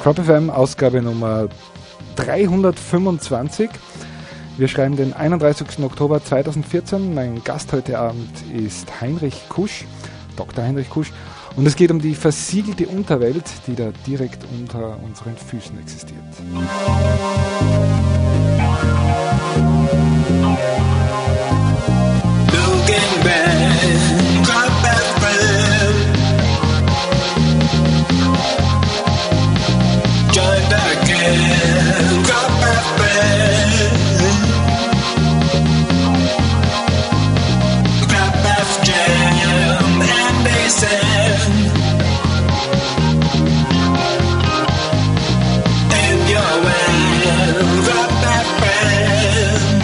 Crop FM, Ausgabe Nummer 325. Wir schreiben den 31. Oktober 2014. Mein Gast heute Abend ist Heinrich Kusch, Dr. Heinrich Kusch. Und es geht um die versiegelte Unterwelt, die da direkt unter unseren Füßen existiert. Looking back, Crop FM. Join back again, Crop FM. Crop F Jam and ASM. And your way, Crop FM.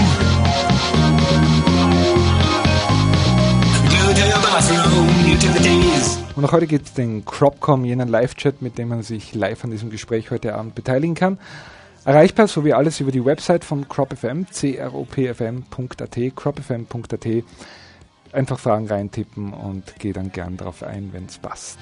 You to your bathroom, utilities. Und auch heute geht es den Cropcom, jenen Live-Chat, mit dem man sich live an diesem Gespräch heute Abend beteiligen kann. Erreichbar, so wie alles, über die Website von Crop FM, cropfm.at, cropfm.at. Einfach Fragen reintippen und gehe dann gern drauf ein, wenn es passt.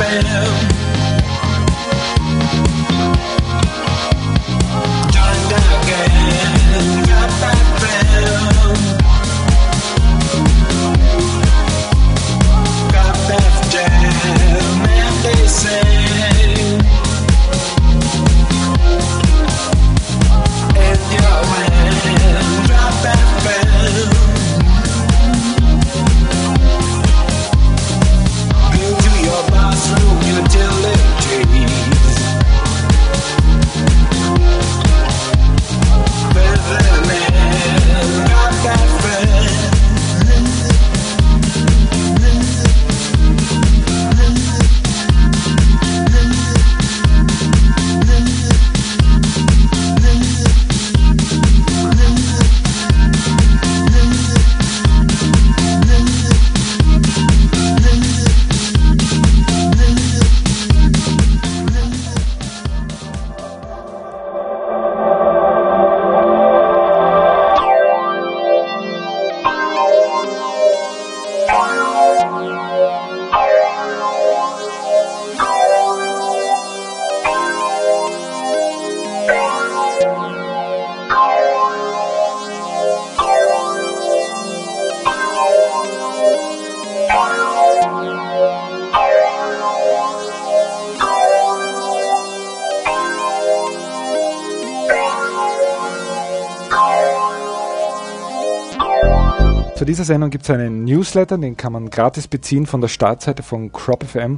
Zu dieser Sendung gibt es einen Newsletter, den kann man gratis beziehen von der Startseite von Crop FM,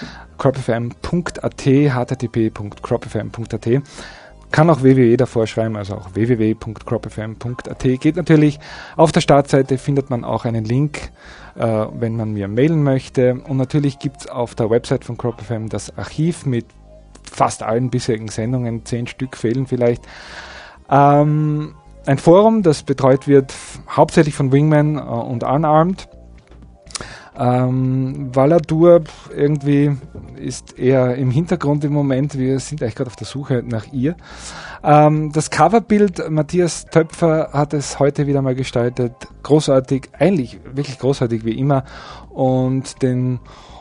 cropfm.at, http://cropfm.at. Kann auch www davor schreiben, also auch www.cropfm.at. Geht natürlich. Auf der Startseite findet man auch einen Link, wenn man mir mailen möchte. Und natürlich gibt es auf der Website von Crop FM das Archiv mit fast allen bisherigen Sendungen, 10 Stück fehlen vielleicht. Ein Forum, das betreut wird hauptsächlich von Wingman und Unarmed. Valadur irgendwie ist eher im Hintergrund im Moment. Wir sind eigentlich gerade auf der Suche nach ihr. Das Coverbild, Matthias Töpfer hat es heute wieder mal gestaltet. Großartig, eigentlich wirklich großartig wie immer. Und den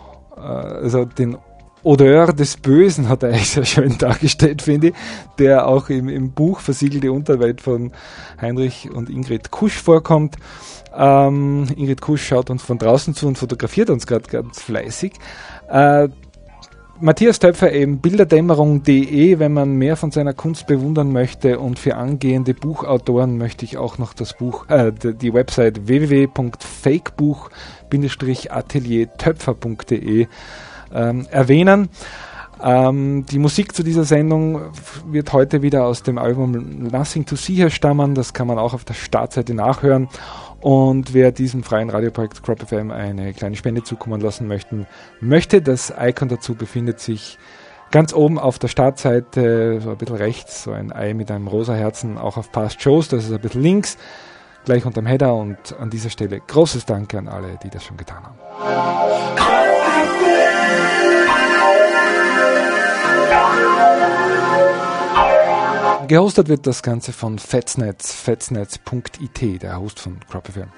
Odeur des Bösen hat er eigentlich sehr schön dargestellt, finde ich, der auch im Buch Versiegelte Unterwelt von Heinrich und Ingrid Kusch vorkommt. Ingrid Kusch schaut uns von draußen zu und fotografiert uns gerade ganz fleißig. Matthias Töpfer eben bilderdämmerung.de, wenn man mehr von seiner Kunst bewundern möchte, und für angehende Buchautoren möchte ich auch noch das Buch, die Website www.fakebuch-ateliertöpfer.de erwähnen. Die Musik zu dieser Sendung wird heute wieder aus dem Album Nothing to See Here stammen. Das kann man auch auf der Startseite nachhören. Und wer diesem freien Radioprojekt Crop FM eine kleine Spende zukommen lassen möchte, das Icon dazu befindet sich ganz oben auf der Startseite, so ein bisschen rechts, so ein Ei mit einem rosa Herzen, auch auf Past Shows, das ist ein bisschen links, gleich unterm Header. Und an dieser Stelle großes Danke an alle, die das schon getan haben. Gehostet wird das Ganze von Fetsnetz, fetsnetz.it, der Host von Crop FM.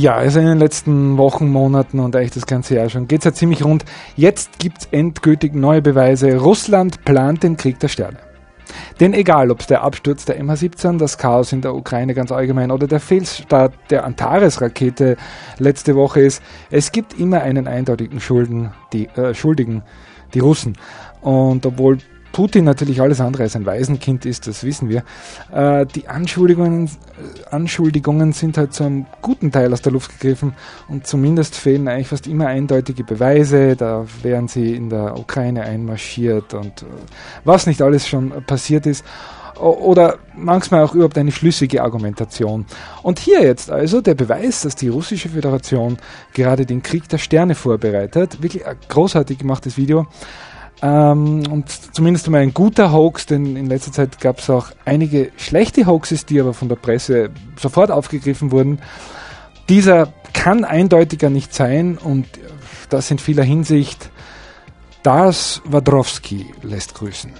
Ja, also in den letzten Wochen, Monaten und eigentlich das ganze Jahr schon geht es ja ziemlich rund. Jetzt gibt es endgültig neue Beweise. Russland plant den Krieg der Sterne. Denn egal, ob es der Absturz der MH17, das Chaos in der Ukraine ganz allgemein oder der Fehlstart der Antares-Rakete letzte Woche ist, es gibt immer einen eindeutigen Schuldigen, die Russen. Und obwohl Putin natürlich alles andere als ein Waisenkind ist, das wissen wir. Die Anschuldigungen sind halt zu einem guten Teil aus der Luft gegriffen und zumindest fehlen eigentlich fast immer eindeutige Beweise. Da wären sie in der Ukraine einmarschiert und was nicht alles schon passiert ist. Oder manchmal auch überhaupt eine schlüssige Argumentation. Und hier jetzt also der Beweis, dass die Russische Föderation gerade den Krieg der Sterne vorbereitet. Wirklich ein großartig gemachtes Video. Und zumindest einmal ein guter Hoax, denn in letzter Zeit gab es auch einige schlechte Hoaxes, die aber von der Presse sofort aufgegriffen wurden. Dieser kann eindeutiger nicht sein und das in vieler Hinsicht. Das Wadrowski lässt grüßen.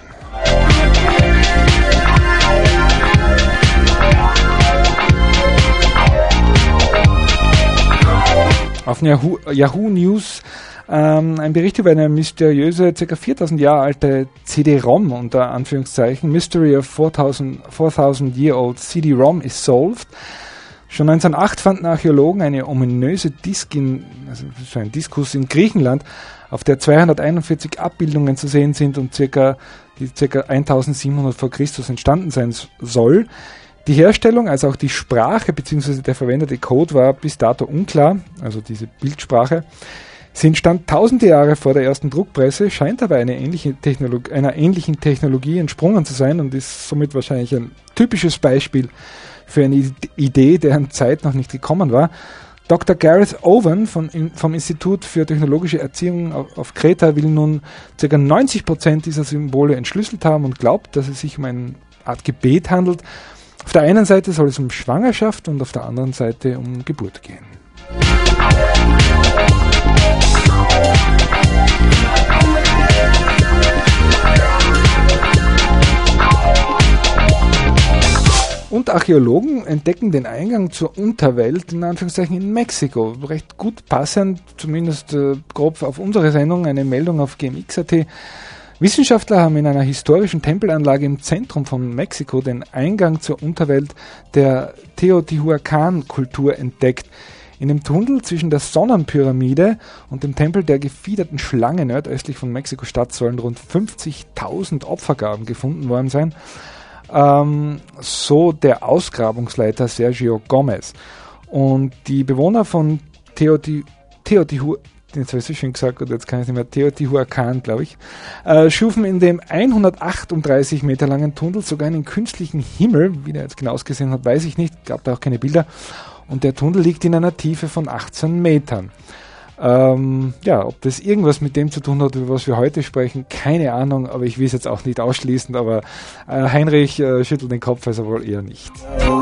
Auf Yahoo News ein Bericht über eine mysteriöse, ca. 4000 Jahre alte CD-ROM, unter Anführungszeichen. Mystery of 4000-year-old CD-ROM is solved. Schon 1908 fanden Archäologen eine ominöse Diskus in Griechenland, auf der 241 Abbildungen zu sehen sind und die ca. 1700 vor Christus entstanden sein soll. Die Herstellung, als auch die Sprache bzw. der verwendete Code war bis dato unklar, also diese Bildsprache. Sie entstand tausende Jahre vor der ersten Druckpresse, scheint aber einer ähnlichen Technologie entsprungen zu sein und ist somit wahrscheinlich ein typisches Beispiel für eine Idee, deren Zeit noch nicht gekommen war. Dr. Gareth Owen vom Institut für technologische Erziehung auf Kreta will nun ca. 90% dieser Symbole entschlüsselt haben und glaubt, dass es sich um eine Art Gebet handelt. Auf der einen Seite soll es um Schwangerschaft und auf der anderen Seite um Geburt gehen. Und Archäologen entdecken den Eingang zur Unterwelt, in Anführungszeichen, in Mexiko. Recht gut passend, zumindest grob auf unsere Sendung, eine Meldung auf GMX.at. Wissenschaftler haben in einer historischen Tempelanlage im Zentrum von Mexiko den Eingang zur Unterwelt der Teotihuacan-Kultur entdeckt. In dem Tunnel zwischen der Sonnenpyramide und dem Tempel der gefiederten Schlange nordöstlich von Mexiko-Stadt sollen rund 50.000 Opfergaben gefunden worden sein. So der Ausgrabungsleiter Sergio Gomez. Und die Bewohner von Teotihuacan, jetzt habe ich es schön gesagt, und jetzt kann ich nicht mehr, Teotihuacan, glaube ich, schufen in dem 138 Meter langen Tunnel sogar einen künstlichen Himmel. Wie der jetzt genau ausgesehen hat, weiß ich nicht, gab da auch keine Bilder. Und der Tunnel liegt in einer Tiefe von 18 Metern. Ob das irgendwas mit dem zu tun hat, über was wir heute sprechen, keine Ahnung, aber ich will es jetzt auch nicht ausschließen, aber Heinrich schüttelt den Kopf, also wohl eher nicht.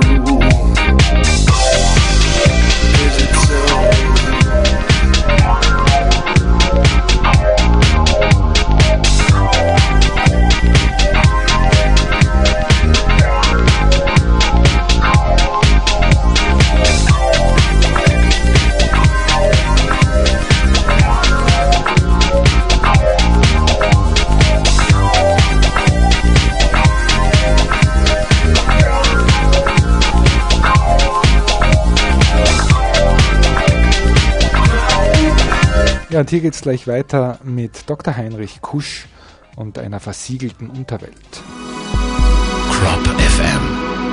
Ja, und hier geht es gleich weiter mit Dr. Heinrich Kusch und einer versiegelten Unterwelt. Crop FM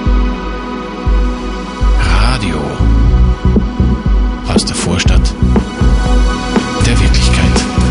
Radio aus der Vorstadt der Wirklichkeit.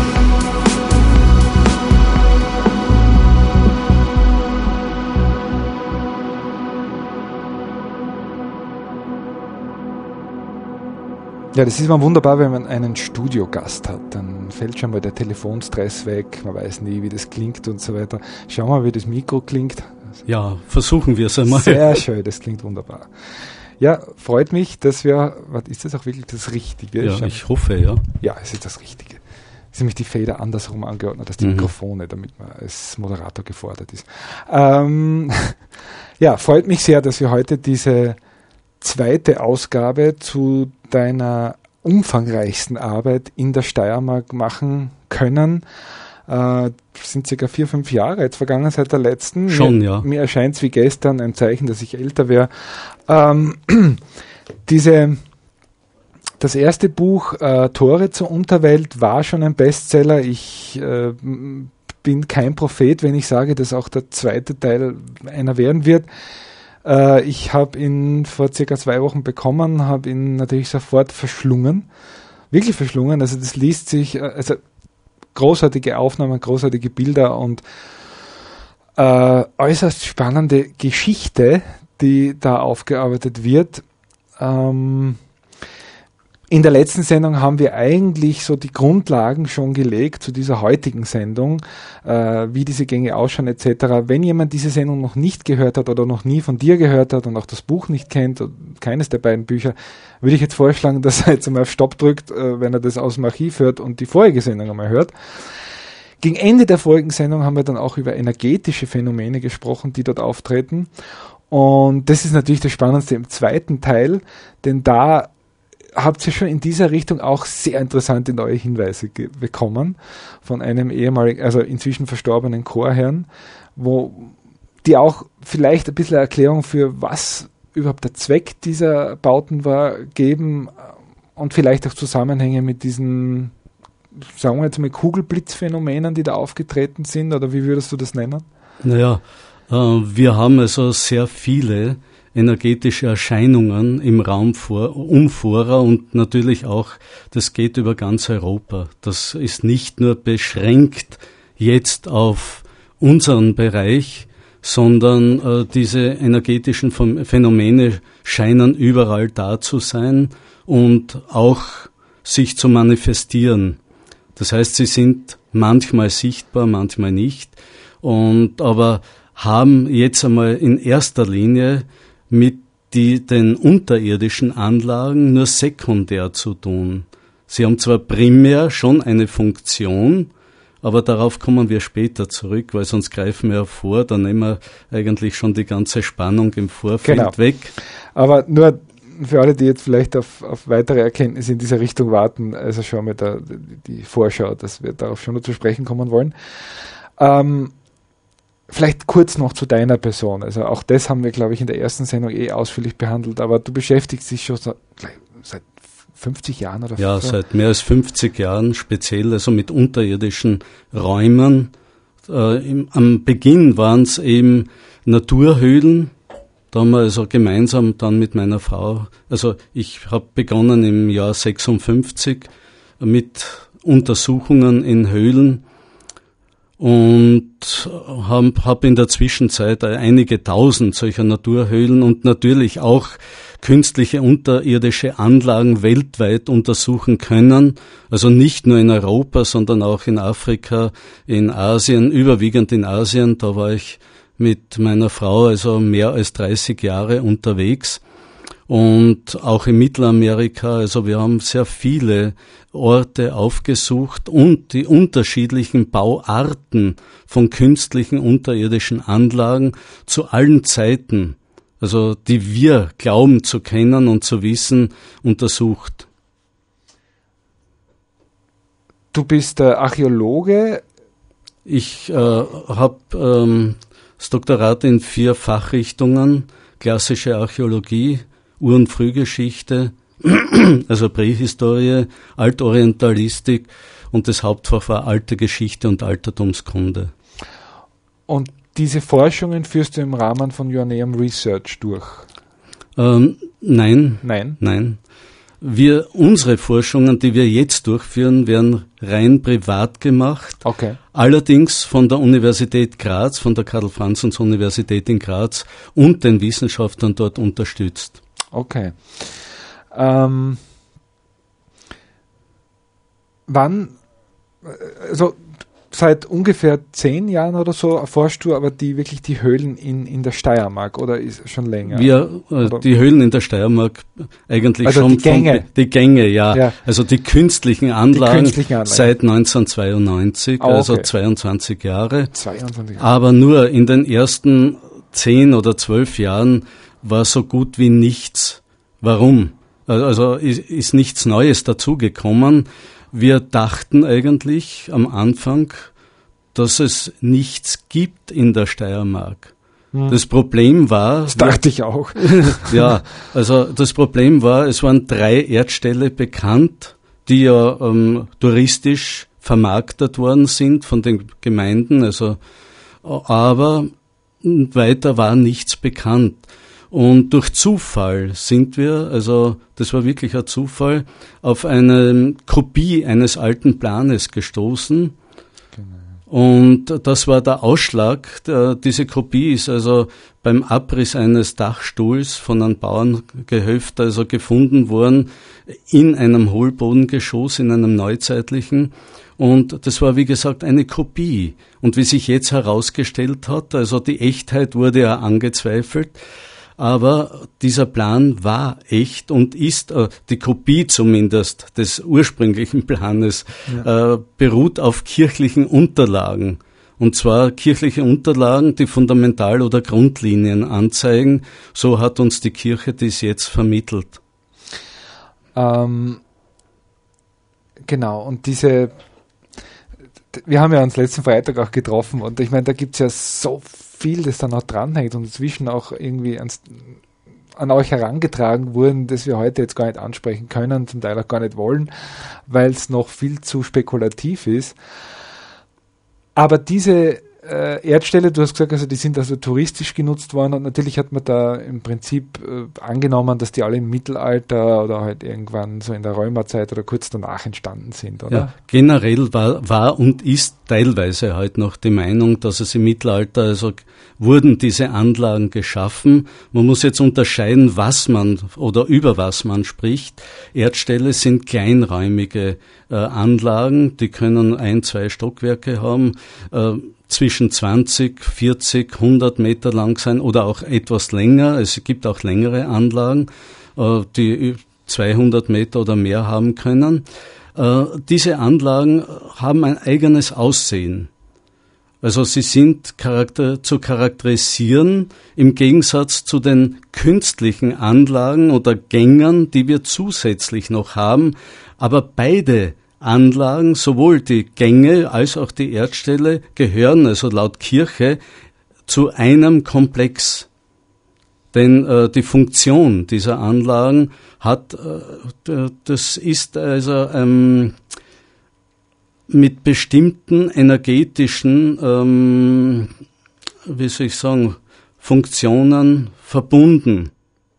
Ja, das ist immer wunderbar, wenn man einen Studiogast hat. Dann fällt schon mal der Telefonstress weg, man weiß nie, wie das klingt und so weiter. Schauen wir mal, wie das Mikro klingt. Ja, versuchen wir es einmal. Sehr schön, das klingt wunderbar. Ja, freut mich, dass wir, ist das auch wirklich das Richtige? Ja, ich hoffe, ja. Ja, es ist das Richtige. Es ist nämlich die Feder andersrum angeordnet als die Mikrofone, damit man als Moderator gefordert ist. Ja, freut mich sehr, dass wir heute diese zweite Ausgabe zu deiner umfangreichsten Arbeit in der Steiermark machen können. Sind circa 4-5 Jahre jetzt vergangen seit der letzten. Schon, ja. Mir erscheint es wie gestern, ein Zeichen, dass ich älter wäre. Das erste Buch, Tore zur Unterwelt, war schon ein Bestseller. Ich bin kein Prophet, wenn ich sage, dass auch der zweite Teil einer werden wird. Ich habe ihn vor circa 2 Wochen bekommen, habe ihn natürlich sofort verschlungen. Wirklich verschlungen. Also das liest sich, also großartige Aufnahmen, großartige Bilder und äußerst spannende Geschichte, die da aufgearbeitet wird. In der letzten Sendung haben wir eigentlich so die Grundlagen schon gelegt zu dieser heutigen Sendung, wie diese Gänge ausschauen etc. Wenn jemand diese Sendung noch nicht gehört hat oder noch nie von dir gehört hat und auch das Buch nicht kennt, keines der beiden Bücher, würde ich jetzt vorschlagen, dass er jetzt einmal auf Stopp drückt, wenn er das aus dem Archiv hört und die vorige Sendung einmal hört. Gegen Ende der vorigen Sendung haben wir dann auch über energetische Phänomene gesprochen, die dort auftreten. Und das ist natürlich das Spannendste im zweiten Teil, denn da habt ihr schon in dieser Richtung auch sehr interessante neue Hinweise bekommen von einem ehemaligen, also inzwischen verstorbenen Chorherrn, wo die auch vielleicht ein bisschen Erklärung für was überhaupt der Zweck dieser Bauten war, geben und vielleicht auch Zusammenhänge mit diesen, sagen wir jetzt mal, Kugelblitzphänomenen, die da aufgetreten sind, oder wie würdest du das nennen? Naja, wir haben also sehr viele energetische Erscheinungen im Raum um Fora und natürlich auch, das geht über ganz Europa. Das ist nicht nur beschränkt jetzt auf unseren Bereich, sondern diese energetischen Phänomene scheinen überall da zu sein und auch sich zu manifestieren. Das heißt, sie sind manchmal sichtbar, manchmal nicht, aber haben jetzt einmal in erster Linie mit den unterirdischen Anlagen nur sekundär zu tun. Sie haben zwar primär schon eine Funktion, aber darauf kommen wir später zurück, weil sonst greifen wir vor, dann nehmen wir eigentlich schon die ganze Spannung im Vorfeld weg. Aber nur für alle, die jetzt vielleicht auf weitere Erkenntnisse in dieser Richtung warten, also schauen wir da die Vorschau, dass wir darauf schon noch zu sprechen kommen wollen. Vielleicht kurz noch zu deiner Person. Also auch das haben wir, glaube ich, in der ersten Sendung ausführlich behandelt, aber du beschäftigst dich schon seit 50 Jahren oder ja, so? Seit mehr als 50 Jahren, speziell also mit unterirdischen Räumen. Am Beginn waren es eben Naturhöhlen. Da haben wir also gemeinsam dann mit meiner Frau, also ich habe begonnen im Jahr 56 mit Untersuchungen in Höhlen und habe in der Zwischenzeit einige tausend solcher Naturhöhlen und natürlich auch künstliche unterirdische Anlagen weltweit untersuchen können. Also nicht nur in Europa, sondern auch in Afrika, in Asien, überwiegend in Asien. Da war ich mit meiner Frau also mehr als 30 Jahre unterwegs. Und auch in Mittelamerika, also wir haben sehr viele Orte aufgesucht und die unterschiedlichen Bauarten von künstlichen unterirdischen Anlagen zu allen Zeiten, also die wir glauben zu kennen und zu wissen, untersucht. Du bist Archäologe. Ich habe das Doktorat in 4 Fachrichtungen, klassische Archäologie, Ur- und Frühgeschichte, also Prähistorie, Altorientalistik und das Hauptfach war Alte Geschichte und Altertumskunde. Und diese Forschungen führst du im Rahmen von Joanneum Research durch? Nein. Nein? Unsere Forschungen, die wir jetzt durchführen, werden rein privat gemacht. Okay. Allerdings von der Universität Graz, von der Karl-Franzens-Universität in Graz und den Wissenschaftlern dort unterstützt. Okay. Wann, also seit ungefähr 10 Jahren oder so erforschst du aber wirklich die Höhlen in der Steiermark oder ist schon länger? Die Höhlen in der Steiermark eigentlich also schon die Gänge, ja. Also die künstlichen Anlagen seit 1992, also 22 Jahre. 22 Jahre. Aber nur in den ersten 10 oder 12 Jahren war so gut wie nichts Warum? Also ist nichts Neues dazugekommen. Wir dachten eigentlich am Anfang, dass es nichts gibt in der Steiermark. Das Problem war... Das dachte ich auch. Ja, also das Problem war, es waren 3 Erdställe bekannt, die ja touristisch vermarktet worden sind von den Gemeinden, also, aber weiter war nichts bekannt. Und durch Zufall sind wir, also das war wirklich ein Zufall, auf eine Kopie eines alten Planes gestoßen. Und das war der Ausschlag. Diese Kopie ist also beim Abriss eines Dachstuhls von einem Bauerngehöft also gefunden worden in einem Hohlbodengeschoss, in einem neuzeitlichen. Und das war, wie gesagt, eine Kopie. Und wie sich jetzt herausgestellt hat, also die Echtheit wurde ja angezweifelt, aber dieser Plan war echt und ist, die Kopie zumindest des ursprünglichen Planes, beruht auf kirchlichen Unterlagen. Und zwar kirchliche Unterlagen, die Fundamental- oder Grundlinien anzeigen. So hat uns die Kirche dies jetzt vermittelt. Genau, und wir haben ja uns letzten Freitag auch getroffen und ich meine, da gibt es ja so viel, das dann auch dranhängt und inzwischen auch irgendwie an euch herangetragen wurden, dass wir heute jetzt gar nicht ansprechen können, zum Teil auch gar nicht wollen, weil es noch viel zu spekulativ ist. Aber diese Erdställe, du hast gesagt, also die sind also touristisch genutzt worden und natürlich hat man da im Prinzip angenommen, dass die alle im Mittelalter oder halt irgendwann so in der Römerzeit oder kurz danach entstanden sind, oder? Ja, generell war und ist teilweise halt noch die Meinung, dass es im Mittelalter, also wurden diese Anlagen geschaffen. Man muss jetzt unterscheiden, was man oder über was man spricht. Erdställe sind kleinräumige Anlagen, die können 1-2 Stockwerke haben, zwischen 20, 40, 100 Meter lang sein oder auch etwas länger. Es gibt auch längere Anlagen, die 200 Meter oder mehr haben können. Diese Anlagen haben ein eigenes Aussehen. Also sie sind zu charakterisieren im Gegensatz zu den künstlichen Anlagen oder Gängern, die wir zusätzlich noch haben. Aber beide Anlagen, sowohl die Gänge als auch die Erdställe, gehören also laut Kirche zu einem Komplex. Denn die Funktion dieser Anlagen das ist also mit bestimmten energetischen, Funktionen verbunden.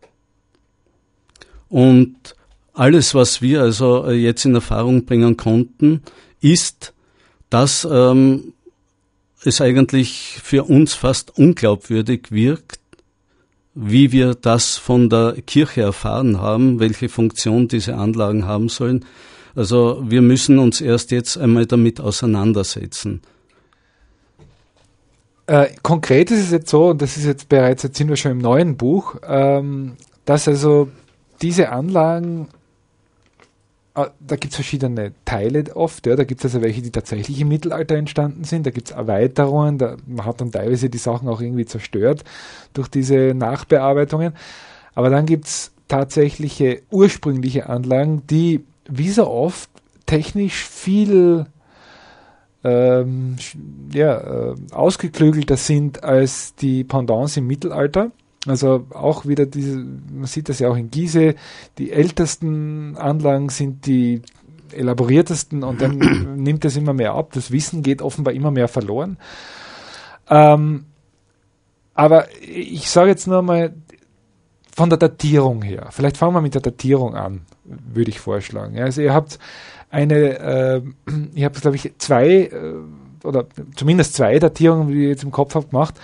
Und alles, was wir also jetzt in Erfahrung bringen konnten, ist, dass es eigentlich für uns fast unglaubwürdig wirkt, wie wir das von der Kirche erfahren haben, welche Funktion diese Anlagen haben sollen. Also wir müssen uns erst jetzt einmal damit auseinandersetzen. Konkret ist es jetzt so, und das ist jetzt bereits, jetzt sind wir schon im neuen Buch, dass also diese Anlagen, da gibt es verschiedene Teile oft, ja, da gibt es also welche, die tatsächlich im Mittelalter entstanden sind, da gibt es Erweiterungen, man hat dann teilweise die Sachen auch irgendwie zerstört durch diese Nachbearbeitungen, aber dann gibt es tatsächliche ursprüngliche Anlagen, die wie so oft technisch viel ausgeklügelter sind als die Pendants im Mittelalter. Also auch wieder man sieht das ja auch in Gizeh, die ältesten Anlagen sind die elaboriertesten und dann nimmt das immer mehr ab. Das Wissen geht offenbar immer mehr verloren. Aber ich sage jetzt nur mal von der Datierung her. Vielleicht fangen wir mit der Datierung an, würde ich vorschlagen. Ja, also ihr habt glaube ich, 2 oder zumindest 2 Datierungen, die ihr jetzt im Kopf habt, gemacht,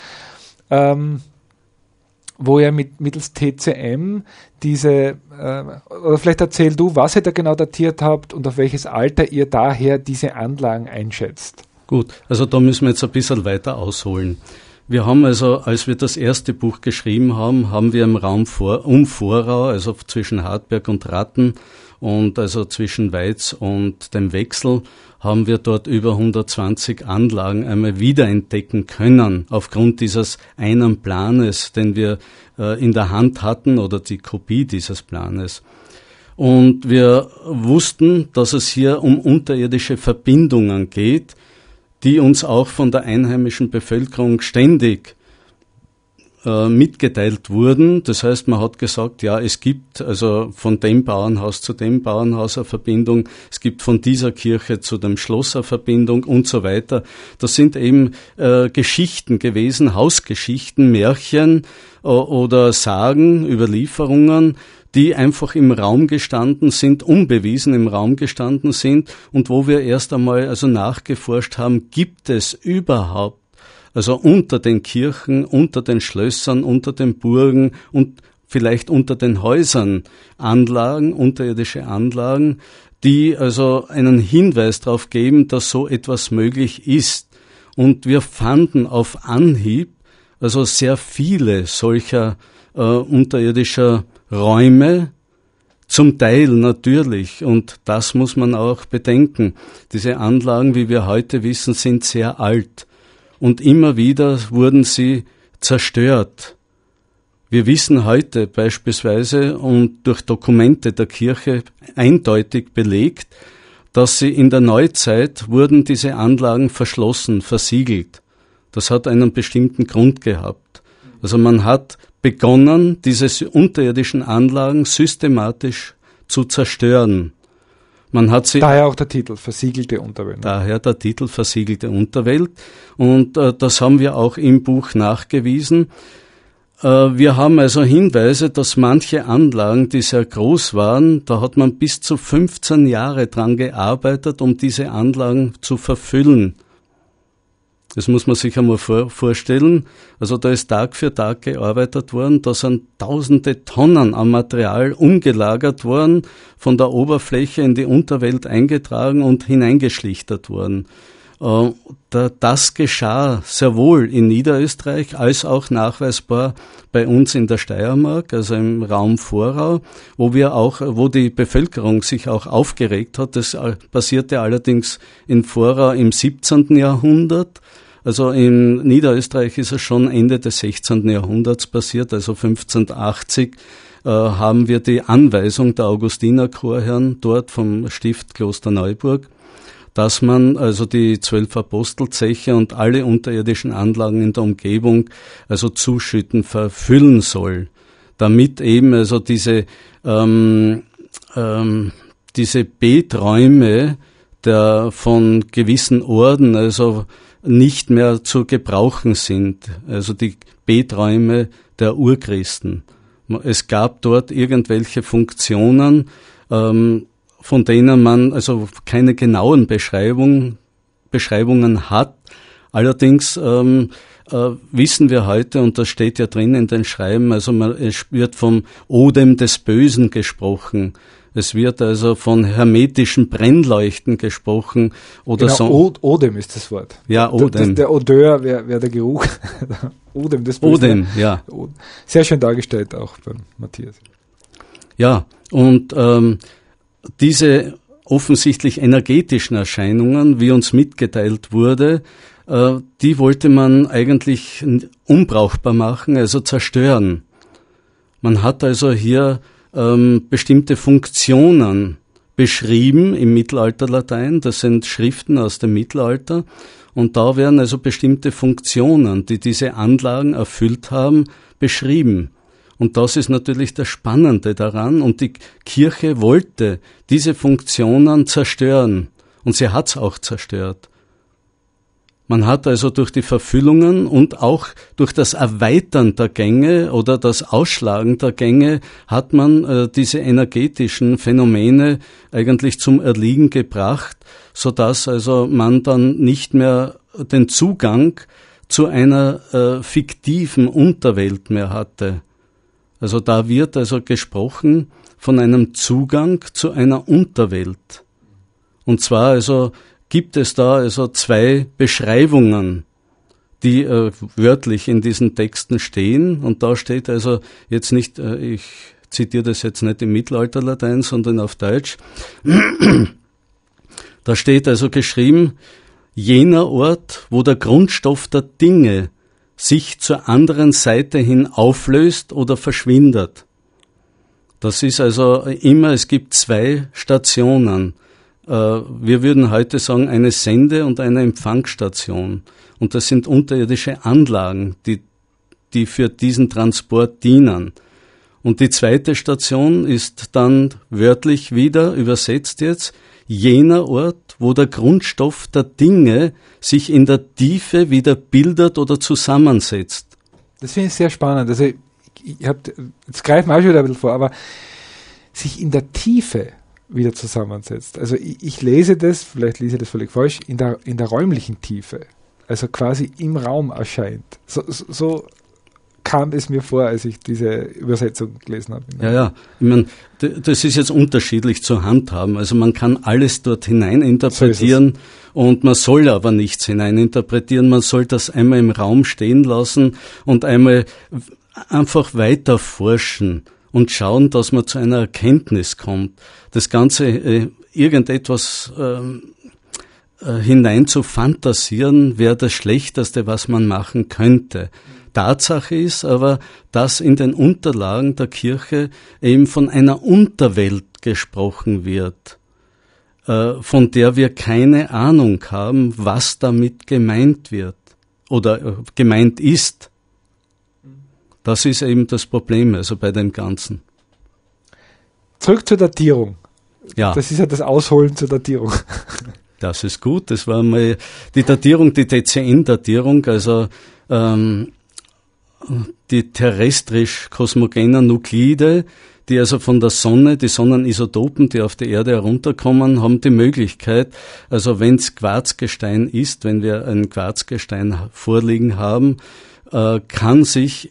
wo ihr mittels TCM oder vielleicht erzähl du, was ihr da genau datiert habt und auf welches Alter ihr daher diese Anlagen einschätzt. Gut, also da müssen wir jetzt ein bisschen weiter ausholen. Wir haben also, als wir das erste Buch geschrieben haben, haben wir im Raum um Vorau, also zwischen Hartberg und Ratten und also zwischen Weiz und dem Wechsel, haben wir dort über 120 Anlagen einmal wiederentdecken können, aufgrund dieses einen Planes, den wir in der Hand hatten, oder die Kopie dieses Planes. Und wir wussten, dass es hier um unterirdische Verbindungen geht, die uns auch von der einheimischen Bevölkerung ständig mitgeteilt wurden. Das heißt, man hat gesagt, ja, es gibt also von dem Bauernhaus zu dem Bauernhaus eine Verbindung, es gibt von dieser Kirche zu dem Schloss eine Verbindung und so weiter. Das sind eben Geschichten gewesen, Hausgeschichten, Märchen oder Sagen, Überlieferungen, die einfach im Raum gestanden sind, unbewiesen im Raum gestanden sind und wo wir erst einmal also nachgeforscht haben, gibt es überhaupt, also unter den Kirchen, unter den Schlössern, unter den Burgen und vielleicht unter den Häusern Anlagen, unterirdische Anlagen, die also einen Hinweis darauf geben, dass so etwas möglich ist. Und wir fanden auf Anhieb also sehr viele solcher unterirdischer Räume, zum Teil natürlich, und das muss man auch bedenken. Diese Anlagen, wie wir heute wissen, sind sehr alt. Und immer wieder wurden sie zerstört. Wir wissen heute beispielsweise und durch Dokumente der Kirche eindeutig belegt, dass sie in der Neuzeit wurden diese Anlagen verschlossen, versiegelt. Das hat einen bestimmten Grund gehabt. Also man hat begonnen, diese unterirdischen Anlagen systematisch zu zerstören. Man hat sie, daher auch der Titel, versiegelte Unterwelt. Daher der Titel, versiegelte Unterwelt. Und das haben wir auch im Buch nachgewiesen. Wir haben also Hinweise, dass manche Anlagen, die sehr groß waren, da hat man bis zu 15 Jahre dran gearbeitet, um diese Anlagen zu verfüllen. Das muss man sich einmal vorstellen. Also da ist Tag für Tag gearbeitet worden, da sind tausende Tonnen an Material umgelagert worden, von der Oberfläche in die Unterwelt eingetragen und hineingeschlichtert worden. Das geschah sehr wohl in Niederösterreich, als auch nachweisbar bei uns in der Steiermark, also im Raum Vorau, wo die Bevölkerung sich auch aufgeregt hat. Das passierte allerdings in Vorau im 17. Jahrhundert. Also in Niederösterreich ist es schon Ende des 16. Jahrhunderts passiert, also 1580 haben wir die Anweisung der Augustinerchorherren dort vom Stift Kloster Neuburg, dass man also die 12 Apostelzeche und alle unterirdischen Anlagen in der Umgebung also zuschütten, verfüllen soll, damit eben also diese Beträume von gewissen Orden also nicht mehr zu gebrauchen sind, also die Beträume der Urchristen. Es gab dort irgendwelche Funktionen, von denen man also keine genauen Beschreibungen hat. Allerdings wissen wir heute, und das steht ja drin in den Schreiben, also es wird vom Odem des Bösen gesprochen. Es wird also von hermetischen Brennleuchten gesprochen. Oder genau, so. Odem ist das Wort. Ja, Odem. Der Odeur wäre der Geruch. Odem des Bösen. Odem, ja. Sehr schön dargestellt auch beim Matthias. Ja, und diese offensichtlich energetischen Erscheinungen, wie uns mitgeteilt wurde, die wollte man eigentlich unbrauchbar machen, also zerstören. Man hat also hier bestimmte Funktionen beschrieben im Mittelalterlatein, das sind Schriften aus dem Mittelalter, und da werden also bestimmte Funktionen, die diese Anlagen erfüllt haben, beschrieben. Und das ist natürlich das Spannende daran, und die Kirche wollte diese Funktionen zerstören, und sie hat es auch zerstört. Man hat also durch die Verfüllungen und auch durch das Erweitern der Gänge oder das Ausschlagen der Gänge hat man diese energetischen Phänomene eigentlich zum Erliegen gebracht, sodass also man dann nicht mehr den Zugang zu einer fiktiven Unterwelt mehr hatte. Also da wird also gesprochen von einem Zugang zu einer Unterwelt. Und zwar also gibt es da also 2 Beschreibungen, die wörtlich in diesen Texten stehen. Und da steht also jetzt nicht, ich zitiere das jetzt nicht im Mittelalterlatein, sondern auf Deutsch. Da steht also geschrieben, jener Ort, wo der Grundstoff der Dinge sich zur anderen Seite hin auflöst oder verschwindet. Das ist also immer, es gibt 2 Stationen. Wir würden heute sagen, eine Sende- und eine Empfangsstation. Und das sind unterirdische Anlagen, die für diesen Transport dienen. Und die zweite Station ist dann wörtlich wieder übersetzt jetzt, jener Ort, wo der Grundstoff der Dinge sich in der Tiefe wieder bildet oder zusammensetzt. Das finde ich sehr spannend. Also jetzt greifen wir auch schon wieder ein bisschen vor, aber sich in der Tiefe wieder zusammensetzt. Also ich lese das, vielleicht lese ich das völlig falsch, in der räumlichen Tiefe. Also quasi im Raum erscheint. So kam es mir vor, als ich diese Übersetzung gelesen habe. Ja. Ich meine, das ist jetzt unterschiedlich zu handhaben. Also man kann alles dort hineininterpretieren und man soll aber nichts hineininterpretieren. Man soll das einmal im Raum stehen lassen und einmal einfach weiter forschen und schauen, dass man zu einer Erkenntnis kommt. Das Ganze, irgendetwas hinein zu fantasieren, wäre das Schlechteste, was man machen könnte. Tatsache ist aber, dass in den Unterlagen der Kirche eben von einer Unterwelt gesprochen wird, von der wir keine Ahnung haben, was damit gemeint wird oder gemeint ist. Das ist eben das Problem, also bei dem Ganzen. Zurück zur Datierung. Ja. Das ist ja das Ausholen zur Datierung. Das ist gut. Das war mal die Datierung, die DCN-Datierung, also die terrestrisch-kosmogenen Nuklide, die also von der Sonne, die Sonnenisotopen, die auf die Erde herunterkommen, haben die Möglichkeit, also wenn es Quarzgestein ist, wenn wir ein Quarzgestein vorliegen haben, können sich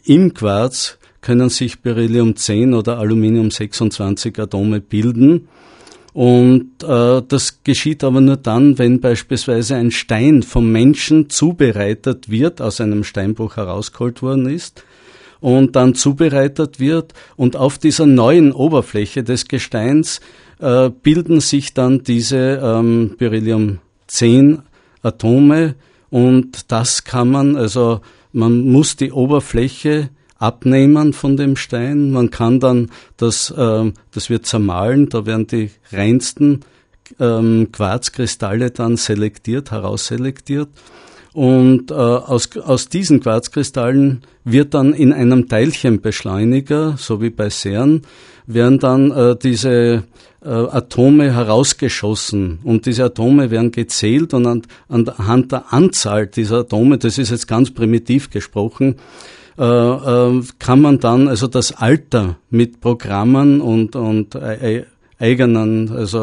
Beryllium 10 oder Aluminium 26 Atome bilden. Und das geschieht aber nur dann, wenn beispielsweise ein Stein vom Menschen zubereitet wird, aus einem Steinbruch herausgeholt worden ist, und dann zubereitet wird und auf dieser neuen Oberfläche des Gesteins bilden sich dann diese Beryllium 10 Atome, und das kann man muss die Oberfläche abnehmen von dem Stein. Man kann dann das wird zermahlen, da werden die reinsten Quarzkristalle dann herausselektiert. Und aus diesen Quarzkristallen wird dann in einem Teilchenbeschleuniger, so wie bei CERN, werden dann diese Atome herausgeschossen, und diese Atome werden gezählt, und anhand der Anzahl dieser Atome, das ist jetzt ganz primitiv gesprochen, kann man dann also das Alter mit Programmen und eigenen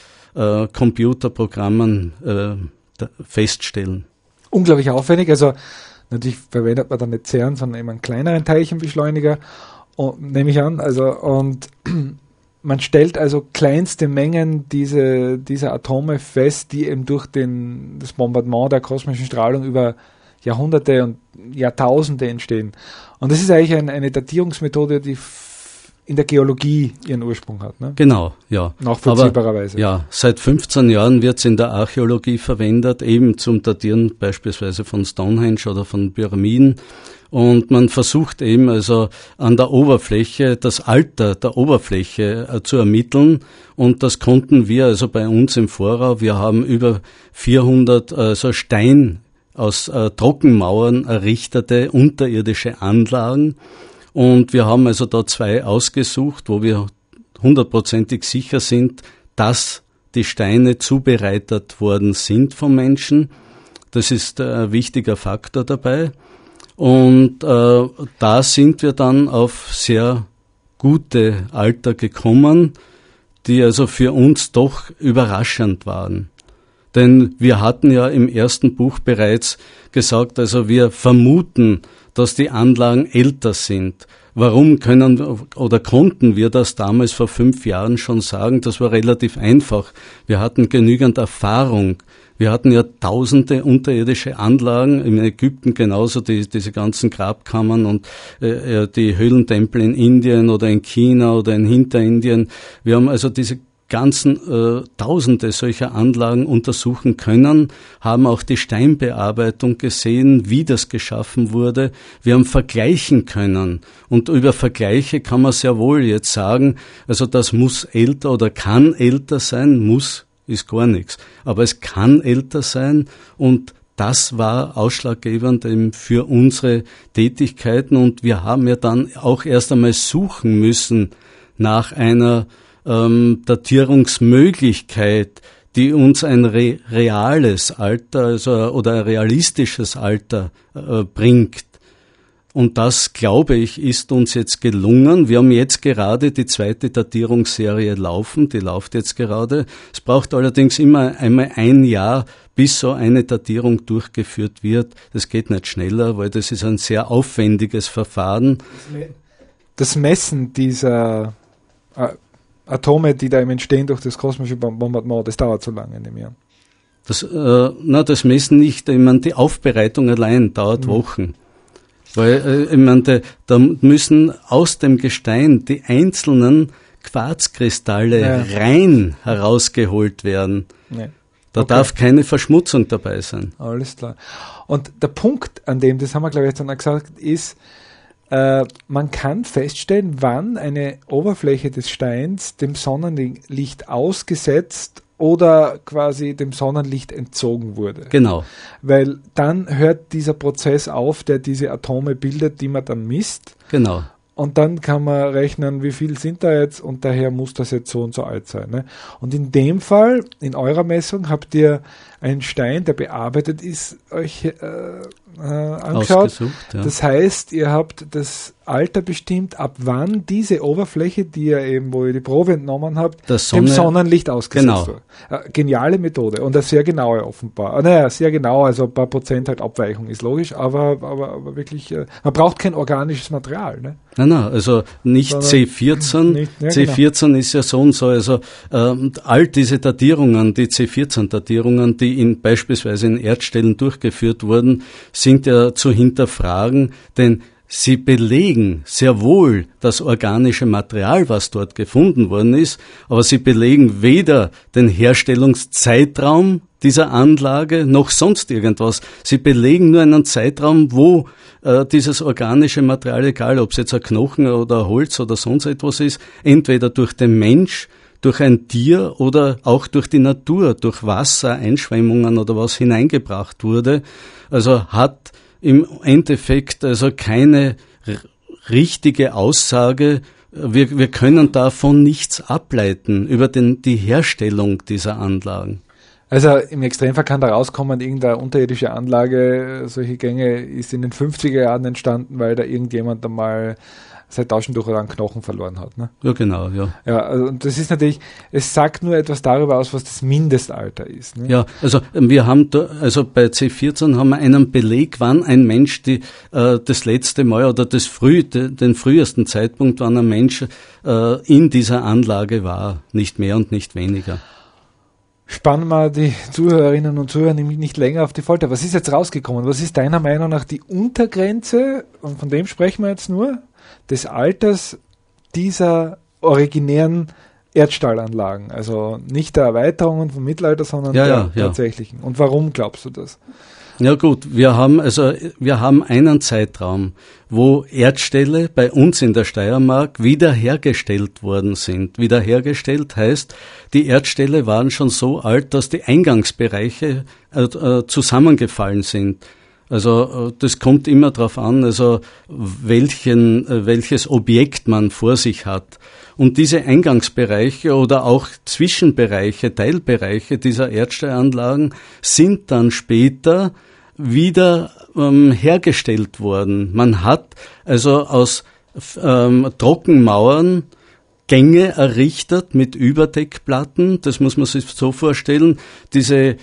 Computerprogrammen feststellen. Unglaublich aufwendig. Also natürlich verwendet man dann nicht CERN, sondern eben einen kleineren Teilchenbeschleuniger, nehme ich an. Und man stellt also kleinste Mengen dieser Atome fest, die eben durch das Bombardement der kosmischen Strahlung über Jahrhunderte und Jahrtausende entstehen. Und das ist eigentlich eine Datierungsmethode, die in der Geologie ihren Ursprung hat. Ne? Genau, ja. Nachvollziehbarerweise. Ja, seit 15 Jahren wird es in der Archäologie verwendet, eben zum Datieren beispielsweise von Stonehenge oder von Pyramiden. Und man versucht eben also an der Oberfläche das Alter der Oberfläche zu ermitteln. Und das konnten wir also bei uns im Vorau. Wir haben über 400 Stein aus Trockenmauern errichtete unterirdische Anlagen. Und wir haben also da 2 ausgesucht, wo wir 100%ig sicher sind, dass die Steine zubereitet worden sind vom Menschen. Das ist ein wichtiger Faktor dabei. Und da sind wir dann auf sehr gute Alter gekommen, die also für uns doch überraschend waren. Denn wir hatten ja im ersten Buch bereits gesagt, also wir vermuten, dass die Anlagen älter sind. Warum konnten wir das damals vor 5 Jahren schon sagen? Das war relativ einfach. Wir hatten genügend Erfahrung. Wir hatten ja tausende unterirdische Anlagen, in Ägypten genauso, diese ganzen Grabkammern und die Höhlentempel in Indien oder in China oder in Hinterindien. Wir haben also diese Tausende solcher Anlagen untersuchen können, haben auch die Steinbearbeitung gesehen, wie das geschaffen wurde. Wir haben vergleichen können. Und über Vergleiche kann man sehr wohl jetzt sagen, also das muss älter oder kann älter sein, muss ist gar nichts. Aber es kann älter sein, und das war ausschlaggebend eben für unsere Tätigkeiten, und wir haben ja dann auch erst einmal suchen müssen nach einer Datierungsmöglichkeit, die uns ein reales Alter, also oder ein realistisches Alter bringt. Und das, glaube ich, ist uns jetzt gelungen. Wir haben jetzt gerade die zweite Datierungsserie laufen, die läuft jetzt gerade. Es braucht allerdings immer einmal ein Jahr, bis so eine Datierung durchgeführt wird. Das geht nicht schneller, weil das ist ein sehr aufwendiges Verfahren. Das Messen dieser Atome, die da eben entstehen durch das kosmische Bombardement, das dauert so lange nicht mehr. Das Messen nicht, ich meine, die Aufbereitung allein dauert Wochen. Weil, ich meine, da müssen aus dem Gestein die einzelnen Quarzkristalle rein herausgeholt werden. Nee. Da darf keine Verschmutzung dabei sein. Alles klar. Und der Punkt, an dem, das haben wir glaube ich jetzt dann gesagt, ist, man kann feststellen, wann eine Oberfläche des Steins dem Sonnenlicht ausgesetzt oder quasi dem Sonnenlicht entzogen wurde. Genau. Weil dann hört dieser Prozess auf, der diese Atome bildet, die man dann misst. Genau. Und dann kann man rechnen, wie viel sind da jetzt, und daher muss das jetzt so und so alt sein. Ne? Und in dem Fall, in eurer Messung, habt ihr einen Stein, der bearbeitet ist, euch angeschaut. Ja. Das heißt, ihr habt das Alter bestimmt, ab wann diese Oberfläche, die ihr eben, wo ihr die Probe entnommen habt, dem Sonnenlicht ausgesetzt wird. Geniale Methode und eine sehr genaue offenbar. Naja, sehr genau, also ein paar Prozent halt Abweichung ist logisch, aber wirklich, man braucht kein organisches Material. Ne? Nein, also nicht C14. Nicht, ja, C14 genau. Ist ja so und so. Also all diese Datierungen, die C14-Datierungen, die beispielsweise in Erdstellen durchgeführt wurden, sind ja zu hinterfragen, denn sie belegen sehr wohl das organische Material, was dort gefunden worden ist, aber sie belegen weder den Herstellungszeitraum dieser Anlage noch sonst irgendwas. Sie belegen nur einen Zeitraum, wo dieses organische Material, egal ob es jetzt ein Knochen oder Holz oder sonst etwas ist, entweder durch den Mensch, durch ein Tier oder auch durch die Natur, durch Wasser, Einschwemmungen oder was hineingebracht wurde. Also hat im Endeffekt also keine richtige Aussage. Wir können davon nichts ableiten über die Herstellung dieser Anlagen. Also im Extremfall kann da rauskommen, irgendeine unterirdische Anlage, solche Gänge ist in den 50er Jahren entstanden, weil da irgendjemand einmal seit Taschentuch oder einen Knochen verloren hat. Ne? Ja, genau, ja. Ja, also, und das ist natürlich, es sagt nur etwas darüber aus, was das Mindestalter ist. Ne? Ja, also wir haben also bei C14 haben wir einen Beleg, wann ein Mensch das letzte Mal oder den frühesten Zeitpunkt, wann ein Mensch in dieser Anlage war, nicht mehr und nicht weniger. Spannen wir die Zuhörerinnen und Zuhörer nämlich nicht länger auf die Folter. Was ist jetzt rausgekommen? Was ist deiner Meinung nach die Untergrenze, und von dem sprechen wir jetzt nur, des Alters dieser originären Erdstahlanlagen? Also nicht der Erweiterungen vom Mittelalter, sondern der tatsächlichen. Und warum glaubst du das? Ja gut, wir haben einen Zeitraum, wo Erdställe bei uns in der Steiermark wiederhergestellt worden sind. Wiederhergestellt heißt, die Erdställe waren schon so alt, dass die Eingangsbereiche zusammengefallen sind. Also das kommt immer darauf an, also welches Objekt man vor sich hat. Und diese Eingangsbereiche oder auch Zwischenbereiche, Teilbereiche dieser Erdsteilanlagen sind dann später wieder hergestellt worden. Man hat also aus Trockenmauern Gänge errichtet mit Überdeckplatten. Das muss man sich so vorstellen. Diese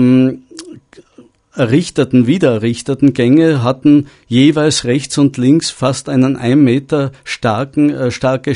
wiedererrichteten Gänge hatten jeweils rechts und links fast einen 1 Meter starke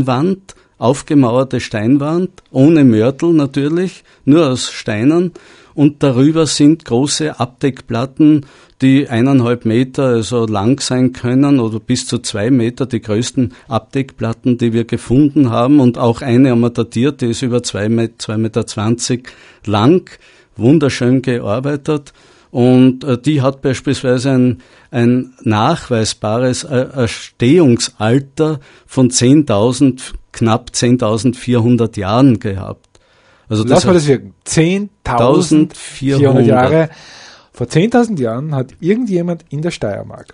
Steinwand, aufgemauerte Steinwand, ohne Mörtel natürlich, nur aus Steinen. und darüber sind große Abdeckplatten, die 1,5 Meter also lang sein können oder bis zu 2 Meter, die größten Abdeckplatten, die wir gefunden haben, und auch eine haben wir datiert, die ist über 2,20 Meter lang, wunderschön gearbeitet. Und die hat beispielsweise ein nachweisbares Erstehungsalter von knapp 10.400 Jahren gehabt. Also Lass mal das wirken. 10.400 Jahre. Vor 10.000 Jahren hat irgendjemand in der Steiermark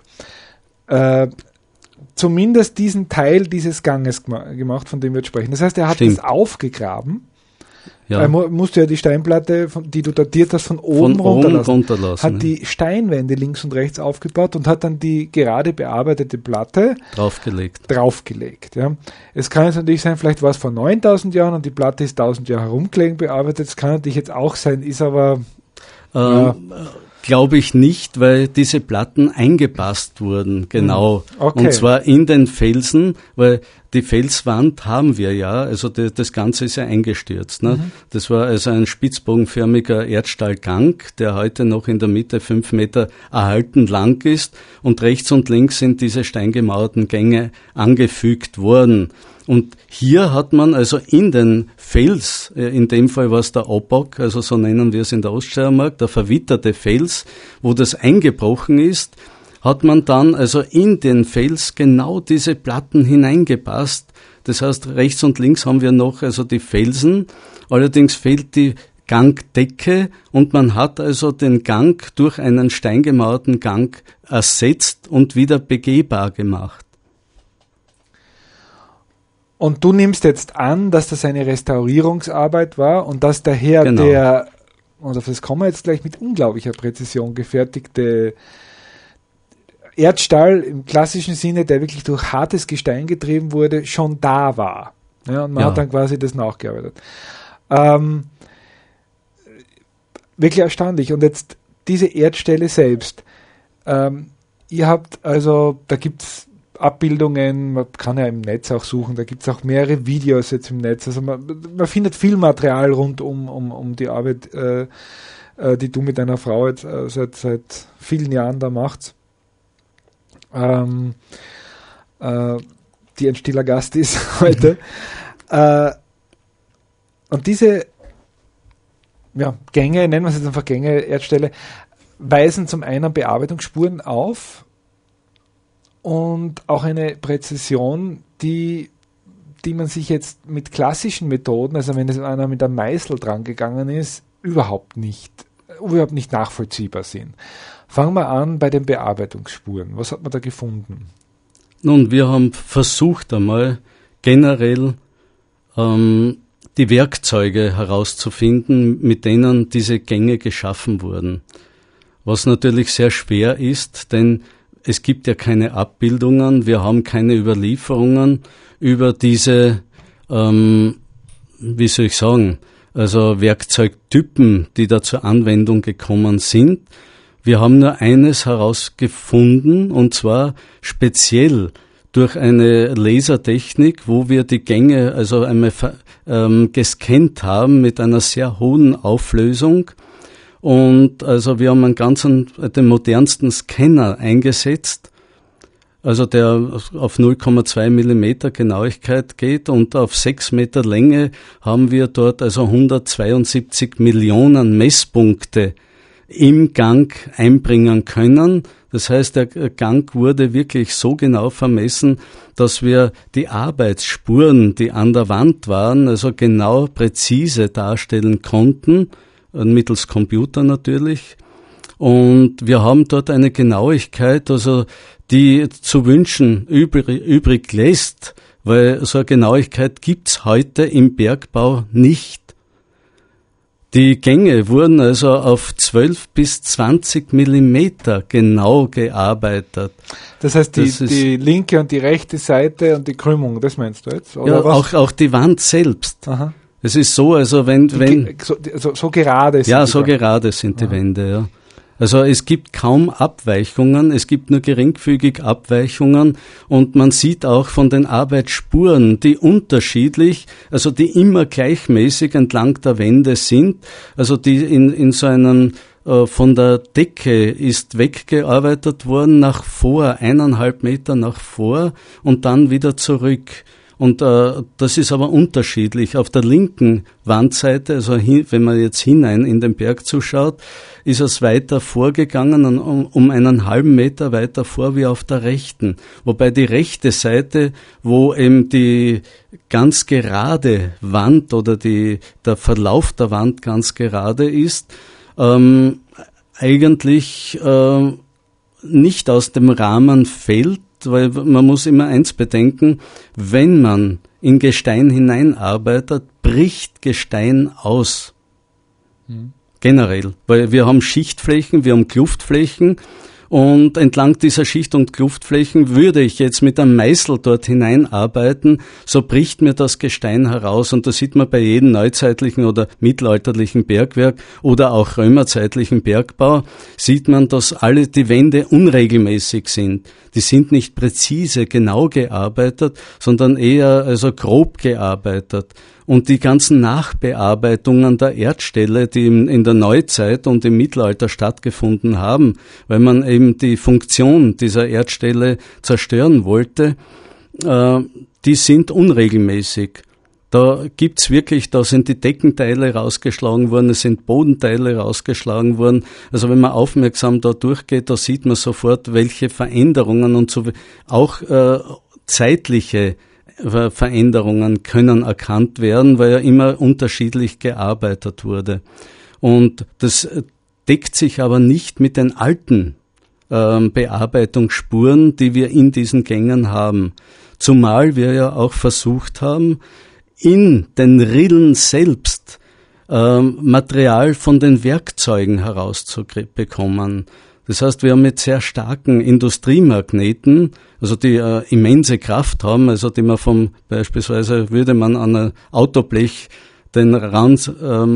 zumindest diesen Teil dieses Ganges gemacht, von dem wir jetzt sprechen. Das heißt, er hat es aufgegraben. Ja. Er musste ja die Steinplatte, die du datiert hast, von oben runterlassen. Hat die Steinwände links und rechts aufgebaut und hat dann die gerade bearbeitete Platte draufgelegt. Ja. Es kann jetzt natürlich sein, vielleicht war es vor 9.000 Jahren und die Platte ist 1.000 Jahre herumgelegen bearbeitet. Das kann natürlich jetzt auch sein, ist aber... Glaube ich nicht, weil diese Platten eingepasst wurden, genau. Okay. Und zwar in den Felsen, weil die Felswand haben wir ja, also das Ganze ist ja eingestürzt. Ne? Das war also ein spitzbogenförmiger Erdstahlgang, der heute noch in der Mitte 5 Meter erhalten lang ist, und rechts und links sind diese steingemauerten Gänge angefügt worden. Und hier hat man also in den Fels, in dem Fall war es der Obock, also so nennen wir es in der Oststeiermark, der verwitterte Fels, wo das eingebrochen ist, hat man dann also in den Fels genau diese Platten hineingepasst. Das heißt, rechts und links haben wir noch also die Felsen, allerdings fehlt die Gangdecke und man hat also den Gang durch einen steingemauerten Gang ersetzt und wieder begehbar gemacht. Und du nimmst jetzt an, dass das eine Restaurierungsarbeit war und dass daher Genau. der, und auf das kommen wir jetzt gleich, mit unglaublicher Präzision gefertigte Erdstahl im klassischen Sinne, der wirklich durch hartes Gestein getrieben wurde, schon da war. Ja, und man hat dann quasi das nachgearbeitet. Wirklich erstaunlich. Und jetzt diese Erdstelle selbst. Ihr habt also, da gibt es Abbildungen, man kann ja im Netz auch suchen, da gibt es auch mehrere Videos jetzt im Netz. Also man findet viel Material rund um die Arbeit, die du mit deiner Frau jetzt seit vielen Jahren da machst. Die ein stiller Gast ist heute. Und diese Gänge, nennen wir es jetzt einfach Gänge, Erdstelle, weisen zum einen Bearbeitungsspuren auf und auch eine Präzision, die man sich jetzt mit klassischen Methoden, also wenn es einer mit einem Meißel dran gegangen ist, überhaupt nicht nachvollziehbar sind. Fangen wir an bei den Bearbeitungsspuren. Was hat man da gefunden? Nun, wir haben versucht einmal generell die Werkzeuge herauszufinden, mit denen diese Gänge geschaffen wurden. Was natürlich sehr schwer ist, denn es gibt ja keine Abbildungen, wir haben keine Überlieferungen über diese, also Werkzeugtypen, die da zur Anwendung gekommen sind. Wir haben nur eines herausgefunden, und zwar speziell durch eine Lasertechnik, wo wir die Gänge also einmal gescannt haben mit einer sehr hohen Auflösung. Und also wir haben den modernsten Scanner eingesetzt, also der auf 0,2 Millimeter Genauigkeit geht, und auf 6 Meter Länge haben wir dort also 172 Millionen Messpunkte im Gang einbringen können. Das heißt, der Gang wurde wirklich so genau vermessen, dass wir die Arbeitsspuren, die an der Wand waren, also genau präzise darstellen konnten, mittels Computer natürlich. Und wir haben dort eine Genauigkeit, also die zu wünschen übrig lässt, weil so eine Genauigkeit gibt's heute im Bergbau nicht. Die Gänge wurden also auf 12 bis 20 Millimeter genau gearbeitet. Das heißt, die linke und die rechte Seite und die Krümmung, das meinst du jetzt? Oder ja, was? Auch die Wand selbst. Aha. Es ist so, also wenn so gerade sind ja, so gerade sind die Wände, ja. Also es gibt kaum Abweichungen, es gibt nur geringfügig Abweichungen und man sieht auch von den Arbeitsspuren, die unterschiedlich, also die immer gleichmäßig entlang der Wände sind, also die in so einem von der Decke ist weggearbeitet worden nach vor, 1,5 Meter nach vor und dann wieder zurück. Und das ist aber unterschiedlich. Auf der linken Wandseite, also wenn man jetzt hinein in den Berg zuschaut, ist es weiter vorgegangen, um 1,5 Meter weiter vor wie auf der rechten. Wobei die rechte Seite, wo eben die ganz gerade Wand oder der Verlauf der Wand ganz gerade ist, eigentlich nicht aus dem Rahmen fällt, weil man muss immer eins bedenken, wenn man in Gestein hineinarbeitet, bricht Gestein aus. Generell, weil wir haben Schichtflächen, wir haben Kluftflächen und entlang dieser Schicht- und Kluftflächen würde ich jetzt mit einem Meißel dort hineinarbeiten, so bricht mir das Gestein heraus und das sieht man bei jedem neuzeitlichen oder mittelalterlichen Bergwerk oder auch römerzeitlichen Bergbau, sieht man, dass alle die Wände unregelmäßig sind. Die sind nicht präzise, genau gearbeitet, sondern eher also grob gearbeitet. Und die ganzen Nachbearbeitungen der Erdställe, die in der Neuzeit und im Mittelalter stattgefunden haben, weil man eben die Funktion dieser Erdställe zerstören wollte, die sind unregelmäßig. Da gibt's wirklich, da sind die Deckenteile rausgeschlagen worden, es sind Bodenteile rausgeschlagen worden. Also wenn man aufmerksam da durchgeht, da sieht man sofort, welche Veränderungen und so auch zeitliche Veränderungen können erkannt werden, weil ja immer unterschiedlich gearbeitet wurde. Und das deckt sich aber nicht mit den alten Bearbeitungsspuren, die wir in diesen Gängen haben. Zumal wir ja auch versucht haben, in den Rillen selbst Material von den Werkzeugen herauszubekommen. Das heißt, wir haben mit sehr starken Industriemagneten, also die immense Kraft haben, also die man beispielsweise würde man an ein Autoblech den Rand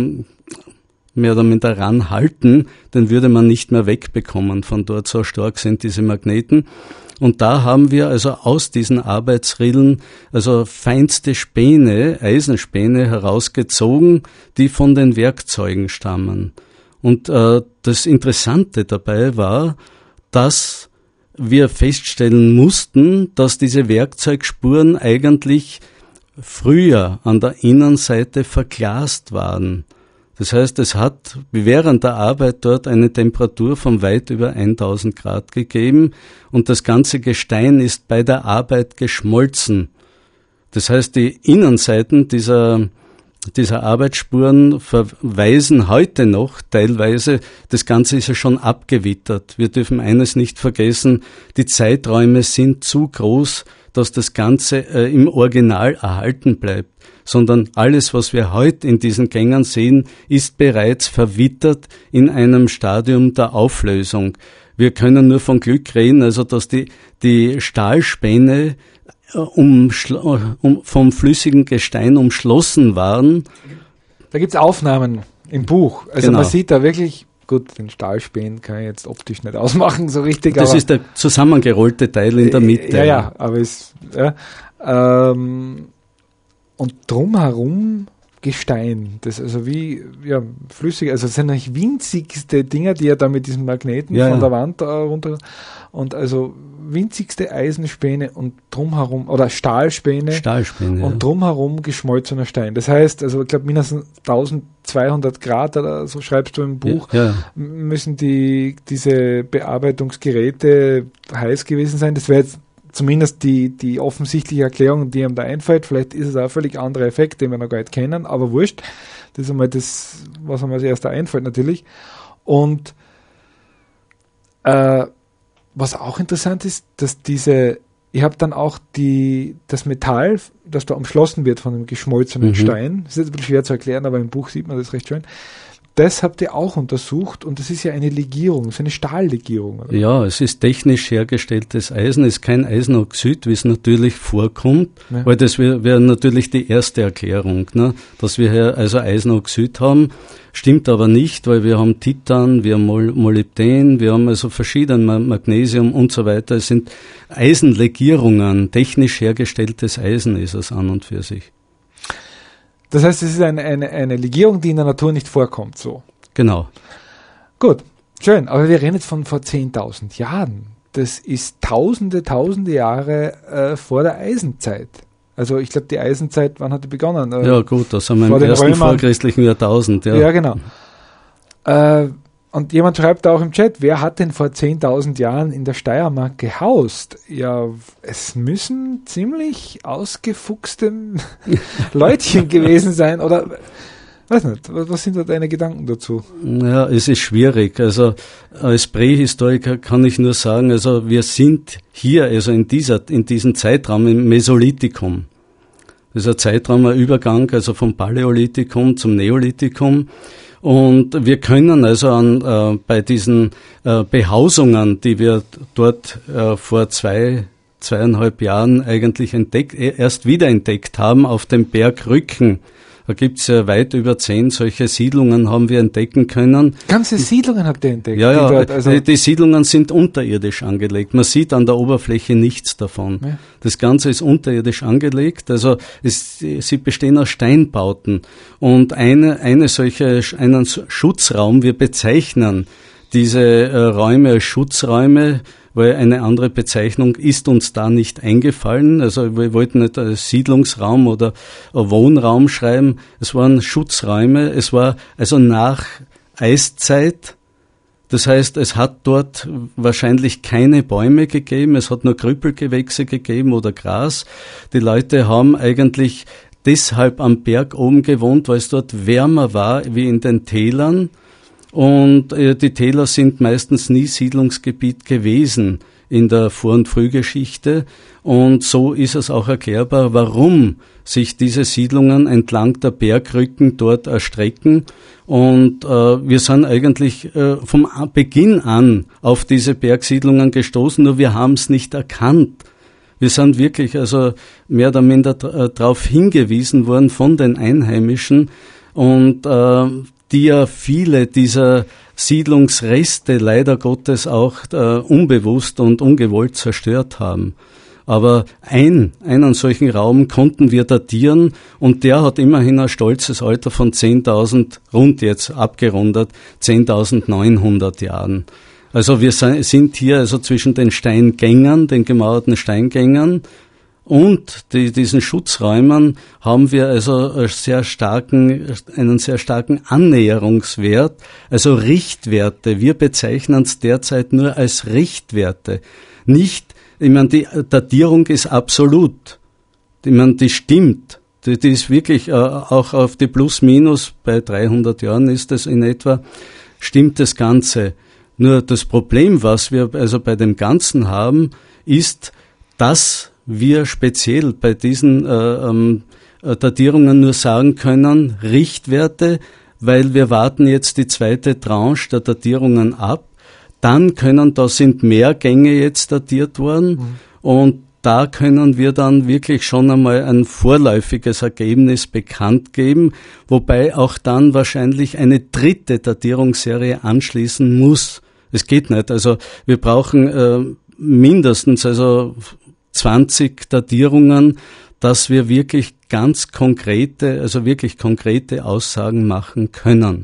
mehr oder minder ranhalten, den würde man nicht mehr wegbekommen von dort, so stark sind diese Magneten. Und da haben wir also aus diesen Arbeitsrillen also feinste Späne, Eisenspäne herausgezogen, die von den Werkzeugen stammen. Und das Interessante dabei war, dass wir feststellen mussten, dass diese Werkzeugspuren eigentlich früher an der Innenseite verglast waren. Das heißt, es hat während der Arbeit dort eine Temperatur von weit über 1000 Grad gegeben und das ganze Gestein ist bei der Arbeit geschmolzen. Das heißt, die Innenseiten dieser Arbeitsspuren verweisen heute noch teilweise, das Ganze ist ja schon abgewittert. Wir dürfen eines nicht vergessen, die Zeiträume sind zu groß, dass das Ganze im Original erhalten bleibt, sondern alles, was wir heute in diesen Gängen sehen, ist bereits verwittert in einem Stadium der Auflösung. Wir können nur von Glück reden, also dass die Stahlspäne vom flüssigen Gestein umschlossen waren. Da gibt's Aufnahmen im Buch. Also genau. Man sieht da wirklich, gut, den Stahlspänen kann ich jetzt optisch nicht ausmachen, so richtig. Das ist der zusammengerollte Teil in der Mitte. Ja, aber und drumherum Gestein, das also wie flüssig, also das sind eigentlich winzigste Dinger, die da mit diesen Magneten von der Wand runter und also winzigste Eisenspäne und drumherum, oder Stahlspäne und drumherum geschmolzener Stein. Das heißt, also ich glaube mindestens 1200 Grad oder so schreibst du im Buch, müssen diese Bearbeitungsgeräte heiß gewesen sein. Das wäre jetzt zumindest die offensichtliche Erklärung, die einem da einfällt. Vielleicht ist es auch ein völlig anderer Effekt, den wir noch gar nicht kennen, aber wurscht. Das ist einmal das, was einem als erster einfällt natürlich. Und was auch interessant ist, dass ich habe dann auch das Metall, das da umschlossen wird von einem geschmolzenen Stein, das ist jetzt ein bisschen schwer zu erklären, aber im Buch sieht man das recht schön, das habt ihr auch untersucht und das ist ja eine Legierung, das ist eine Stahllegierung. Oder? Ja, es ist technisch hergestelltes Eisen, es ist kein Eisenoxid, wie es natürlich vorkommt, weil das wäre natürlich die erste Erklärung, ne? Dass wir hier also Eisenoxid haben. Stimmt aber nicht, weil wir haben Titan, wir haben Molybden, wir haben also verschiedene Magnesium und so weiter. Es sind Eisenlegierungen, technisch hergestelltes Eisen ist es an und für sich. Das heißt, es ist eine Legierung, die in der Natur nicht vorkommt, so. Genau. Gut, schön, aber wir reden jetzt von vor 10.000 Jahren. Das ist tausende Jahre vor der Eisenzeit. Also ich glaube, die Eisenzeit, wann hat die begonnen? Ja gut, das haben wir im ersten vorchristlichen Jahrtausend. Ja, genau. Und jemand schreibt auch im Chat, wer hat denn vor 10.000 Jahren in der Steiermark gehaust? Ja, es müssen ziemlich ausgefuchste Leutchen gewesen sein, oder weiß nicht, was sind da deine Gedanken dazu? Ja, es ist schwierig. Also als Prähistoriker kann ich nur sagen, also wir sind hier, also in diesem Zeitraum im Mesolithikum. Das ist ein Zeitraum, ein Übergang, also vom Paläolithikum zum Neolithikum. Und wir können also bei diesen Behausungen, die wir dort vor 2,5 Jahren eigentlich erst wiederentdeckt haben, auf dem Bergrücken, da gibt es ja weit über 10 solche Siedlungen, haben wir entdecken können. Ganze Siedlungen habt ihr entdeckt? Ja, die Siedlungen sind unterirdisch angelegt. Man sieht an der Oberfläche nichts davon. Ja. Das Ganze ist unterirdisch angelegt, also sie bestehen aus Steinbauten. Und einen Schutzraum, wir bezeichnen diese Räume als Schutzräume, weil eine andere Bezeichnung ist uns da nicht eingefallen. Also wir wollten nicht Siedlungsraum oder Wohnraum schreiben. Es waren Schutzräume. Es war also nach Eiszeit. Das heißt, es hat dort wahrscheinlich keine Bäume gegeben. Es hat nur Krüppelgewächse gegeben oder Gras. Die Leute haben eigentlich deshalb am Berg oben gewohnt, weil es dort wärmer war wie in den Tälern. Und die Täler sind meistens nie Siedlungsgebiet gewesen in der Vor- und Frühgeschichte. Und so ist es auch erklärbar, warum sich diese Siedlungen entlang der Bergrücken dort erstrecken. Und wir sind eigentlich vom Beginn an auf diese Bergsiedlungen gestoßen, nur wir haben es nicht erkannt. Wir sind wirklich also mehr oder minder darauf hingewiesen worden von den Einheimischen und die ja viele dieser Siedlungsreste leider Gottes auch unbewusst und ungewollt zerstört haben. Aber einen solchen Raum konnten wir datieren und der hat immerhin ein stolzes Alter von 10.000, rund jetzt abgerundet, 10.900 Jahren. Also wir sind hier also zwischen den Steingängern, den gemauerten Steingängern, und diesen Schutzräumen haben wir also einen sehr starken Annäherungswert, also Richtwerte. Wir bezeichnen es derzeit nur als Richtwerte. Nicht, ich meine, die Datierung ist absolut. Ich meine, die stimmt. Die ist wirklich auch auf die Plus-Minus, bei 300 Jahren ist es in etwa, stimmt das Ganze. Nur das Problem, was wir also bei dem Ganzen haben, ist, dass wir speziell bei diesen Datierungen nur sagen können, Richtwerte, weil wir warten jetzt die zweite Tranche der Datierungen ab. Dann da sind mehr Gänge jetzt datiert worden und da können wir dann wirklich schon einmal ein vorläufiges Ergebnis bekannt geben, wobei auch dann wahrscheinlich eine dritte Datierungsserie anschließen muss. Es geht nicht, also wir brauchen mindestens also 20 Datierungen, dass wir wirklich ganz konkrete Aussagen machen können.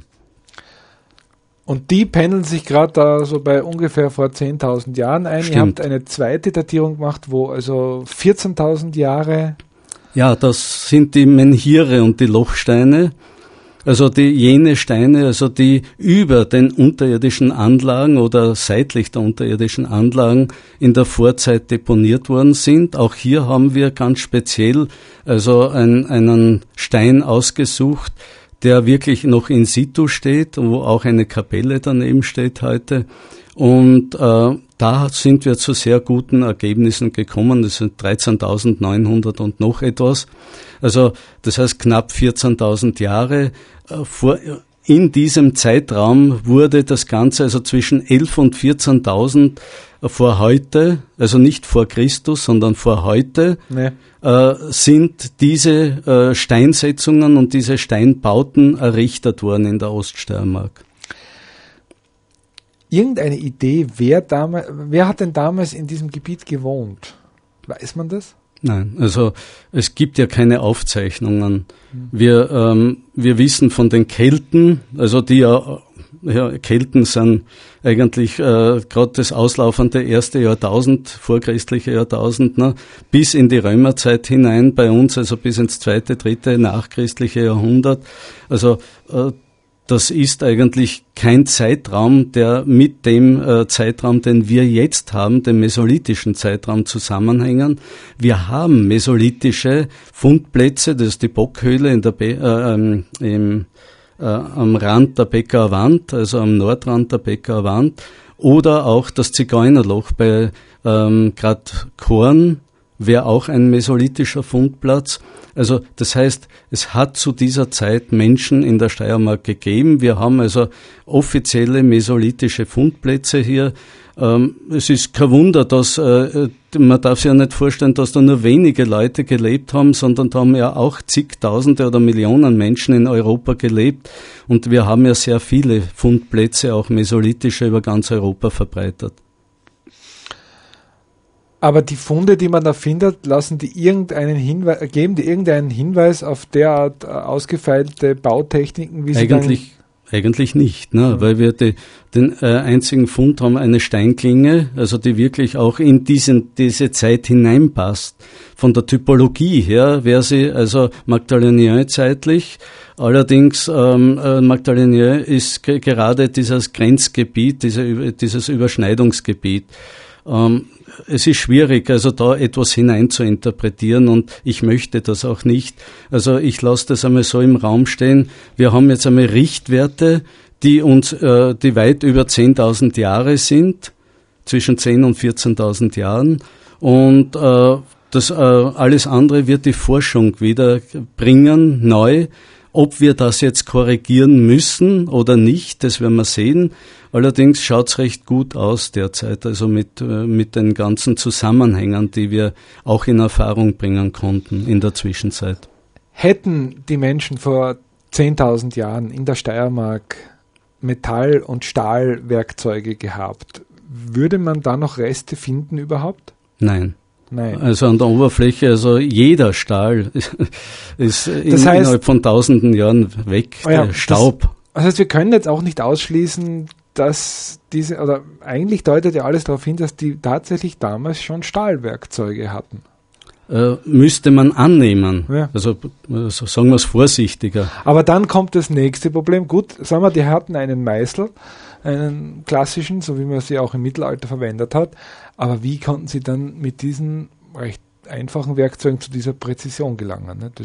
Und die pendeln sich gerade da so bei ungefähr vor 10.000 Jahren ein. Stimmt. Ihr habt eine zweite Datierung gemacht, wo also 14.000 Jahre... Ja, das sind die Menhire und die Lochsteine. Also jene Steine, also die über den unterirdischen Anlagen oder seitlich der unterirdischen Anlagen in der Vorzeit deponiert worden sind. Auch hier haben wir ganz speziell also einen Stein ausgesucht, der wirklich noch in situ steht, wo auch eine Kapelle daneben steht heute. Und da sind wir zu sehr guten Ergebnissen gekommen. Das sind 13.900 und noch etwas. Also das heißt knapp 14.000 Jahre. in diesem Zeitraum wurde das Ganze also zwischen 11 und 14.000 vor heute, also nicht vor Christus, sondern vor heute, sind diese Steinsetzungen und diese Steinbauten errichtet worden in der Oststeiermark. Irgendeine Idee, wer hat denn damals in diesem Gebiet gewohnt? Weiß man das? Nein, also es gibt ja keine Aufzeichnungen. Wir wissen von den Kelten, also die Kelten sind eigentlich gerade das auslaufende erste Jahrtausend, vorchristliche Jahrtausend, ne, bis in die Römerzeit hinein bei uns, also bis ins 2., 3. nachchristliche Jahrhundert. Also das ist eigentlich kein Zeitraum, der mit dem Zeitraum, den wir jetzt haben, dem mesolithischen Zeitraum, zusammenhängen. Wir haben mesolithische Fundplätze, das ist die Bockhöhle in der am Rand der Beckerer Wand, also am Nordrand der Beckerer Wand, oder auch das Zigeunerloch bei Grad Korn wäre auch ein mesolithischer Fundplatz. Also das heißt, es hat zu dieser Zeit Menschen in der Steiermark gegeben. Wir haben also offizielle mesolithische Fundplätze hier. Es ist kein Wunder, dass man darf sich ja nicht vorstellen, dass da nur wenige Leute gelebt haben, sondern da haben ja auch zigtausende oder Millionen Menschen in Europa gelebt. Und wir haben ja sehr viele Fundplätze, auch mesolithische, über ganz Europa verbreitet. Aber die Funde, die man da findet, geben die irgendeinen Hinweis auf derart ausgefeilte Bautechniken, wie sie Eigentlich nicht, ne? Weil wir den einzigen Fund haben, eine Steinklinge, also die wirklich auch in diese Zeit hineinpasst. Von der Typologie her wäre sie also Magdalénien zeitlich. Allerdings Magdalénien ist gerade dieses Grenzgebiet, dieses Überschneidungsgebiet. Es ist schwierig, also da etwas hinein zu interpretieren, und ich möchte das auch nicht. Also ich lasse das einmal so im Raum stehen. Wir haben jetzt einmal Richtwerte, die weit über 10.000 Jahre sind, zwischen 10.000 und 14.000 Jahren, und das alles andere wird die Forschung wieder bringen, neu. Ob wir das jetzt korrigieren müssen oder nicht, das werden wir sehen. Allerdings schaut es recht gut aus derzeit, also mit den ganzen Zusammenhängen, die wir auch in Erfahrung bringen konnten in der Zwischenzeit. Hätten die Menschen vor 10.000 Jahren in der Steiermark Metall- und Stahlwerkzeuge gehabt, würde man da noch Reste finden überhaupt? Nein. Also an der Oberfläche, also jeder Stahl ist innerhalb von tausenden Jahren weg, der Staub. Das heißt, wir können jetzt auch nicht ausschließen, dass eigentlich deutet ja alles darauf hin, dass die tatsächlich damals schon Stahlwerkzeuge hatten. Müsste man annehmen. Ja. Also sagen wir es vorsichtiger. Aber dann kommt das nächste Problem. Gut, sagen wir, die hatten einen Meißel, einen klassischen, so wie man sie auch im Mittelalter verwendet hat. Aber wie konnten sie dann mit diesen recht einfachen Werkzeugen zu dieser Präzision gelangen? Ne?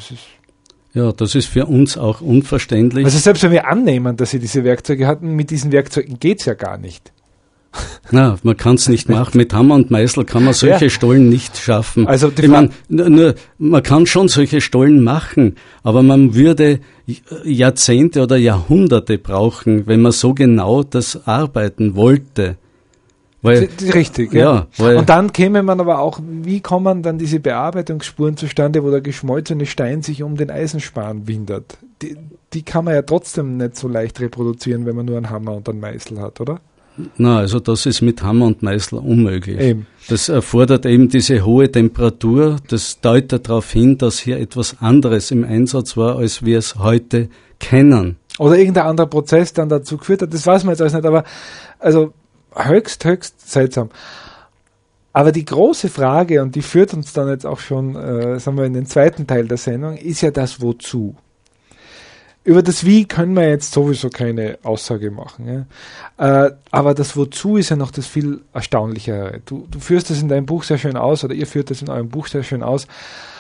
Das ist für uns auch unverständlich. Also selbst wenn wir annehmen, dass sie diese Werkzeuge hatten, mit diesen Werkzeugen geht es ja gar nicht. Na, man kann es nicht machen. Mit Hammer und Meißel kann man solche Stollen nicht schaffen. Also man kann schon solche Stollen machen, aber man würde Jahrzehnte oder Jahrhunderte brauchen, wenn man so genau das arbeiten wollte. Richtig, ja. Und dann käme man aber auch, wie kommen dann diese Bearbeitungsspuren zustande, wo der geschmolzene Stein sich um den Eisenspan windert? Die kann man ja trotzdem nicht so leicht reproduzieren, wenn man nur einen Hammer und einen Meißel hat, oder? Na, also das ist mit Hammer und Meißel unmöglich. Eben. Das erfordert eben diese hohe Temperatur. Das deutet darauf hin, dass hier etwas anderes im Einsatz war, als wir es heute kennen. Oder irgendein anderer Prozess dann dazu geführt hat, das weiß man jetzt alles nicht, aber also höchst seltsam. Aber die große Frage, und die führt uns dann jetzt auch schon, sagen wir, in den zweiten Teil der Sendung, ist ja das Wozu. Über das Wie können wir jetzt sowieso keine Aussage machen. Ja? Aber das Wozu ist ja noch das viel Erstaunlichere. Du führst das in deinem Buch sehr schön aus, oder ihr führt das in eurem Buch sehr schön aus.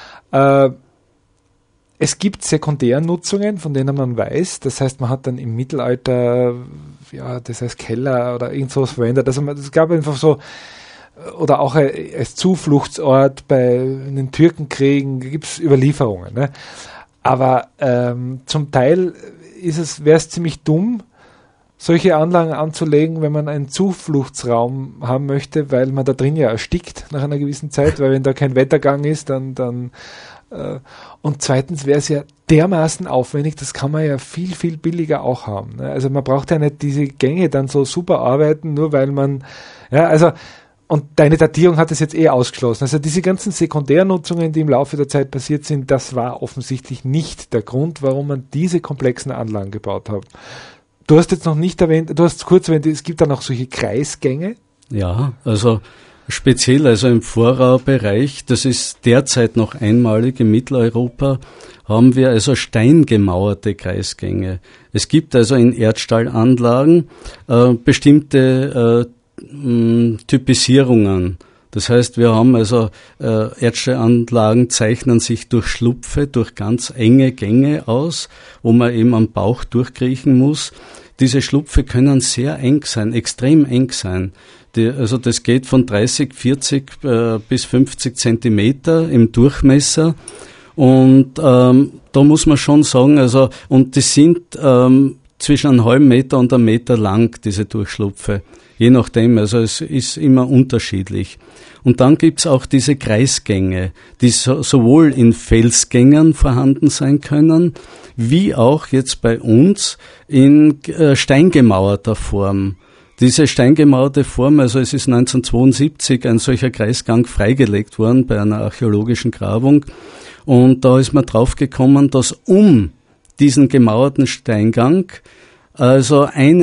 Es gibt Sekundärnutzungen, von denen man weiß. Das heißt, man hat dann im Mittelalter, das heißt Keller oder irgend sowas verwendet. Also es gab einfach so, oder auch als Zufluchtsort bei den Türkenkriegen gibt es Überlieferungen. Ne? Aber zum Teil wäre es ziemlich dumm, solche Anlagen anzulegen, wenn man einen Zufluchtsraum haben möchte, weil man da drin ja erstickt nach einer gewissen Zeit, weil wenn da kein Wettergang ist, dann und zweitens wäre es ja dermaßen aufwendig, das kann man ja viel, viel billiger auch haben. Ne? Also man braucht ja nicht diese Gänge dann so super arbeiten, nur weil man, und deine Datierung hat es jetzt ausgeschlossen. Also diese ganzen Sekundärnutzungen, die im Laufe der Zeit passiert sind, das war offensichtlich nicht der Grund, warum man diese komplexen Anlagen gebaut hat. Du hast jetzt noch nicht erwähnt, du hast kurz erwähnt, es gibt dann auch solche Kreisgänge. Ja, also speziell im Vorraubereich, das ist derzeit noch einmalig in Mitteleuropa, haben wir steingemauerte Kreisgänge. Es gibt in Erdstahlanlagen bestimmte Typisierungen. Das heißt, wir haben Erdstallanlagen zeichnen sich durch Schlupfe, durch ganz enge Gänge aus, wo man eben am Bauch durchkriechen muss. Diese Schlupfe können sehr eng sein, extrem eng sein. Das geht von 30, 40 bis 50 Zentimeter im Durchmesser. Und da muss man schon sagen, und die sind zwischen einem halben Meter und einem Meter lang, diese Durchschlupfe. Je nachdem, es ist immer unterschiedlich. Und dann gibt's auch diese Kreisgänge, die sowohl in Felsgängen vorhanden sein können, wie auch jetzt bei uns in steingemauerter Form. Diese steingemauerte Form, es ist 1972 ein solcher Kreisgang freigelegt worden bei einer archäologischen Grabung. Und da ist man draufgekommen, dass um diesen gemauerten Steingang eine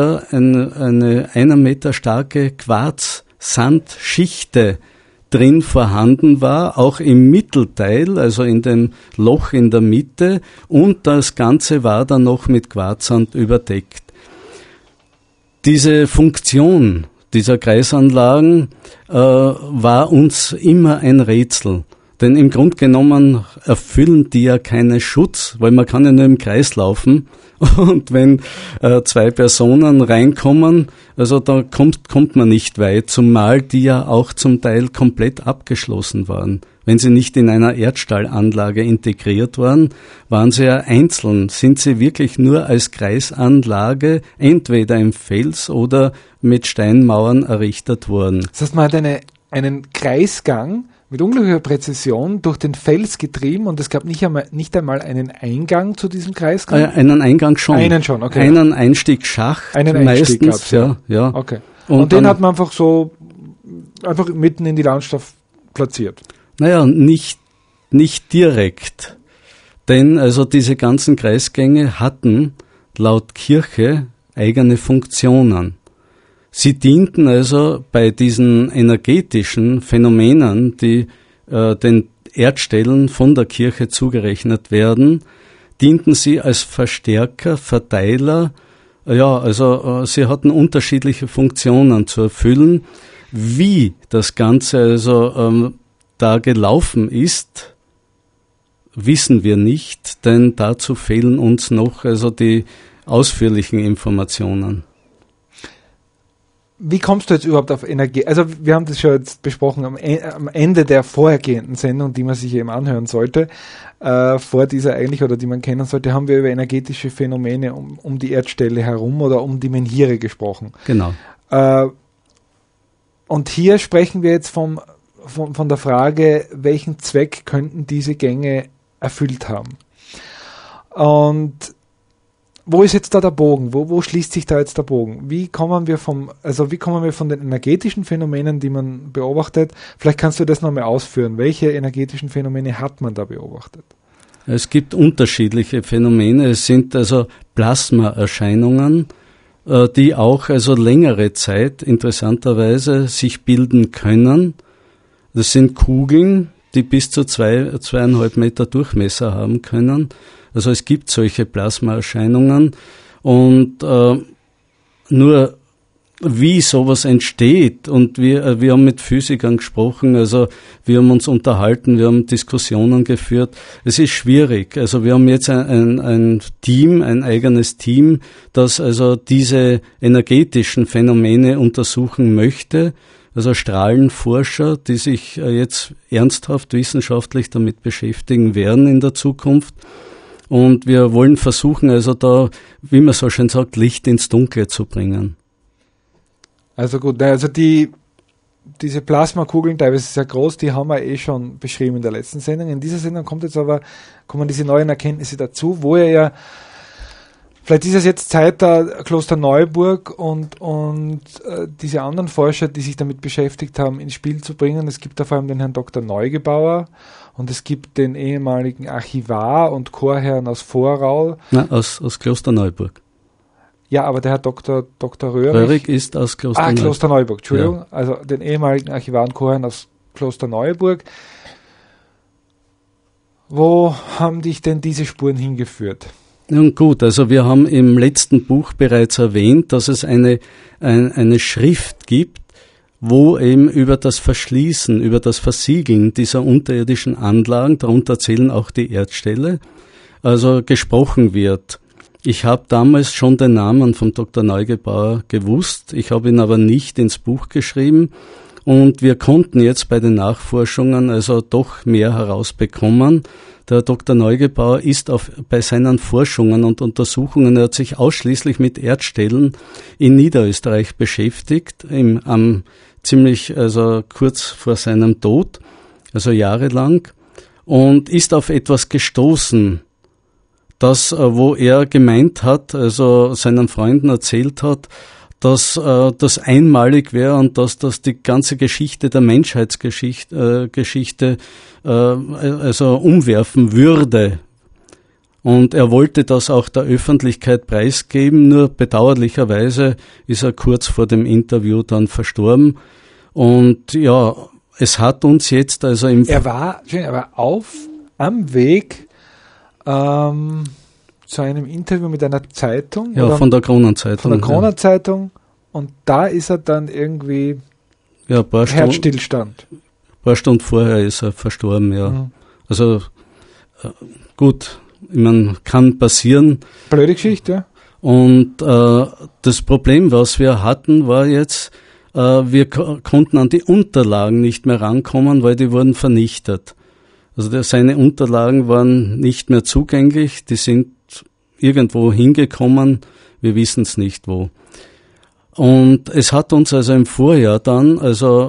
Meter starke Quarz-Sandschichte drin vorhanden war, auch im Mittelteil, also in dem Loch in der Mitte, und das Ganze war dann noch mit Quarzsand überdeckt. Diese Funktion dieser Kreisanlagen war uns immer ein Rätsel. Denn im Grunde genommen erfüllen die ja keinen Schutz, weil man kann ja nur im Kreis laufen. Und wenn zwei Personen reinkommen, da kommt man nicht weit, zumal die ja auch zum Teil komplett abgeschlossen waren. Wenn sie nicht in einer Erdstallanlage integriert waren, waren sie ja einzeln. Sind sie wirklich nur als Kreisanlage entweder im Fels oder mit Steinmauern errichtet worden. Das heißt, man hat einen Kreisgang mit unglaublicher Präzision durch den Fels getrieben und es gab nicht einmal einen Eingang zu diesem Kreisgang? Einen Eingang schon. Einen schon, okay. Einen Einstiegsschacht Einstieg meistens, ja. Okay. Und den hat man einfach mitten in die Landschaft platziert? Naja, nicht direkt. Denn diese ganzen Kreisgänge hatten laut Kirche eigene Funktionen. Sie dienten bei diesen energetischen Phänomenen, die den Erdstellen von der Kirche zugerechnet werden, dienten sie als Verstärker, Verteiler. Sie hatten unterschiedliche Funktionen zu erfüllen. Wie das Ganze da gelaufen ist, wissen wir nicht, denn dazu fehlen uns noch die ausführlichen Informationen. Wie kommst du jetzt überhaupt auf Energie? Also wir haben das schon jetzt besprochen am Ende der vorhergehenden Sendung, die man sich eben anhören sollte, vor dieser eigentlich, oder die man kennen sollte, haben wir über energetische Phänomene um die Erdstelle herum oder um die Menhire gesprochen. Genau. Und hier sprechen wir jetzt von der Frage, welchen Zweck könnten diese Gänge erfüllt haben? Und wo ist jetzt da der Bogen? Wo schließt sich da jetzt der Bogen? Wie kommen wir von den energetischen Phänomenen, die man beobachtet? Vielleicht kannst du das nochmal ausführen. Welche energetischen Phänomene hat man da beobachtet? Es gibt unterschiedliche Phänomene. Es sind Plasmaerscheinungen, die auch längere Zeit interessanterweise sich bilden können. Das sind Kugeln, die bis zu 2,5 Meter Durchmesser haben können. Also es gibt solche Plasmaerscheinungen und nur wie sowas entsteht, und wir haben mit Physikern gesprochen, wir haben uns unterhalten, wir haben Diskussionen geführt. Es ist schwierig. Wir haben jetzt ein Team, ein eigenes Team, das diese energetischen Phänomene untersuchen möchte. also Strahlenforscher, die sich jetzt ernsthaft wissenschaftlich damit beschäftigen werden in der Zukunft. Und wir wollen versuchen, also da, wie man so schön sagt, Licht ins Dunkle zu bringen. Also gut, also diese Plasmakugeln, teilweise sehr groß, die haben wir schon beschrieben in der letzten Sendung. In dieser Sendung kommen diese neuen Erkenntnisse dazu, wo er ja, vielleicht ist es jetzt Zeit, da Klosterneuburg und diese anderen Forscher, die sich damit beschäftigt haben, ins Spiel zu bringen. Es gibt da vor allem den Herrn Dr. Neugebauer und es gibt den ehemaligen Archivar und Chorherrn aus Vorau. Na, aus Klosterneuburg. Ja, aber der Herr Dr. Röhrig. Röhrig ist aus Klosterneuburg. Klosterneuburg, Entschuldigung. Ja. Also den ehemaligen Archivar und Chorherrn aus Klosterneuburg. Wo haben dich denn diese Spuren hingeführt? Nun gut, also wir haben im letzten Buch bereits erwähnt, dass es eine Schrift gibt, wo eben über das Verschließen, über das Versiegeln dieser unterirdischen Anlagen, darunter zählen auch die Erdställe, also gesprochen wird. Ich habe damals schon den Namen vom Dr. Neugebauer gewusst, ich habe ihn aber nicht ins Buch geschrieben und wir konnten jetzt bei den Nachforschungen also doch mehr herausbekommen. Der Dr. Neugebauer ist bei seinen Forschungen und Untersuchungen, er hat sich ausschließlich mit Erdstellen in Niederösterreich beschäftigt, also kurz vor seinem Tod, also jahrelang, und ist auf etwas gestoßen, das, wo er gemeint hat, also seinen Freunden erzählt hat, dass das einmalig wäre und dass das die ganze Geschichte der Menschheitsgeschichte also umwerfen würde. Und er wollte das auch der Öffentlichkeit preisgeben, nur bedauerlicherweise ist er kurz vor dem Interview dann verstorben. Und ja, es hat uns jetzt also Er war am Weg zu einem Interview mit einer Zeitung. Ja, von der Kronenzeitung. Von der Kronenzeitung. Ja. Und da ist er dann irgendwie Herzstillstand. Ein paar Stunden vorher ist er verstorben, ja. Mhm. Also gut, ich meine, kann passieren. Blöde Geschichte, ja. Und das Problem, was wir hatten, war jetzt, wir konnten an die Unterlagen nicht mehr rankommen, weil die wurden vernichtet. Also seine Unterlagen waren nicht mehr zugänglich, die sind irgendwo hingekommen, wir wissen es nicht wo. Und es hat uns also im Vorjahr dann,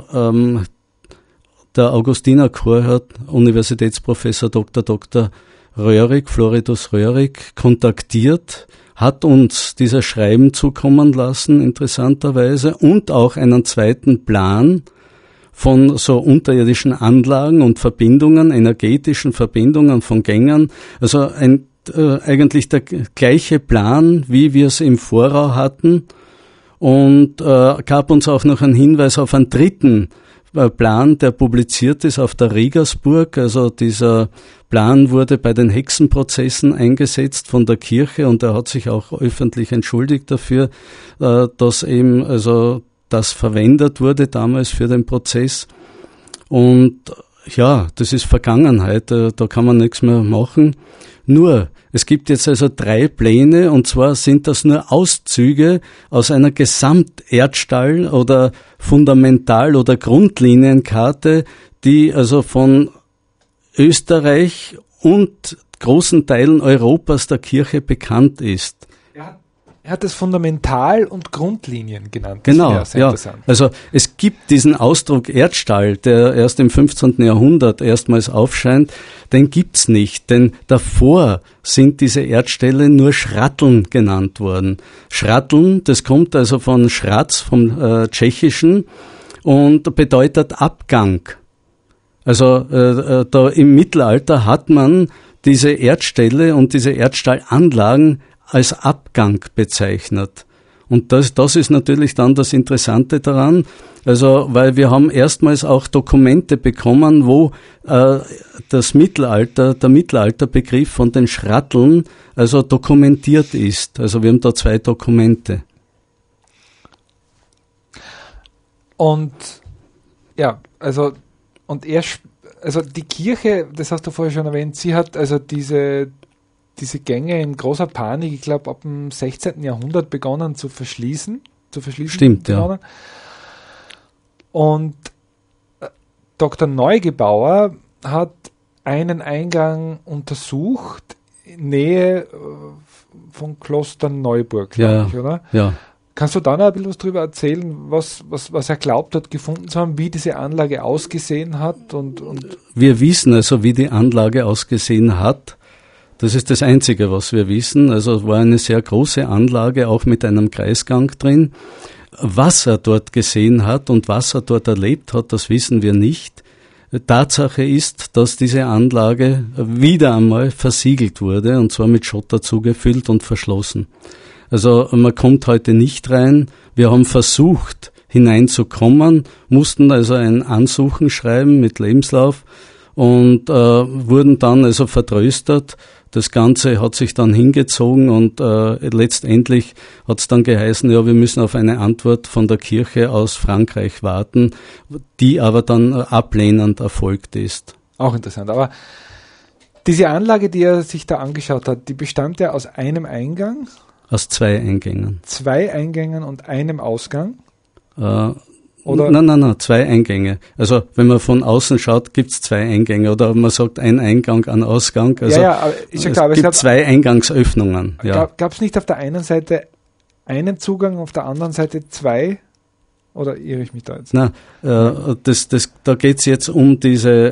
der Augustinerchor, Universitätsprofessor Dr. Röhrig, Floridus Röhrig, kontaktiert, hat uns dieses Schreiben zukommen lassen, interessanterweise, und auch einen zweiten Plan von so unterirdischen Anlagen und Verbindungen, energetischen Verbindungen von Gängern, also eigentlich der gleiche Plan, wie wir es im Vorau hatten, und gab uns auch noch einen Hinweis auf einen dritten Plan, der publiziert ist auf der Regersburg. Also dieser Plan wurde bei den Hexenprozessen eingesetzt von der Kirche und er hat sich auch öffentlich entschuldigt dafür, dass eben also das verwendet wurde damals für den Prozess. Und ja, das ist Vergangenheit, da kann man nichts mehr machen. Nur, es gibt jetzt also 3 Pläne, und zwar sind das nur Auszüge aus einer Gesamterdstall- oder Fundamental- oder Grundlinienkarte, die also von Österreich und großen Teilen Europas der Kirche bekannt ist. Er hat das Fundamental- und Grundlinien genannt. Genau, ja. Also es gibt diesen Ausdruck Erdstall, der erst im 15. Jahrhundert erstmals aufscheint, den gibt's nicht, denn davor sind diese Erdställe nur Schratteln genannt worden. Schratteln, das kommt also von Schratz, vom Tschechischen, und bedeutet Abgang. Also da im Mittelalter hat man diese Erdställe und diese Erdstallanlagen als Abgang bezeichnet. Und das ist natürlich dann das Interessante daran, also weil wir haben erstmals auch Dokumente bekommen, wo der Mittelalterbegriff von den Schratteln also dokumentiert ist. Also wir haben da 2 Dokumente. Und ja, also die Kirche, das hast du vorher schon erwähnt, sie hat also diese Gänge in großer Panik, ich glaube, ab dem 16. Jahrhundert begonnen zu verschließen. Stimmt, ja. Und Dr. Neugebauer hat einen Eingang untersucht, in Nähe von Kloster Neuburg, glaube ich, oder? Ja. Kannst du da noch ein bisschen was drüber erzählen, was er glaubt hat, gefunden zu haben, wie diese Anlage ausgesehen hat? Und Wir wissen also, wie die Anlage ausgesehen hat. Das ist das Einzige, was wir wissen. Also es war eine sehr große Anlage, auch mit einem Kreisgang drin. Was er dort gesehen hat und was er dort erlebt hat, das wissen wir nicht. Tatsache ist, dass diese Anlage wieder einmal versiegelt wurde, und zwar mit Schotter zugefüllt und verschlossen. Also man kommt heute nicht rein. Wir haben versucht, hineinzukommen, mussten also ein Ansuchen schreiben mit Lebenslauf und wurden dann also vertröstet. Das Ganze hat sich dann hingezogen und letztendlich hat es dann geheißen, ja, wir müssen auf eine Antwort von der Kirche aus Frankreich warten, die aber dann ablehnend erfolgt ist. auch interessant. Aber diese Anlage, die er sich da angeschaut hat, die bestand ja aus einem Eingang? Aus 2 Eingängen. 2 Eingängen und einem Ausgang? Oder? Nein, 2 Eingänge. Also wenn man von außen schaut, gibt es 2 Eingänge. Oder man sagt ein Eingang, ein Ausgang. Also aber ist ja klar, aber es gibt 2 Eingangsöffnungen. Ja. Gab es nicht auf der einen Seite einen Zugang, auf der anderen Seite 2? Oder irre ich mich da jetzt? Nein, da geht es jetzt um diese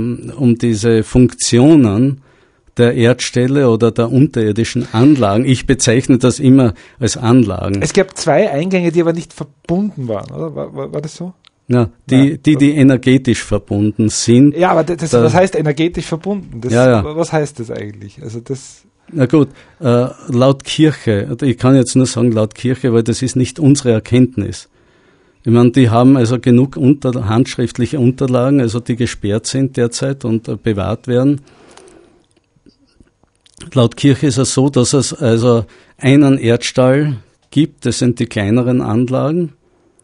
Funktionen der Erdstelle oder der unterirdischen Anlagen. Ich bezeichne das immer als Anlagen. Es gab 2 Eingänge, die aber nicht verbunden waren, oder? War das so? Ja, die energetisch verbunden sind. Ja, aber was heißt energetisch verbunden? Was heißt das eigentlich? Also das... Na gut, laut Kirche, ich kann jetzt nur sagen laut Kirche, weil das ist nicht unsere Erkenntnis. Ich meine, die haben also genug handschriftliche Unterlagen, also die gesperrt sind derzeit und bewahrt werden. Laut Kirche ist es so, dass es also einen Erdstall gibt, das sind die kleineren Anlagen.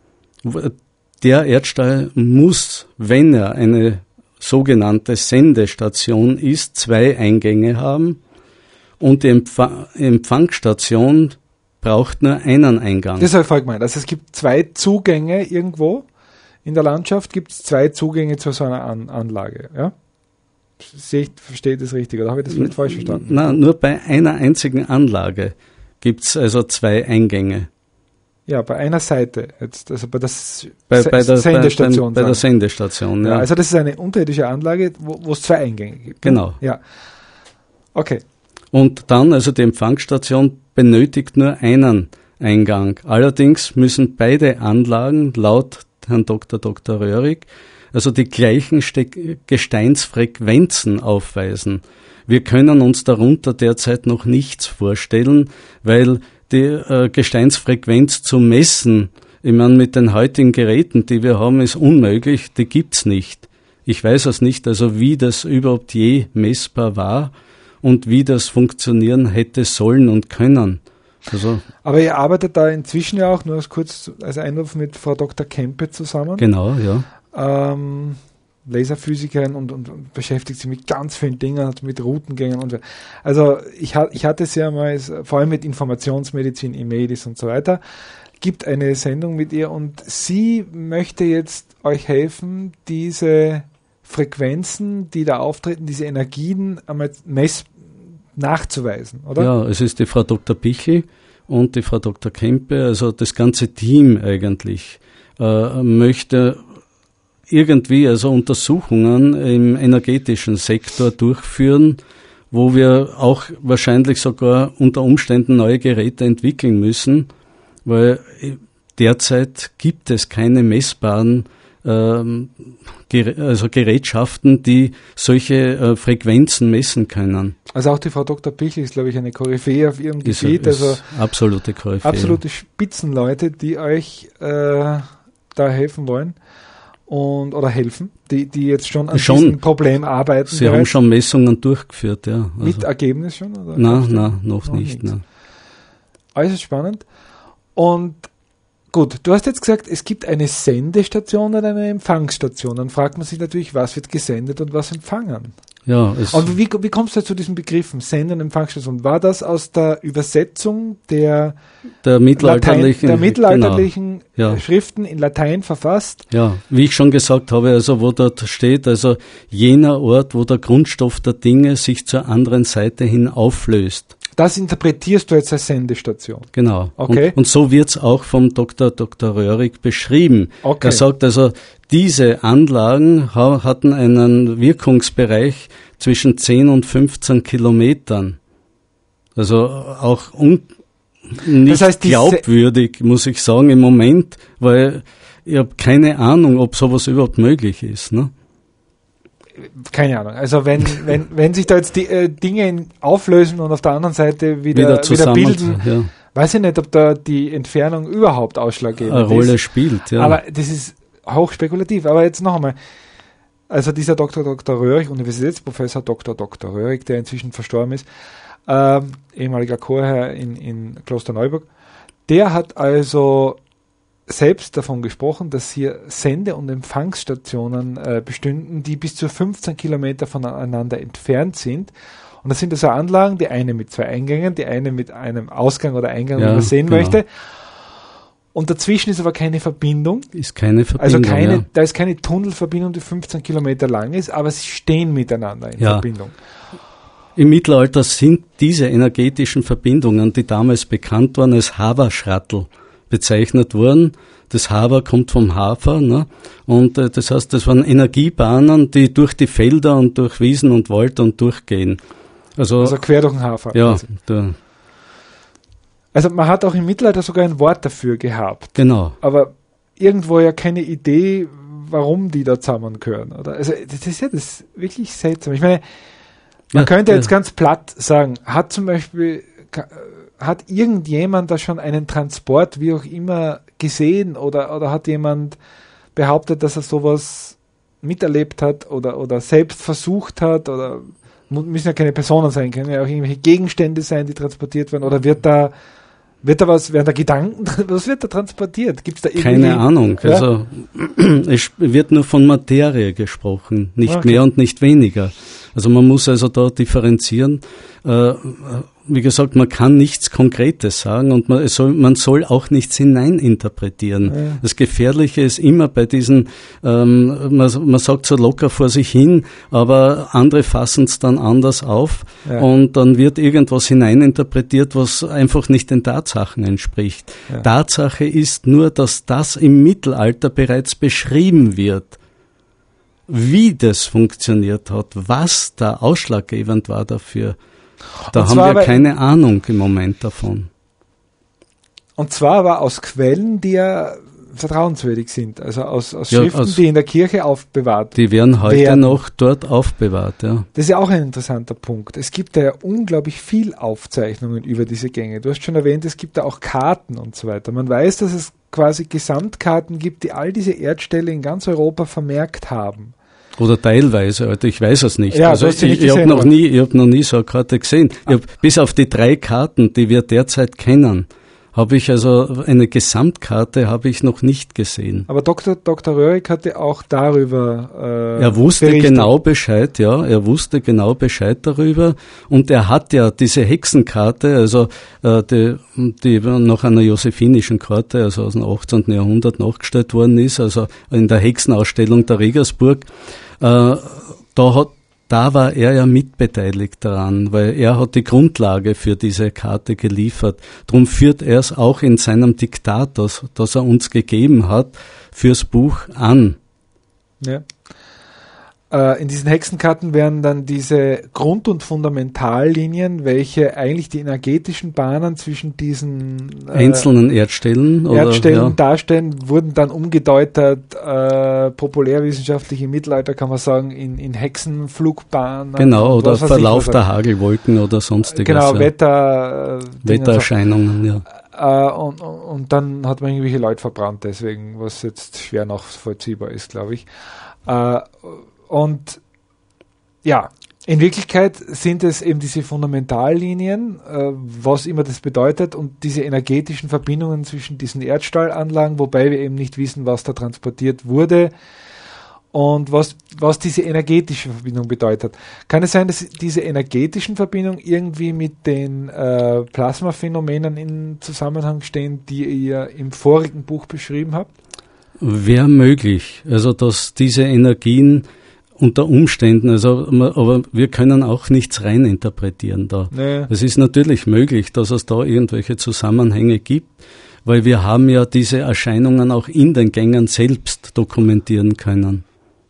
Der Erdstall muss, wenn er eine sogenannte Sendestation ist, 2 Eingänge haben und die Empfangsstation braucht nur einen Eingang. Das habe ich vorher gemeint. Also es gibt 2 Zugänge irgendwo in der Landschaft, gibt es 2 Zugänge zu so einer Anlage, ja? Verstehe ich das richtig oder habe ich das vielleicht falsch verstanden? Nein, nur bei einer einzigen Anlage gibt es also 2 Eingänge. Ja, bei einer Seite, jetzt, also bei der Sendestation. Bei der Sendestation, ja. Also das ist eine unterirdische Anlage, wo es 2 Eingänge gibt. Genau. Ja. Okay. Und dann, also die Empfangsstation benötigt nur einen Eingang. Allerdings müssen beide Anlagen laut Herrn Dr. Röhrig also die gleichen Gesteinsfrequenzen aufweisen. Wir können uns darunter derzeit noch nichts vorstellen, weil die Gesteinsfrequenz zu messen, ich meine, mit den heutigen Geräten, die wir haben, ist unmöglich, die gibt's nicht. Ich weiß es nicht, also wie das überhaupt je messbar war und wie das funktionieren hätte sollen und können. Also, aber ihr arbeitet da inzwischen ja auch, nur kurz als Einwurf, mit Frau Dr. Kempe zusammen. Genau, ja. Laserphysikerin und beschäftigt sich mit ganz vielen Dingen, mit Routengängen und also ich hatte sie einmal, vor allem mit Informationsmedizin, Imedis und so weiter, gibt eine Sendung mit ihr und sie möchte jetzt euch helfen, diese Frequenzen, die da auftreten, diese Energien einmal nachzuweisen, oder? Ja, es ist die Frau Dr. Pichel und die Frau Dr. Kempe, also das ganze Team eigentlich möchte irgendwie also Untersuchungen im energetischen Sektor durchführen, wo wir auch wahrscheinlich sogar unter Umständen neue Geräte entwickeln müssen, weil derzeit gibt es keine messbaren Gerätschaften, die solche Frequenzen messen können. Also auch die Frau Dr. Pichel ist, glaube ich, eine Koryphäe auf ihrem Gebiet. Also absolute Koryphäe. Absolute Spitzenleute, die euch da helfen wollen. Oder helfen, die jetzt schon an diesem Problem arbeiten. Sie haben schon Messungen durchgeführt, ja. Also mit Ergebnis schon? Oder? Nein, noch nicht. Nein. Äußerst spannend. Und gut, du hast jetzt gesagt, es gibt eine Sendestation und eine Empfangsstation. Dann fragt man sich natürlich, was wird gesendet und was empfangen? Ja, Und wie kommst du zu diesen Begriffen Sende- und Empfangsstation? War das aus der Übersetzung der mittelalterlichen genau. Schriften in Latein verfasst? Ja, wie ich schon gesagt habe, also wo dort steht, also jener Ort, wo der Grundstoff der Dinge sich zur anderen Seite hin auflöst. Das interpretierst du jetzt als Sendestation. Genau. Okay. Und so wird's auch vom Dr. Röhrig beschrieben. Okay. Er sagt also, diese Anlagen hatten einen Wirkungsbereich zwischen 10 und 15 Kilometern. Also auch nicht Das heißt, glaubwürdig, muss ich sagen, im Moment, weil ich habe keine Ahnung, ob sowas überhaupt möglich ist. Ne? Keine Ahnung. Also wenn sich da jetzt die Dinge auflösen und auf der anderen Seite wieder bilden, ja, weiß ich nicht, ob da die Entfernung überhaupt ausschlaggebend eine Rolle ist. spielt. Ja. Aber das ist hochspekulativ. Aber jetzt noch einmal. Also dieser Dr. Röhrig, Universitätsprofessor Dr. Röhrig, der inzwischen verstorben ist, ehemaliger Chorherr in Klosterneuburg, der hat also selbst davon gesprochen, dass hier Sende- und Empfangsstationen bestünden, die bis zu 15 Kilometer voneinander entfernt sind. Und das sind also Anlagen, die eine mit 2 Eingängen, die eine mit einem Ausgang oder Eingang, wie man sehen möchte. Und dazwischen ist aber keine Verbindung. Ist keine Verbindung. Also da ist keine Tunnelverbindung, die 15 Kilometer lang ist, aber sie stehen miteinander in Verbindung. Im Mittelalter sind diese energetischen Verbindungen, die damals bekannt waren als Haberschrattel, bezeichnet worden. Das Haber kommt vom Hafer, ne? Und das heißt, das waren Energiebahnen, die durch die Felder und durch Wiesen und Wald und durchgehen. Also quer durch den Hafer. Ja, also man hat auch im Mittelalter sogar ein Wort dafür gehabt. Genau. Aber irgendwo ja keine Idee, warum die da zusammengehören. Oder? Also das ist ja das wirklich seltsam. Ich meine, man könnte jetzt ganz platt sagen, hat irgendjemand da schon einen Transport, wie auch immer, gesehen oder hat jemand behauptet, dass er sowas miterlebt hat oder selbst versucht hat oder müssen ja keine Personen sein, können ja auch irgendwelche Gegenstände sein, die transportiert werden oder werden da Gedanken, was wird da transportiert? Gibt's da irgendwie? Keine Ahnung, ja? Also es wird nur von Materie gesprochen, nicht mehr und nicht weniger. Also man muss also da differenzieren. Wie gesagt, man kann nichts Konkretes sagen und man soll auch nichts hineininterpretieren. Ja. Das Gefährliche ist immer bei diesen, man sagt so locker vor sich hin, aber andere fassen es dann anders auf und dann wird irgendwas hineininterpretiert, was einfach nicht den Tatsachen entspricht. Ja. Tatsache ist nur, dass das im Mittelalter bereits beschrieben wird. Wie das funktioniert hat, was da ausschlaggebend war dafür, da haben wir keine Ahnung im Moment davon. Und zwar aber aus Quellen, die ja vertrauenswürdig sind, also aus Schriften, die in der Kirche aufbewahrt werden. Die werden heute noch dort aufbewahrt, ja. Das ist ja auch ein interessanter Punkt. Es gibt da ja unglaublich viel Aufzeichnungen über diese Gänge. Du hast schon erwähnt, es gibt da auch Karten und so weiter. Man weiß, dass es quasi Gesamtkarten gibt, die all diese Erdställe in ganz Europa vermerkt haben. Oder teilweise, also ich weiß es nicht. Ja, also ich habe noch nie so eine Karte gesehen. Bis auf die 3 Karten, die wir derzeit kennen, habe ich also eine Gesamtkarte habe ich noch nicht gesehen. Aber Dr. Röhrig hatte auch darüber er wusste berichtet. Genau Bescheid, ja, er wusste genau Bescheid darüber und er hat ja diese Hexenkarte, also die nach einer josephinischen Karte, also aus dem 18. Jahrhundert nachgestellt worden ist, also in der Hexenausstellung der Regensburg, da war er ja mitbeteiligt daran, weil er hat die Grundlage für diese Karte geliefert. Darum führt er es auch in seinem Diktat, das er uns gegeben hat, fürs Buch an. Ja. In diesen Hexenkarten werden dann diese Grund- und Fundamentallinien, welche eigentlich die energetischen Bahnen zwischen diesen einzelnen Erdstellen darstellen, wurden dann umgedeutet, populärwissenschaftlich im Mittelalter kann man sagen, in Hexenflugbahnen. Genau, oder Verlauf der Hagelwolken oder sonstiges. Genau, ja. Wettererscheinungen, ja. Und dann hat man irgendwelche Leute verbrannt, deswegen, was jetzt schwer nachvollziehbar ist, glaube ich. Und ja, in Wirklichkeit sind es eben diese Fundamentallinien, was immer das bedeutet, und diese energetischen Verbindungen zwischen diesen Erdstallanlagen, wobei wir eben nicht wissen, was da transportiert wurde und was diese energetische Verbindung bedeutet. Kann es sein, dass diese energetischen Verbindungen irgendwie mit den Plasmaphänomenen in Zusammenhang stehen, die ihr im vorigen Buch beschrieben habt? Wäre möglich, also dass diese Energien unter Umständen, aber wir können auch nichts reininterpretieren da. Nee. Es ist natürlich möglich, dass es da irgendwelche Zusammenhänge gibt, weil wir haben ja diese Erscheinungen auch in den Gängen selbst dokumentieren können.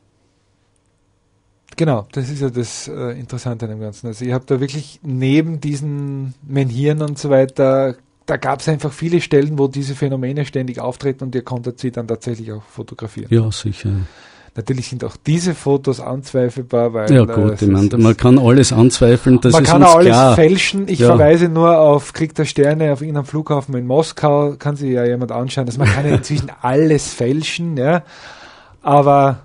Genau, das ist ja das Interessante an dem Ganzen. Also ihr habt da wirklich neben diesen Menhiren und so weiter, da gab es einfach viele Stellen, wo diese Phänomene ständig auftreten und ihr konntet sie dann tatsächlich auch fotografieren. Ja, sicher. Natürlich sind auch diese Fotos anzweifelbar, weil... Ja gut, ich meine, man kann alles anzweifeln, das ist uns klar. Man kann auch alles fälschen. Ich verweise nur auf Krieg der Sterne, auf irgendeinem Flughafen in Moskau, kann sich ja jemand anschauen. Also man kann ja inzwischen alles fälschen, ja. Aber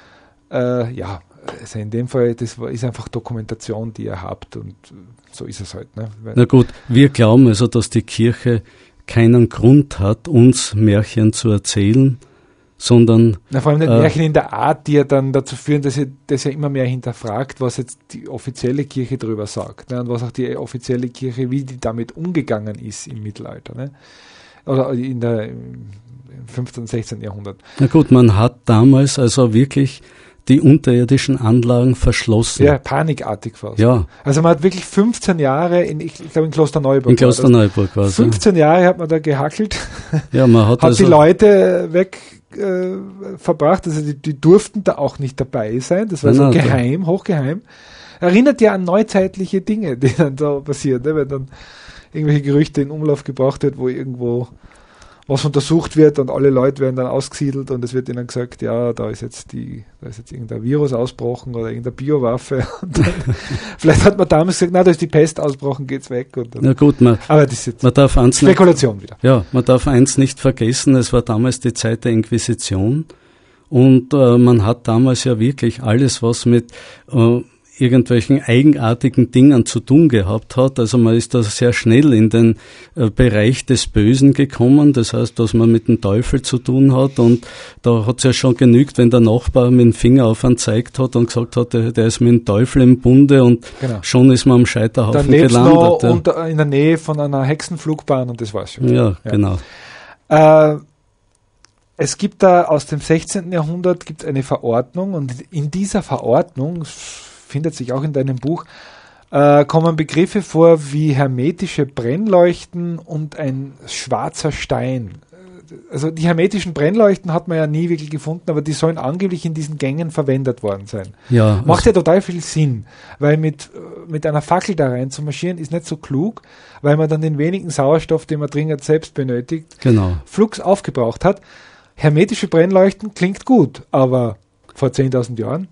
also in dem Fall, das ist einfach Dokumentation, die ihr habt und so ist es halt. Ne? Na gut, wir glauben also, dass die Kirche keinen Grund hat, uns Märchen zu erzählen, sondern... vor allem nicht Märchen in der Art, die ja dann dazu führen, dass ihr das ja immer mehr hinterfragt, was jetzt die offizielle Kirche drüber sagt, ne? Und was auch die offizielle Kirche, wie die damit umgegangen ist im Mittelalter, ne? Oder im 15. und 16. Jahrhundert. Na gut, man hat damals also wirklich die unterirdischen Anlagen verschlossen. Ja, panikartig fast. Ja. Also man hat wirklich 15 Jahre, ich glaube in Klosterneuburg. In Klosterneuburg war es. 15 Jahre hat man da gehackelt. Ja, man hat also die Leute weg verbracht, also die durften da auch nicht dabei sein, das war so geheim, hochgeheim. Erinnert ja an neuzeitliche Dinge, die dann da passieren, ne? Wenn dann irgendwelche Gerüchte in Umlauf gebracht wird, wo irgendwo was untersucht wird und alle Leute werden dann ausgesiedelt und es wird ihnen gesagt, ja, da ist jetzt irgendein Virus ausgebrochen oder irgendeine Biowaffe. Und dann, vielleicht hat man damals gesagt, na, da ist die Pest ausgebrochen, geht's weg. Und dann, na gut, aber das ist jetzt man darf Spekulation wieder. Ja, man darf eins nicht vergessen, es war damals die Zeit der Inquisition und man hat damals ja wirklich alles, was mit irgendwelchen eigenartigen Dingen zu tun gehabt hat. Also man ist da sehr schnell in den Bereich des Bösen gekommen. Das heißt, dass man mit dem Teufel zu tun hat. Und da hat es ja schon genügt, wenn der Nachbar mit dem Finger auf einen gezeigt hat und gesagt hat, der ist mit dem Teufel im Bunde und schon ist man am Scheiterhaufen dann gelandet. Dann lebst in der Nähe von einer Hexenflugbahn und das war's schon. Ja, genau. Es gibt da aus dem 16. Jahrhundert gibt's eine Verordnung und in dieser Verordnung findet sich auch in deinem Buch, kommen Begriffe vor wie hermetische Brennleuchten und ein schwarzer Stein. Also die hermetischen Brennleuchten hat man ja nie wirklich gefunden, aber die sollen angeblich in diesen Gängen verwendet worden sein. Ja, macht ja total viel Sinn, weil mit einer Fackel da rein zu marschieren ist nicht so klug, weil man dann den wenigen Sauerstoff, den man dringend selbst benötigt, flugs aufgebraucht hat. Hermetische Brennleuchten klingt gut, aber vor 10.000 Jahren?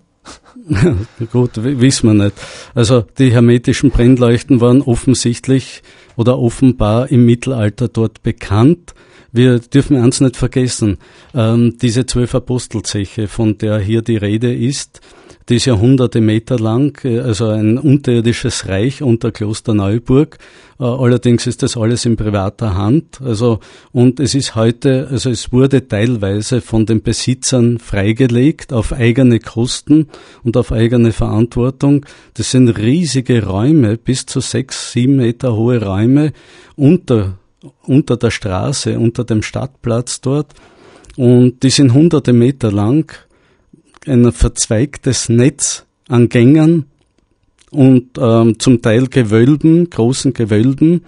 Gut, wissen wir nicht. Also die hermetischen Brennleuchten waren offensichtlich oder offenbar im Mittelalter dort bekannt. Wir dürfen eins nicht vergessen, diese 12 Apostelzeche, von der hier die Rede ist, die ist ja hunderte Meter lang, also ein unterirdisches Reich unter Klosterneuburg. Allerdings ist das alles in privater Hand. Und es ist heute, es wurde teilweise von den Besitzern freigelegt auf eigene Kosten und auf eigene Verantwortung. Das sind riesige Räume, bis zu 6, 7 Meter hohe Räume unter der Straße, unter dem Stadtplatz dort. Und die sind hunderte Meter lang. Ein verzweigtes Netz an Gängen und zum Teil Gewölben, großen Gewölben.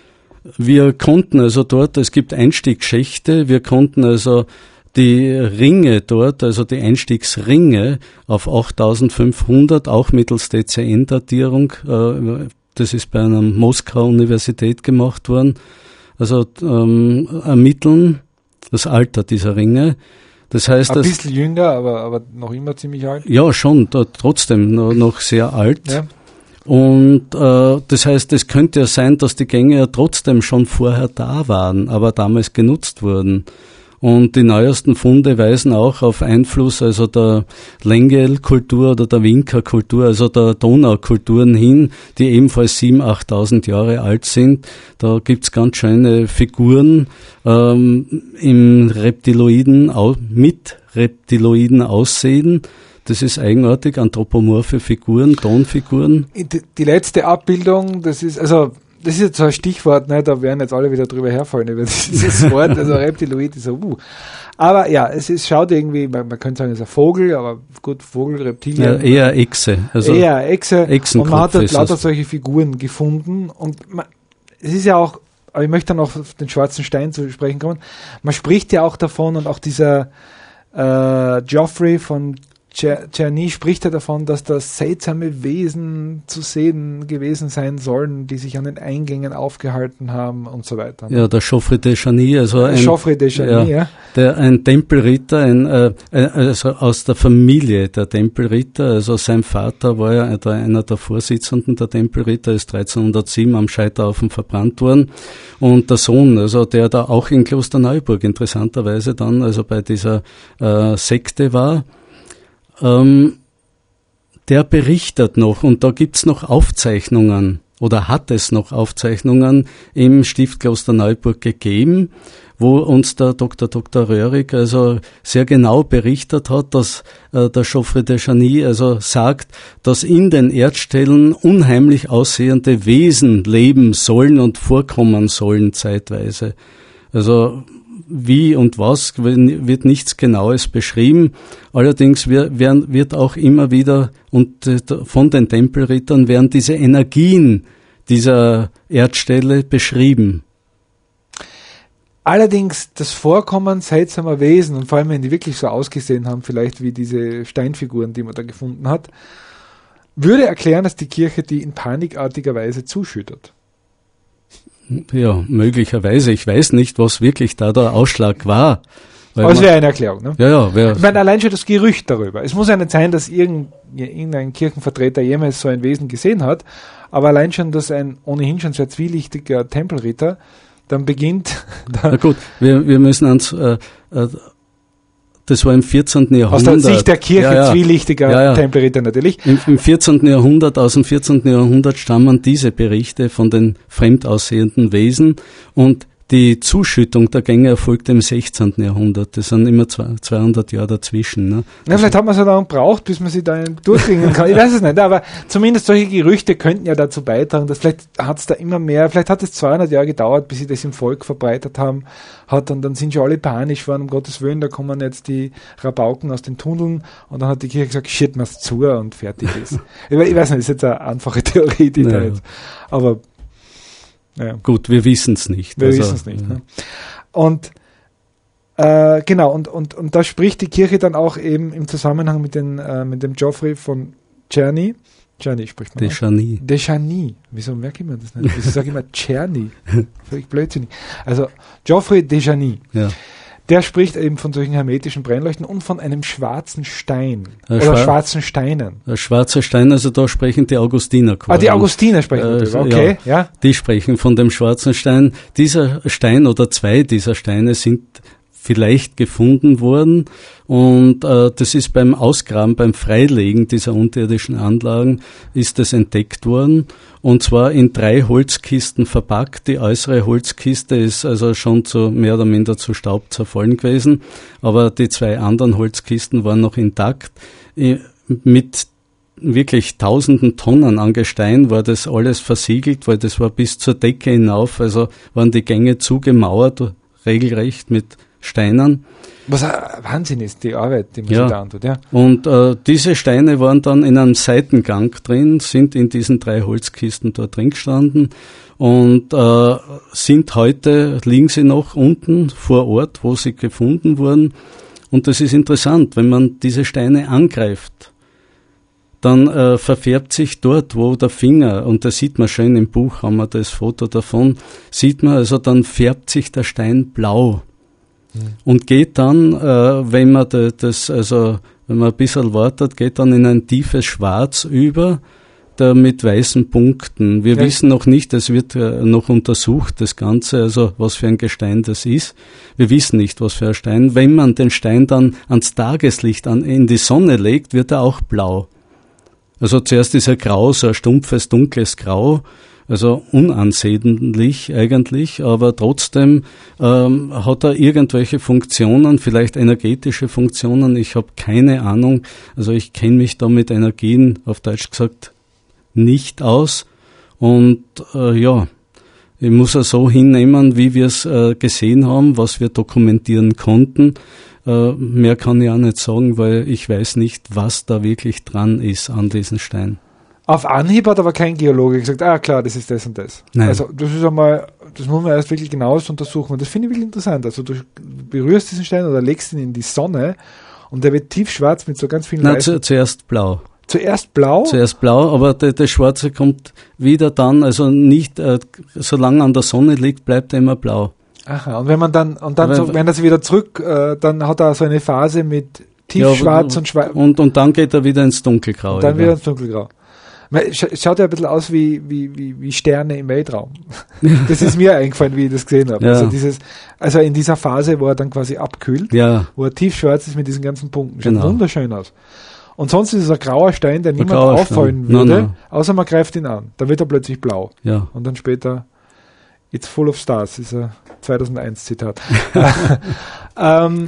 Wir konnten also dort, es gibt Einstiegsschächte, wir konnten also die Ringe dort, also die Einstiegsringe auf 8500, auch mittels DCN-Datierung, das ist bei einer Moskau-Universität gemacht worden, also ermitteln das Alter dieser Ringe. Das heißt, ein bisschen jünger, aber noch immer ziemlich alt? Ja, schon, trotzdem noch sehr alt. Ja. Und das heißt, es könnte ja sein, dass die Gänge ja trotzdem schon vorher da waren, aber damals genutzt wurden. Und die neuesten Funde weisen auch auf Einfluss also der Lengel-Kultur oder der Winker-Kultur, also der Donaukulturen hin, die ebenfalls 7.000, 8.000 Jahre alt sind. Da gibt's ganz schöne Figuren im Reptiloiden, mit Reptiloiden Aussehen. Das ist eigenartig, anthropomorphe Figuren, Tonfiguren. Die letzte Abbildung, das ist jetzt so ein Stichwort, ne, da werden jetzt alle wieder drüber herfallen über dieses Wort, also Reptiloid ist so, Aber ja, schaut irgendwie, man könnte sagen, es ist ein Vogel, aber gut, Vogel, Reptilien. Ja, eher Echse. Also eher Echse. Und man hat ist lauter solche Figuren gefunden und es ist ja auch, aber ich möchte dann auch auf den schwarzen Stein zu sprechen kommen, man spricht ja auch davon und auch dieser Geoffrey von Czerny spricht ja davon, dass das seltsame Wesen zu sehen gewesen sein sollen, die sich an den Eingängen aufgehalten haben und so weiter. Ja, der Geoffrey de Czerny, also ein Tempelritter, also aus der Familie der Tempelritter, also sein Vater war ja einer der Vorsitzenden der Tempelritter, ist 1307 am Scheiterhaufen verbrannt worden und der Sohn, also der da auch in Klosterneuburg interessanterweise dann, also bei dieser Sekte war, der berichtet noch, und da gibt's noch Aufzeichnungen, oder hat es noch Aufzeichnungen im Stift Klosterneuburg gegeben, wo uns der Dr. Röhrig also sehr genau berichtet hat, dass der Geoffrey de Czerny also sagt, dass in den Erdstellen unheimlich aussehende Wesen leben sollen und vorkommen sollen zeitweise. Also wie und was wird nichts Genaues beschrieben. Allerdings wird auch immer wieder und von den Tempelrittern werden diese Energien dieser Erdstelle beschrieben. Allerdings das Vorkommen seltsamer Wesen und vor allem wenn die wirklich so ausgesehen haben, vielleicht wie diese Steinfiguren, die man da gefunden hat, würde erklären, dass die Kirche die in panikartiger Weise zuschüttet. Ja, möglicherweise. Ich weiß nicht, was wirklich da der Ausschlag war. Aber es wäre eine Erklärung, ne? Ja. Ich meine, allein schon das Gerücht darüber. Es muss ja nicht sein, dass irgendein Kirchenvertreter jemals so ein Wesen gesehen hat, aber allein schon, dass ein ohnehin schon sehr zwielichtiger Tempelritter dann beginnt. Na gut, wir müssen ans... Das war im 14. Jahrhundert. Aus der Sicht der Kirche zwielichtiger Tempelritter natürlich. Im 14. Jahrhundert, aus dem 14. Jahrhundert stammen diese Berichte von den fremd aussehenden Wesen und die Zuschüttung der Gänge erfolgte im 16. Jahrhundert. Das sind immer 200 Jahre dazwischen. Ne? Ja, vielleicht hat man so lange gebraucht, bis man sich da durchringen kann. Ich weiß es nicht, aber zumindest solche Gerüchte könnten ja dazu beitragen, dass vielleicht hat es da immer mehr, vielleicht hat es 200 Jahre gedauert, bis sie das im Volk verbreitet haben, und dann sind schon alle panisch geworden, um Gottes Willen, da kommen jetzt die Rabauken aus den Tunneln und dann hat die Kirche gesagt, shit, mach's zu und fertig ist. Ich weiß nicht, das ist jetzt eine einfache Theorie, die da jetzt, aber ja. Gut, wir wissen es nicht. Wir wissen es nicht. Ja. Ne? Und genau, und da spricht die Kirche dann auch eben im Zusammenhang mit dem Geoffrey von Czerny. Czerny spricht man. De Czerny. Wieso merke ich mir das nicht? Wieso sage ich immer Czerny? Völlig blödsinnig. Also Geoffrey de Czerny. Ja. Der spricht eben von solchen hermetischen Brennleuchten und von einem schwarzen Stein. Oder schwarzen Steinen. Ein schwarzer Stein, also da sprechen die Augustiner quasi. Die Augustiner sprechen darüber, okay. Ja. Die sprechen von dem schwarzen Stein. Dieser Stein oder zwei dieser Steine sind vielleicht gefunden worden und das ist beim Ausgraben, beim Freilegen dieser unterirdischen Anlagen ist es entdeckt worden und zwar in 3 Holzkisten verpackt. Die äußere Holzkiste ist also schon mehr oder minder zu Staub zerfallen gewesen, aber die 2 anderen Holzkisten waren noch intakt. Mit wirklich tausenden Tonnen an Gestein war das alles versiegelt, weil das war bis zur Decke hinauf, also waren die Gänge zugemauert, regelrecht mit Steinen. Was ein Wahnsinn ist, die Arbeit, die man sich da antut. Ja. Und diese Steine waren dann in einem Seitengang drin, sind in diesen 3 Holzkisten dort drin gestanden und liegen sie noch unten vor Ort, wo sie gefunden wurden. Und das ist interessant, wenn man diese Steine angreift, dann verfärbt sich dort, wo der Finger, und das sieht man schön im Buch, haben wir das Foto davon, sieht man, also dann färbt sich der Stein blau. Und geht dann, wenn man ein bisschen wartet, geht dann in ein tiefes Schwarz über, der mit weißen Punkten. Wir wissen noch nicht, es wird noch untersucht, das Ganze, also was für ein Gestein das ist. Wir wissen nicht, was für ein Stein. Wenn man den Stein dann ans Tageslicht in die Sonne legt, wird er auch blau. Also zuerst ist er grau, so ein stumpfes, dunkles Grau, also unansehnlich eigentlich, aber trotzdem hat er irgendwelche Funktionen, vielleicht energetische Funktionen, ich habe keine Ahnung, also ich kenne mich da mit Energien, auf Deutsch gesagt, nicht aus und ich muss es so hinnehmen, wie wir es gesehen haben, was wir dokumentieren konnten. Mehr kann ich auch nicht sagen, weil ich weiß nicht, was da wirklich dran ist an diesem Stein. Auf Anhieb hat aber kein Geologe gesagt, klar, das ist das und das. Nein. Also das ist einmal, das muss man erst wirklich genauest untersuchen. Und das finde ich wirklich interessant. Also du berührst diesen Stein oder legst ihn in die Sonne und der wird tiefschwarz mit so ganz vielen weißen. Zuerst blau. Zuerst blau? Zuerst blau, aber das Schwarze kommt wieder dann, also nicht, solange an der Sonne liegt, bleibt er immer blau. Aha, und wenn man dann, wenn er wieder zurück, dann hat er so eine Phase mit tiefschwarz und schwarz. Und dann geht er wieder ins Dunkelgrau. Und dann wieder ins Dunkelgrau. Schaut ja ein bisschen aus wie Sterne im Weltraum. Das ist mir eingefallen, wie ich das gesehen habe. Ja. Also in dieser Phase, wo er dann quasi abkühlt, wo er tiefschwarz ist mit diesen ganzen Punkten. Schaut wunderschön aus. Und sonst ist es ein grauer Stein, der niemand auffallen würde, nein. Außer man greift ihn an. Dann wird er plötzlich blau. Ja. Und dann später It's full of stars, ist ein 2001 Zitat. Ein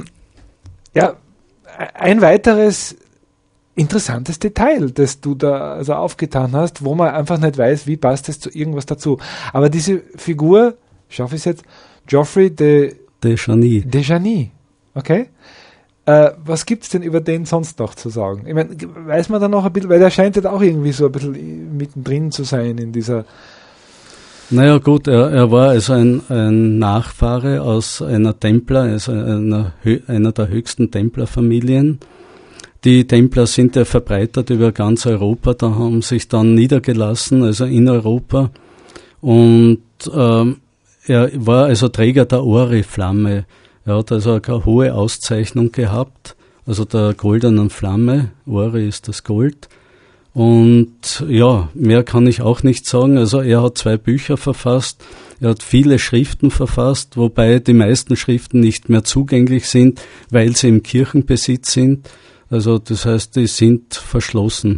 weiteres interessantes Detail, das du da also aufgetan hast, wo man einfach nicht weiß, wie passt es zu irgendwas dazu. Aber diese Figur, schaffe ich es jetzt, Geoffrey de Chagny, okay? Was gibt es denn über den sonst noch zu sagen? Ich meine, weiß man da noch ein bisschen, weil der scheint jetzt auch irgendwie so ein bisschen mittendrin zu sein in dieser... Naja gut, er war also ein Nachfahre aus einer Templer, also einer der höchsten Templerfamilien. Die Templer sind ja verbreitet über ganz Europa, da haben sich dann niedergelassen, also in Europa. Und er war also Träger der Oriflamme. Er hat also eine hohe Auszeichnung gehabt, also der goldenen Flamme. Ori ist das Gold. Und ja, mehr kann ich auch nicht sagen. Also er hat 2 Bücher verfasst, er hat viele Schriften verfasst, wobei die meisten Schriften nicht mehr zugänglich sind, weil sie im Kirchenbesitz sind. Also das heißt, die sind verschlossen.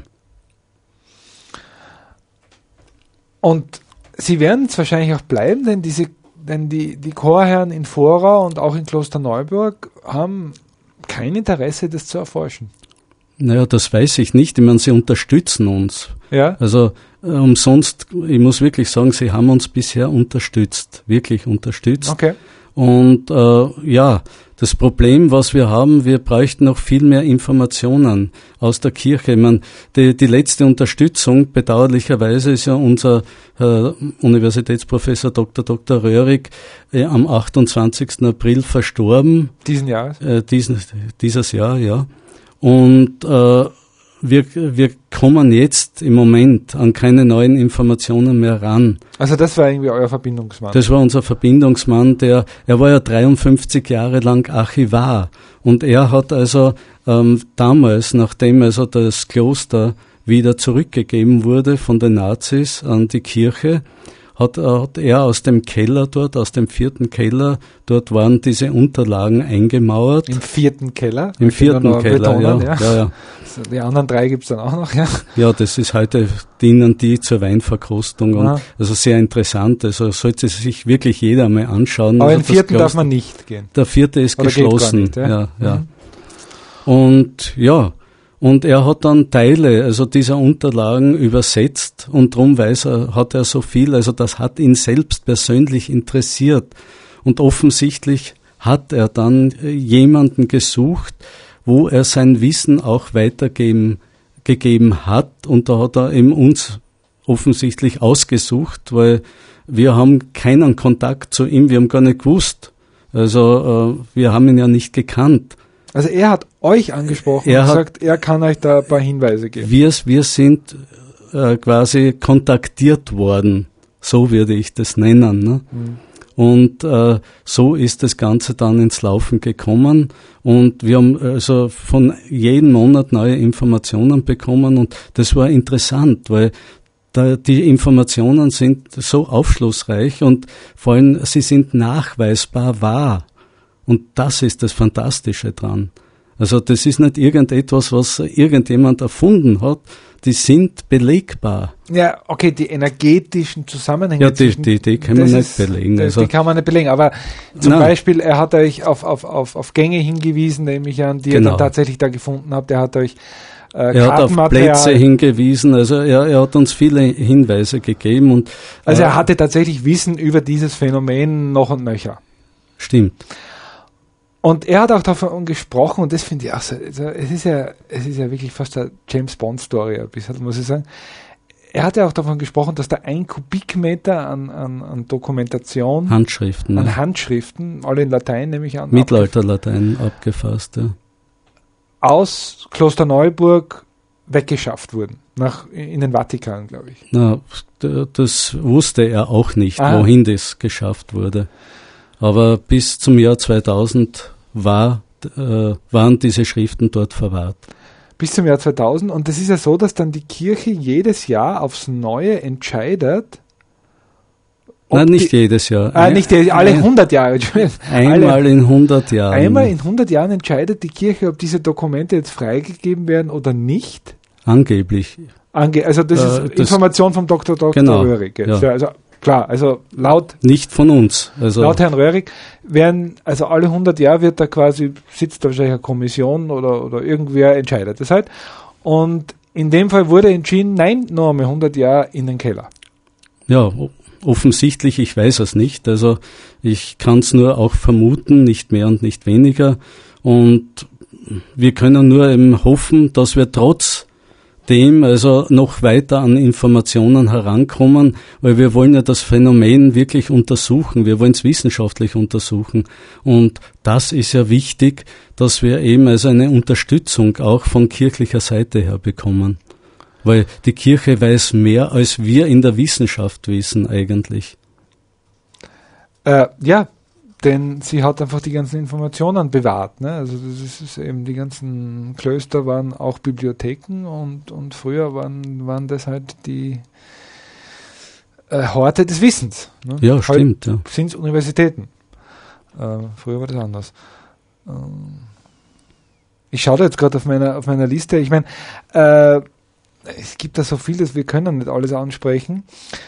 Und sie werden es wahrscheinlich auch bleiben, denn die Chorherren in Vorau und auch in Klosterneuburg haben kein Interesse, das zu erforschen. Naja, das weiß ich nicht. Ich meine, sie unterstützen uns. Ja. Also umsonst, ich muss wirklich sagen, sie haben uns bisher unterstützt, wirklich unterstützt. Okay. Und das Problem, was wir haben, wir bräuchten noch viel mehr Informationen aus der Kirche. Ich meine, die letzte Unterstützung, bedauerlicherweise, ist ja unser Universitätsprofessor Dr. Röhrig am 28. April verstorben. Diesen Jahres? Dieses Jahr, ja. Und wir kommen jetzt im Moment an keine neuen Informationen mehr ran. Also das war irgendwie euer Verbindungsmann? Das war unser Verbindungsmann, er war ja 53 Jahre lang Archivar. Und er hat also damals, nachdem also das Kloster wieder zurückgegeben wurde von den Nazis an die Kirche, hat er aus dem Keller dort, aus dem 4. Keller, dort waren diese Unterlagen eingemauert. Im 4. Keller? Im 4. Keller, betonen, ja. Die anderen 3 gibt es dann auch noch, ja? Ja, das ist heute, dienen die zur Weinverkostung und also sehr interessant. Also sollte sich wirklich jeder mal anschauen. Aber also im 4. darf man nicht gehen. Der 4. ist oder geschlossen. Nicht, ja. Und ja, und er hat dann Teile, also dieser Unterlagen übersetzt und darum hat er so viel, also das hat ihn selbst persönlich interessiert. Und offensichtlich hat er dann jemanden gesucht, wo er sein Wissen auch gegeben hat. Und da hat er eben uns offensichtlich ausgesucht, weil wir haben keinen Kontakt zu ihm, wir haben gar nicht gewusst. Also wir haben ihn ja nicht gekannt. Also er hat euch angesprochen und gesagt, er kann euch da ein paar Hinweise geben. Wir sind quasi kontaktiert worden, so würde ich das nennen. Ne? Und so ist das Ganze dann ins Laufen gekommen und wir haben also von jedem Monat neue Informationen bekommen und das war interessant, weil die Informationen sind so aufschlussreich und vor allem sie sind nachweisbar wahr. Und das ist das Fantastische dran. Also das ist nicht irgendetwas, was irgendjemand erfunden hat. Die sind belegbar. Ja, okay, die energetischen Zusammenhänge. Ja, die kann man nicht belegen. Also, die kann man nicht belegen, aber zum Beispiel, er hat euch auf Gänge hingewiesen, nehme ich an, die ihr dann tatsächlich da gefunden habt. Er hat euch er hat auf Plätze hingewiesen, also er hat uns viele Hinweise gegeben. Und also er hatte tatsächlich Wissen über dieses Phänomen noch und nöcher. Stimmt. Und er hat auch davon gesprochen, und das finde ich auch so, also es ist ja wirklich fast eine James-Bond-Story ein bisschen, muss ich sagen. Er hat ja auch davon gesprochen, dass da 1 Kubikmeter an Dokumentation, Handschriften, alle in Latein nehme ich an, Mittelalter-Latein abgefasst, ja, aus Klosterneuburg weggeschafft wurden, in den Vatikan, glaube ich. Na, das wusste er auch nicht, wohin das geschafft wurde. Aber bis zum Jahr 2000 waren diese Schriften dort verwahrt. Bis zum Jahr 2000. Und das ist ja so, dass dann die Kirche jedes Jahr aufs Neue entscheidet. Nein, nicht jedes Jahr. Alle 100 Jahre. Einmal in 100 Jahren. Einmal in 100 Jahren entscheidet die Kirche, ob diese Dokumente jetzt freigegeben werden oder nicht. Angeblich. Also das ist Information vom Dr. Röhrig. Ja. Also klar, also nicht von uns. Also laut Herrn Röhrig also alle 100 Jahre sitzt da wahrscheinlich eine Kommission oder irgendwer entscheidet das halt. Und in dem Fall wurde entschieden, nein, noch einmal 100 Jahre in den Keller. Ja, offensichtlich, ich weiß es nicht. Also ich kann es nur auch vermuten, nicht mehr und nicht weniger. Und wir können nur eben hoffen, dass wir trotzdem also noch weiter an Informationen herankommen, weil wir wollen ja das Phänomen wirklich untersuchen, wir wollen es wissenschaftlich untersuchen und das ist ja wichtig, dass wir eben also eine Unterstützung auch von kirchlicher Seite her bekommen, weil die Kirche weiß mehr, als wir in der Wissenschaft wissen eigentlich. Ja, denn sie hat einfach die ganzen Informationen bewahrt. Ne? Also das ist eben, die ganzen Klöster waren auch Bibliotheken und früher waren das halt die Horte des Wissens. Ne? Ja, stimmt. Ja. Sind es Universitäten. Früher war das anders. Ich schaue da jetzt gerade auf meiner Liste. Ich meine, es gibt da so viel, dass wir können nicht alles ansprechen.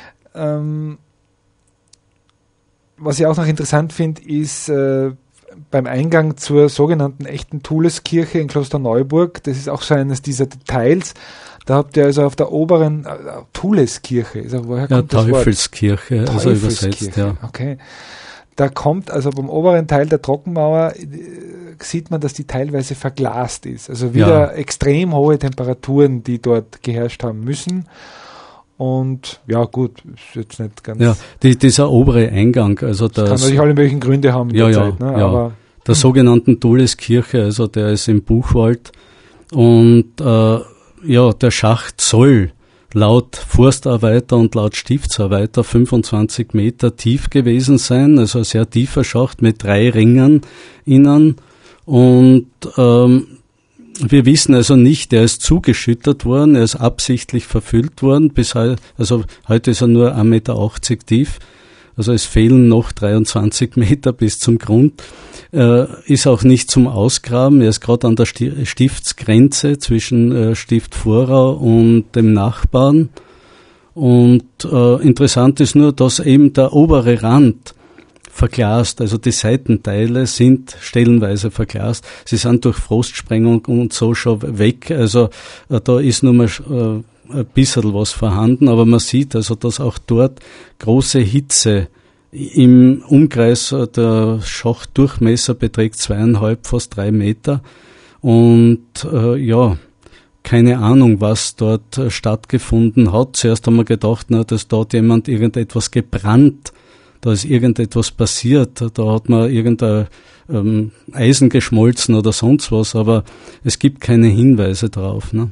Was ich auch noch interessant finde, ist beim Eingang zur sogenannten echten Thuleskirche in Klosterneuburg, das ist auch so eines dieser Details, da habt ihr also auf der oberen Thuleskirche, also woher kommt das Wort? Teufelskirche, also übersetzt, ja. Okay. Da kommt, also beim oberen Teil der Trockenmauer sieht man, dass die teilweise verglast ist, also wieder extrem hohe Temperaturen, die dort geherrscht haben müssen. Und ja gut, ist jetzt nicht ganz... Ja, dieser obere Eingang, also das... Kann natürlich alle möglichen Gründe haben in der Zeit. Ne? Ja. Aber, der sogenannten Thuleskirche, also der ist im Buchwald. Und der Schacht soll laut Forstarbeiter und laut Stiftsarbeiter 25 Meter tief gewesen sein, also ein sehr tiefer Schacht mit 3 Ringen innen. Und wir wissen also nicht, er ist zugeschüttet worden, er ist absichtlich verfüllt worden, also heute ist er nur 1,80 Meter tief, also es fehlen noch 23 Meter bis zum Grund, ist auch nicht zum Ausgraben, er ist gerade an der Stiftsgrenze zwischen Stift Vorau und dem Nachbarn und interessant ist nur, dass eben der obere Rand verglast, also die Seitenteile sind stellenweise verglast. Sie sind durch Frostsprengung und so schon weg, also da ist nur mal ein bisschen was vorhanden, aber man sieht also, dass auch dort große Hitze im Umkreis, der Schachtdurchmesser beträgt 2,5, fast 3 Meter und keine Ahnung, was dort stattgefunden hat. Zuerst haben wir gedacht, dass dort jemand irgendetwas gebrannt, da ist irgendetwas passiert, da hat man irgendein Eisen geschmolzen oder sonst was, aber es gibt keine Hinweise drauf. Ne?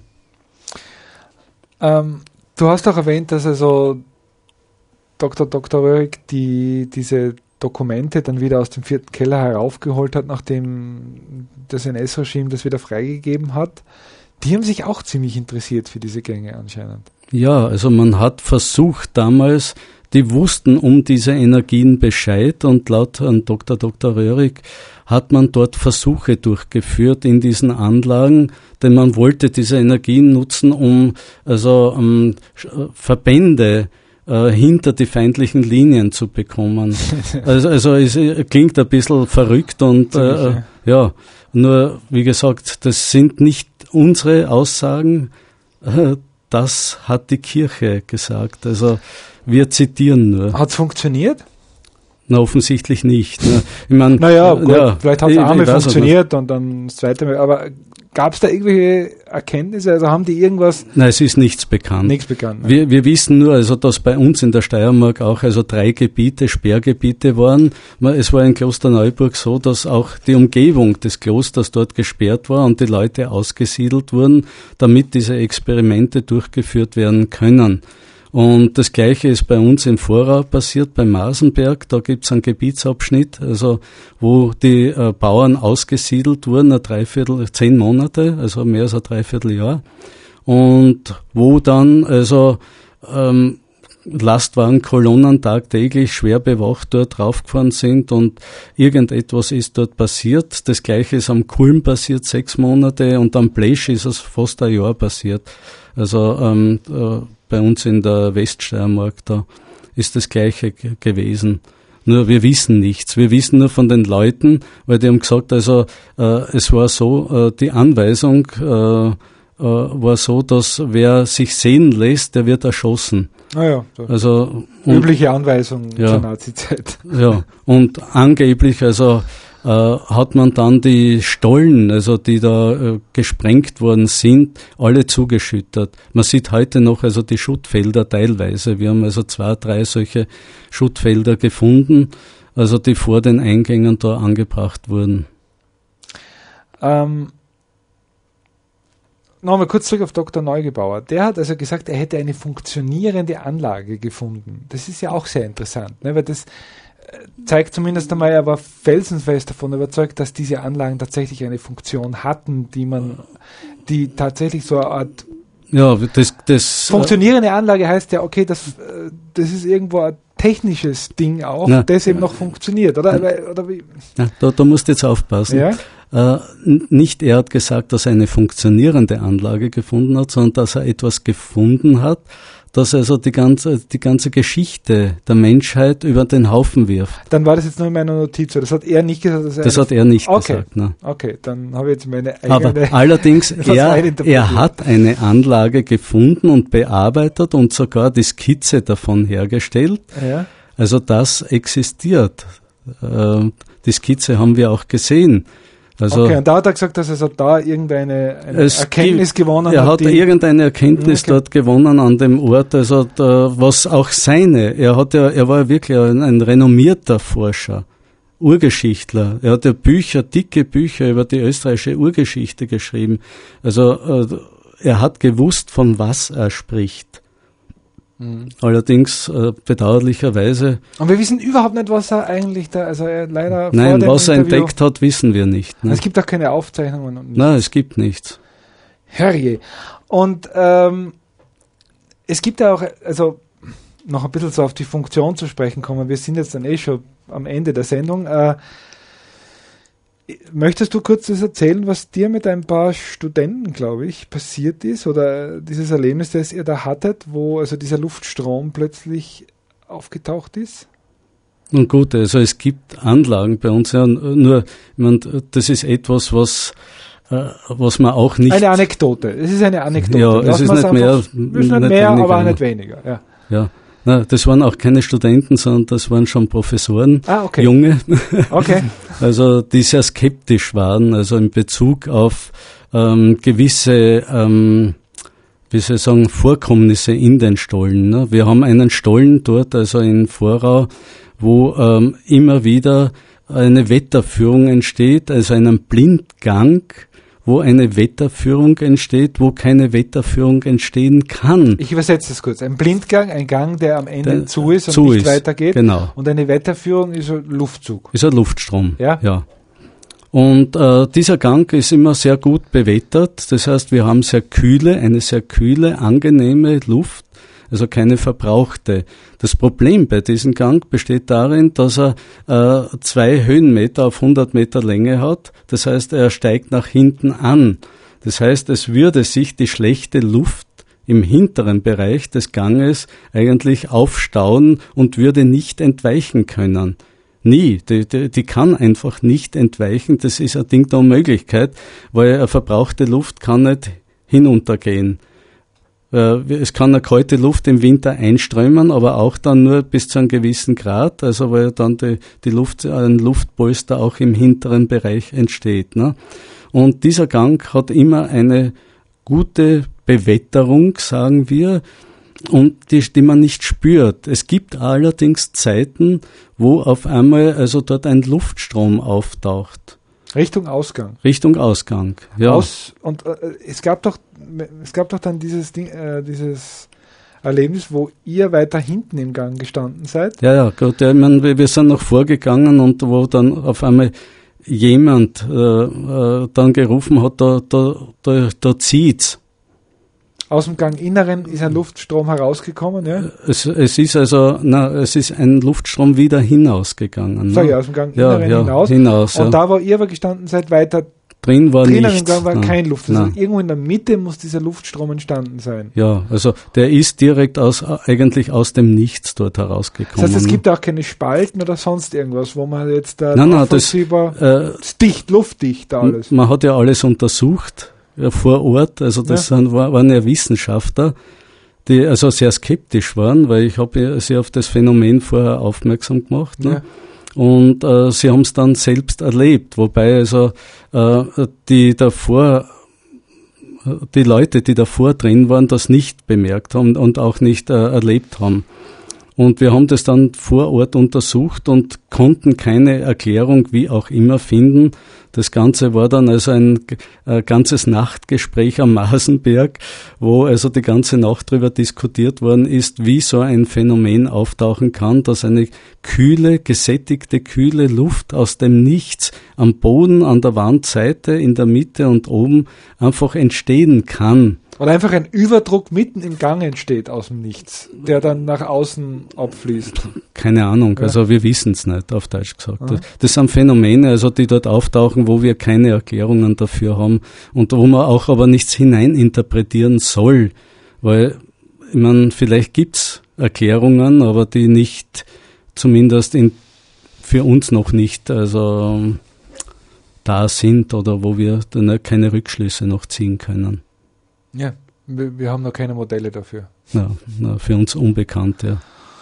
Du hast auch erwähnt, dass also Dr. Röhrig diese Dokumente dann wieder aus dem 4. Keller heraufgeholt hat, nachdem das NS-Regime das wieder freigegeben hat. Die haben sich auch ziemlich interessiert für diese Gänge anscheinend. Ja, also man hat versucht damals, die wussten um diese Energien Bescheid und laut Herrn Dr. Röhrig hat man dort Versuche durchgeführt in diesen Anlagen, denn man wollte diese Energien nutzen, um Verbände hinter die feindlichen Linien zu bekommen. Also es klingt ein bisschen verrückt und ja, nur wie gesagt, das sind nicht unsere Aussagen, das hat die Kirche gesagt. Also wir zitieren nur. Hat es funktioniert? Na, offensichtlich nicht. Ne? Ich mein, naja, gut, ja, vielleicht hat es einmal funktioniert und dann das zweite Mal, aber gab es da irgendwelche Erkenntnisse? Also haben die irgendwas? Nein, es ist nichts bekannt. Nichts bekannt. Ne? Wir wissen nur, also dass bei uns in der Steiermark auch 3 Gebiete, Sperrgebiete waren. Es war in Klosterneuburg so, dass auch die Umgebung des Klosters dort gesperrt war und die Leute ausgesiedelt wurden, damit diese Experimente durchgeführt werden können. Und das Gleiche ist bei uns in Vorau passiert, beim Masenberg. Da gibt es einen Gebietsabschnitt, also wo die Bauern ausgesiedelt wurden, 10 Monate, also mehr als ein Dreivierteljahr. Und wo dann Lastwagenkolonnen tagtäglich schwer bewacht dort raufgefahren sind und irgendetwas ist dort passiert. Das Gleiche ist am Kulm passiert, 6 Monate, und am Plesch ist es fast ein Jahr passiert. Also bei uns in der Weststeiermark, da ist das Gleiche gewesen. Nur wir wissen nichts. Wir wissen nur von den Leuten, weil die haben gesagt, also es war so, die Anweisung war so, dass wer sich sehen lässt, der wird erschossen. Ah ja, also übliche Anweisung zur Nazizeit. Ja, und angeblich, hat man dann die Stollen, also die da gesprengt worden sind, alle zugeschüttet. Man sieht heute noch die Schuttfelder teilweise. Wir haben 2, 3 solche Schuttfelder gefunden, die vor den Eingängen da angebracht wurden. Nochmal kurz zurück auf Dr. Neugebauer. Der hat gesagt, er hätte eine funktionierende Anlage gefunden. Das ist ja auch sehr interessant, ne? Weil das zeigt zumindest einmal, er war felsenfest davon überzeugt, dass diese Anlagen tatsächlich eine Funktion hatten, die tatsächlich so eine Art funktionierende Anlage heißt ja, okay, das ist irgendwo ein technisches Ding auch, das eben noch funktioniert, oder? Oder wie? Da musst du jetzt aufpassen. Ja? Nicht er hat gesagt, dass er eine funktionierende Anlage gefunden hat, sondern dass er etwas gefunden hat, dass die ganze Geschichte der Menschheit über den Haufen wirft. Dann war das jetzt nur in meiner Notiz. Das hat er nicht gesagt. Das hat er nicht gesagt. Ne? Okay, dann habe ich jetzt meine eigene... Aber allerdings, er hat eine Anlage gefunden und bearbeitet und sogar die Skizze davon hergestellt. Ja. Also das existiert. Die Skizze haben wir auch gesehen. Okay, und da hat er gesagt, dass er da irgendeine Erkenntnis gewonnen hat. Er hat irgendeine Erkenntnis dort gewonnen an dem Ort, was auch er war ja wirklich ein renommierter Forscher, Urgeschichtler. Er hat ja dicke Bücher über die österreichische Urgeschichte geschrieben. Er hat gewusst, von was er spricht. Allerdings bedauerlicherweise. Und wir wissen überhaupt nicht, was er eigentlich leider. Nein, was er entdeckt hat, wissen wir nicht. Ne? Es gibt auch keine Aufzeichnungen. Und nein, es gibt nichts. Herrje. Und es gibt ja auch, noch ein bisschen so auf die Funktion zu sprechen kommen. Wir sind jetzt dann schon am Ende der Sendung. Möchtest du kurz das erzählen, was dir mit ein paar Studenten, glaube ich, passiert ist, oder dieses Erlebnis, das ihr da hattet, wo dieser Luftstrom plötzlich aufgetaucht ist? Und gut, es gibt Anlagen bei uns, nur, das ist etwas, was man auch nicht... Eine Anekdote, es ist eine Anekdote. Ja, es ist nicht mehr, aber auch nicht weniger. Ja. Na, das waren auch keine Studenten, sondern das waren schon Professoren, okay. Junge, okay. Die sehr skeptisch waren, in Bezug auf gewisse, Vorkommnisse in den Stollen. Ne? Wir haben einen Stollen dort, in Vorau, wo immer wieder eine Wetterführung entsteht, einen Blindgang, wo eine Wetterführung entsteht, wo keine Wetterführung entstehen kann. Ich übersetze das kurz. Ein Blindgang, ein Gang, der am Ende zu ist und nicht weitergeht. Genau. Und eine Wetterführung ist ein Luftzug. Ist ein Luftstrom. Ja. Und dieser Gang ist immer sehr gut bewettert. Das heißt, wir haben eine sehr kühle, angenehme Luft, also keine verbrauchte. Das Problem bei diesem Gang besteht darin, dass er 2 Höhenmeter auf 100 Meter Länge hat. Das heißt, er steigt nach hinten an. Das heißt, es würde sich die schlechte Luft im hinteren Bereich des Ganges eigentlich aufstauen und würde nicht entweichen können. Nie. Die kann einfach nicht entweichen. Das ist ein Ding der Unmöglichkeit, weil eine verbrauchte Luft kann nicht hinuntergehen. Es kann eine kalte Luft im Winter einströmen, aber auch dann nur bis zu einem gewissen Grad, also weil dann die Luft, ein Luftpolster auch im hinteren Bereich entsteht. Ne? Und dieser Gang hat immer eine gute Bewetterung, sagen wir, und die man nicht spürt. Es gibt allerdings Zeiten, wo auf einmal also dort ein Luftstrom auftaucht. Richtung Ausgang. Richtung Ausgang, ja. Und es gab doch dann dieses Erlebnis, wo ihr weiter hinten im Gang gestanden seid. Ja, gut. Ich meine, wir sind noch vorgegangen und wo dann auf einmal jemand dann gerufen hat, da zieht's. Aus dem Ganginneren ist ein Luftstrom herausgekommen, ja? Es ist ein Luftstrom wieder hinausgegangen. So, ja, aus dem Ganginneren hinaus. Und da, wo ihr aber gestanden seid, weiter drinnen im Gang war kein Luft. Also irgendwo in der Mitte muss dieser Luftstrom entstanden sein. Ja, also der ist direkt eigentlich aus dem Nichts dort herausgekommen. Das heißt, es gibt auch keine Spalten oder sonst irgendwas, wo man jetzt dicht, luftdicht alles. Man hat ja alles untersucht. Ja, vor Ort, also das waren ja Wissenschaftler, die also sehr skeptisch waren, weil ich habe sie auf das Phänomen vorher aufmerksam gemacht. Ne? Ja. Und sie haben es dann selbst erlebt, wobei also die Leute, die davor drin waren, das nicht bemerkt haben und auch nicht erlebt haben. Und wir haben das dann vor Ort untersucht und konnten keine Erklärung, wie auch immer, finden. Das Ganze war dann also ein ganzes Nachtgespräch am Masenberg, wo also die ganze Nacht darüber diskutiert worden ist, wie so ein Phänomen auftauchen kann, dass eine kühle, gesättigte, kühle Luft aus dem Nichts am Boden, an der Wandseite, in der Mitte und oben einfach entstehen kann. Oder einfach ein Überdruck mitten im Gang entsteht aus dem Nichts, der dann nach außen abfließt. Keine Ahnung, also wir wissen es nicht, auf Deutsch gesagt. Das sind Phänomene, also die dort auftauchen, wo wir keine Erklärungen dafür haben und wo man auch aber nichts hineininterpretieren soll, weil, ich meine, vielleicht gibt's Erklärungen, aber die nicht, zumindest für uns noch nicht, also da sind oder wo wir dann keine Rückschlüsse noch ziehen können. Ja, wir haben noch keine Modelle dafür. Ja, für uns unbekannt, ja.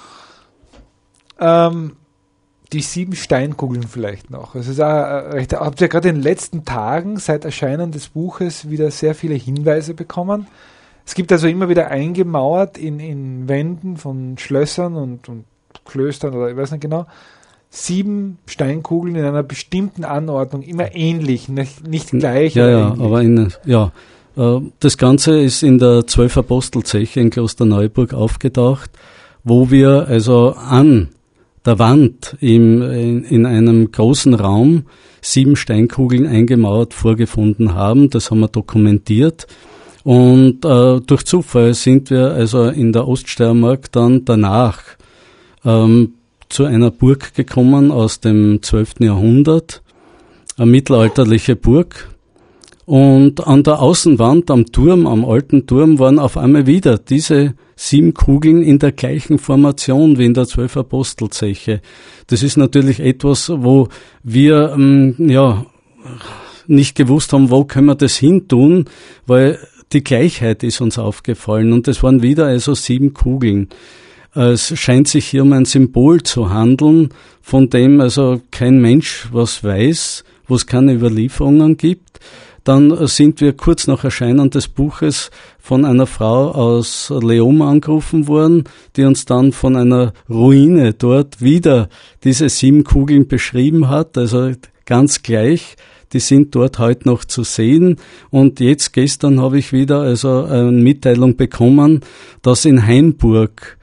Die 7 Steinkugeln vielleicht noch. Also habt ihr gerade in den letzten Tagen seit Erscheinen des Buches wieder sehr viele Hinweise bekommen. Es gibt also immer wieder eingemauert in Wänden von Schlössern und Klöstern oder ich weiß nicht genau, 7 Steinkugeln in einer bestimmten Anordnung, immer ähnlich, nicht gleich. Ja, aber das Ganze ist in der 12 Apostelzeche in Klosterneuburg aufgetaucht, wo wir also an der Wand in einem großen Raum 7 Steinkugeln eingemauert vorgefunden haben. Das haben wir dokumentiert. Und durch Zufall sind wir also in der Oststeiermark dann danach zu einer Burg gekommen aus dem 12. Jahrhundert, eine mittelalterliche Burg. Und an der Außenwand, am alten Turm, waren auf einmal wieder diese 7 Kugeln in der gleichen Formation wie in der 12 Apostelzeche. Das ist natürlich etwas, wo wir nicht gewusst haben, wo können wir das hin tun, weil die Gleichheit ist uns aufgefallen und es waren wieder also 7 Kugeln. Es scheint sich hier um ein Symbol zu handeln, von dem also kein Mensch was weiß, wo es keine Überlieferungen gibt. Dann sind wir kurz nach Erscheinen des Buches von einer Frau aus Leom angerufen worden, die uns dann von einer Ruine dort wieder diese 7 Kugeln beschrieben hat, also ganz gleich. Die sind dort heute noch zu sehen. Und gestern habe ich wieder also eine Mitteilung bekommen, dass in Hainburg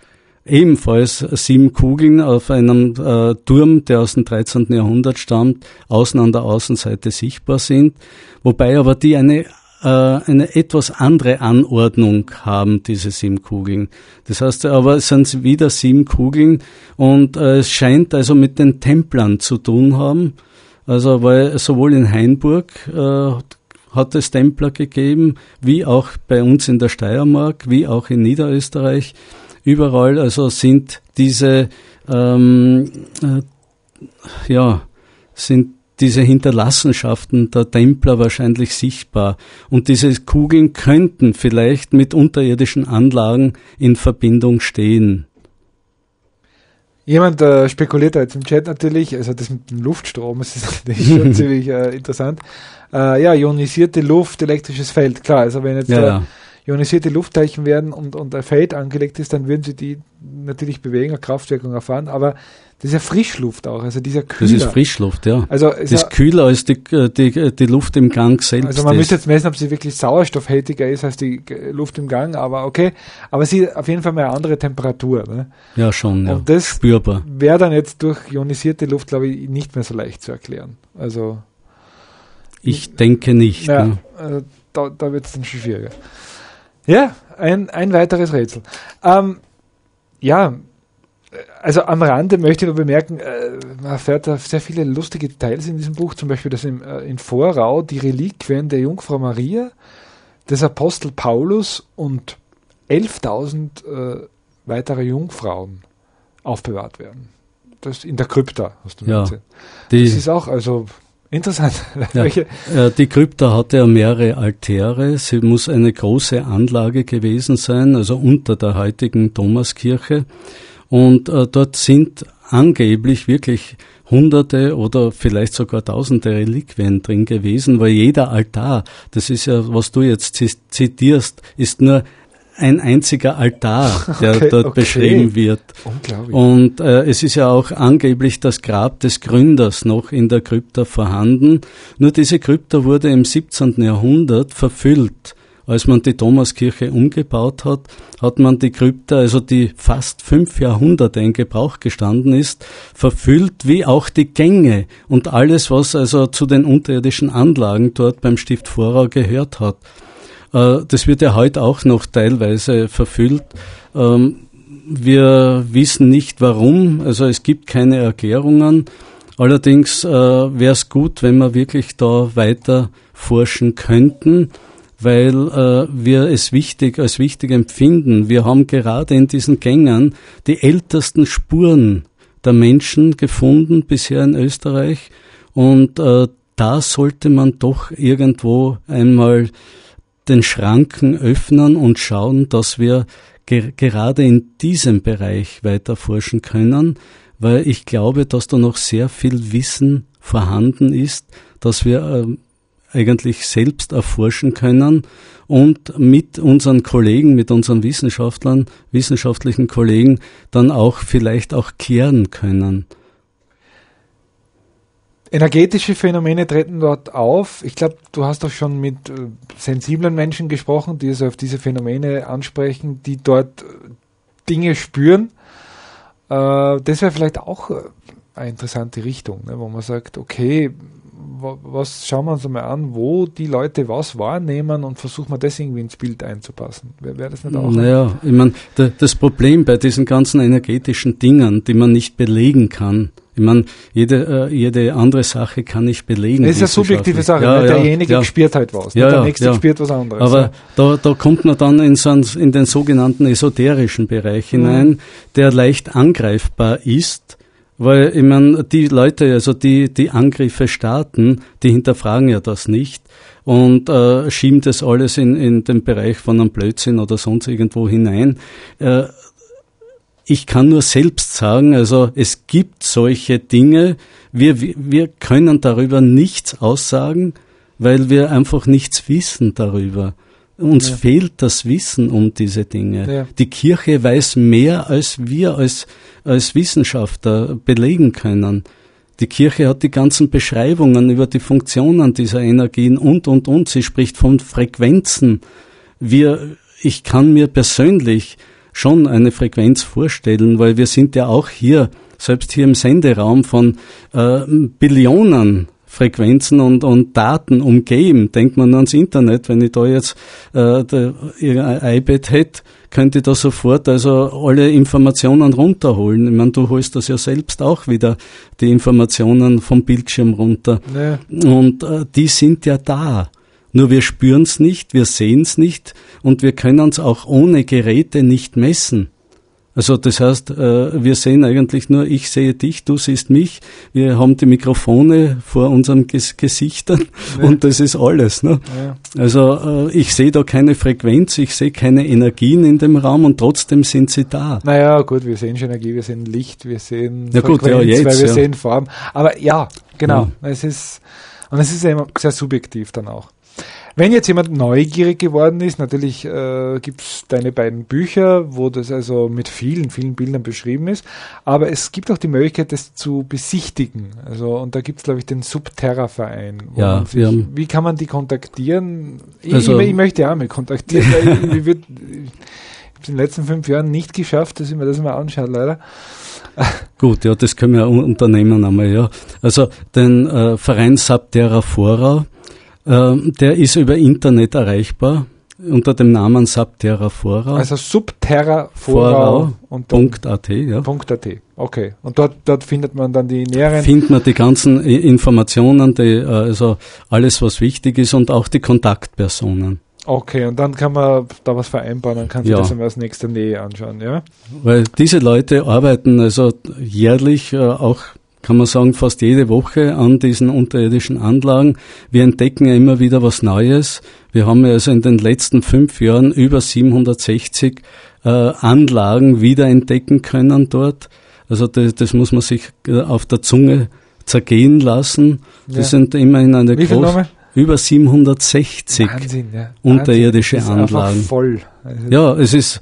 ebenfalls 7 Kugeln auf einem Turm, der aus dem 13. Jahrhundert stammt, außen an der Außenseite sichtbar sind, wobei aber die eine etwas andere Anordnung haben, diese 7 Kugeln. Das heißt aber, es sind wieder 7 Kugeln und es scheint also mit den Templern zu tun haben, also weil sowohl in Hainburg hat es Templer gegeben, wie auch bei uns in der Steiermark, wie auch in Niederösterreich. Überall also sind diese diese Hinterlassenschaften der Templer wahrscheinlich sichtbar. Und diese Kugeln könnten vielleicht mit unterirdischen Anlagen in Verbindung stehen. Jemand spekuliert da jetzt im Chat natürlich, also das mit dem Luftstrom, das ist natürlich schon ziemlich interessant. Ionisierte Luft, elektrisches Feld, klar, also wenn jetzt ionisierte Luftteilchen werden und ein Feld angelegt ist, dann würden sie die natürlich bewegen, eine Kraftwirkung erfahren, aber das ist ja Frischluft auch, also dieser Kühler. Das ist Frischluft, ja. Also das ist kühler als die Luft im Gang selbst. Also man müsste jetzt messen, ob sie wirklich sauerstoffhaltiger ist als die Luft im Gang, aber okay. Aber sie auf jeden Fall mal eine andere Temperatur. Ne? Ja, schon, und das spürbar. Wäre dann jetzt durch ionisierte Luft, glaube ich, nicht mehr so leicht zu erklären. Also ich denke nicht. Ja, ne? Da wird es dann schon schwieriger. Ja, ein weiteres Rätsel. Also am Rande möchte ich nur bemerken, man erfährt da sehr viele lustige Details in diesem Buch, zum Beispiel, dass in Vorrau die Reliquien der Jungfrau Maria, des Apostel Paulus und 11.000 weitere Jungfrauen aufbewahrt werden. Das in der Krypta, hast du erzählt. Das ist auch also interessant. Ja, die Krypta hatte ja mehrere Altäre. Sie muss eine große Anlage gewesen sein, also unter der heutigen Thomaskirche. Und dort sind angeblich wirklich Hunderte oder vielleicht sogar Tausende Reliquien drin gewesen, weil jeder Altar, das ist ja, was du jetzt zitierst, ist nur ein einziger Altar, der dort beschrieben wird. Unglaublich. Und es ist ja auch angeblich das Grab des Gründers noch in der Krypta vorhanden. Nur diese Krypta wurde im 17. Jahrhundert verfüllt. Als man die Thomaskirche umgebaut hat, hat man die Krypta, also die fast 5 Jahrhunderte in Gebrauch gestanden ist, verfüllt, wie auch die Gänge und alles, was also zu den unterirdischen Anlagen dort beim Stift Vorrau gehört hat. Das wird ja heute auch noch teilweise verfüllt. Wir wissen nicht warum, also es gibt keine Erklärungen. Allerdings wäre es gut, wenn wir wirklich da weiter forschen könnten, weil wir es als wichtig empfinden. Wir haben gerade in diesen Gängen die ältesten Spuren der Menschen gefunden bisher in Österreich und da sollte man doch irgendwo einmal den Schranken öffnen und schauen, dass wir gerade in diesem Bereich weiter forschen können, weil ich glaube, dass da noch sehr viel Wissen vorhanden ist, dass wir eigentlich selbst erforschen können und mit unseren Kollegen, mit unseren wissenschaftlichen Kollegen dann auch vielleicht auch klären können. Energetische Phänomene treten dort auf. Ich glaube, du hast doch schon mit sensiblen Menschen gesprochen, die also auf diese Phänomene ansprechen, die dort Dinge spüren. Das wäre vielleicht auch eine interessante Richtung, ne, wo man sagt, okay, schauen wir uns mal an, wo die Leute was wahrnehmen und versuchen wir das irgendwie ins Bild einzupassen. Wäre das nicht auch? Naja, ich meine, das Problem bei diesen ganzen energetischen Dingen, die man nicht belegen kann, ich meine, jede andere Sache kann ich belegen. Das ist eine subjektive Sache, weil derjenige spürt halt was, der nächste spürt was anderes. Aber da kommt man dann in den sogenannten esoterischen Bereich hinein, der leicht angreifbar ist, weil, ich meine, die Leute, also die Angriffe starten, die hinterfragen ja das nicht und schieben das alles in den Bereich von einem Blödsinn oder sonst irgendwo hinein. Ich kann nur selbst sagen, also es gibt solche Dinge, wir können darüber nichts aussagen, weil wir einfach nichts wissen darüber. Uns fehlt das Wissen um diese Dinge. Ja. Die Kirche weiß mehr, als wir als Wissenschaftler belegen können. Die Kirche hat die ganzen Beschreibungen über die Funktionen dieser Energien und. Sie spricht von Frequenzen. Ich kann mir persönlich schon eine Frequenz vorstellen, weil wir sind ja auch hier, selbst hier im Senderaum von Billionen Frequenzen und Daten umgeben. Denkt man ans Internet, wenn ich da jetzt ein iPad hätte, könnte ich da sofort also alle Informationen runterholen. Ich meine, du holst das ja selbst auch wieder, die Informationen vom Bildschirm runter. Ja. Und die sind ja da. Nur wir spüren es nicht, wir sehen es nicht und wir können es auch ohne Geräte nicht messen. Also das heißt, wir sehen eigentlich nur, ich sehe dich, du siehst mich, wir haben die Mikrofone vor unseren Gesichtern und das ist alles. Ne? Ja. Also ich sehe da keine Frequenz, ich sehe keine Energien in dem Raum und trotzdem sind sie da. Naja, gut, wir sehen schon Energie, wir sehen Licht, wir sehen ja, Frequenz, gut, ja, jetzt, weil wir sehen Farben. Aber ja, genau, es ist ja immer sehr subjektiv dann auch. Wenn jetzt jemand neugierig geworden ist, natürlich gibt's deine beiden Bücher, wo das also mit vielen, vielen Bildern beschrieben ist, aber es gibt auch die Möglichkeit, das zu besichtigen. Also und da gibt's, glaube ich, den Subterra-Verein. Ja, wie kann man die kontaktieren? Ich möchte ja mal kontaktieren, weil ich habe es in den letzten 5 Jahren nicht geschafft, dass ich mir das mal anschaue, leider. Gut, ja, das können wir unternehmen einmal, ja. Also den Verein Subterra Vorau, der ist über Internet erreichbar unter dem Namen Subterra Vorau. Also Subterra Vorau .at, ja. .at, okay. Und dort findet man dann die näheren... Findet man die ganzen Informationen, also alles, was wichtig ist und auch die Kontaktpersonen. Okay, und dann kann man da was vereinbaren, dann kann sich das einmal aus nächster Nähe anschauen, ja? Weil diese Leute arbeiten also jährlich auch, kann man sagen, fast jede Woche an diesen unterirdischen Anlagen. Wir entdecken ja immer wieder was Neues. Wir haben ja also in den letzten 5 Jahren über 760 Anlagen wiederentdecken können dort. Also das muss man sich auf der Zunge zergehen lassen. Das sind immerhin eine große... Über 760 Wahnsinn, ja. unterirdische Wahnsinn. Anlagen. Einfach voll. Ja, es ist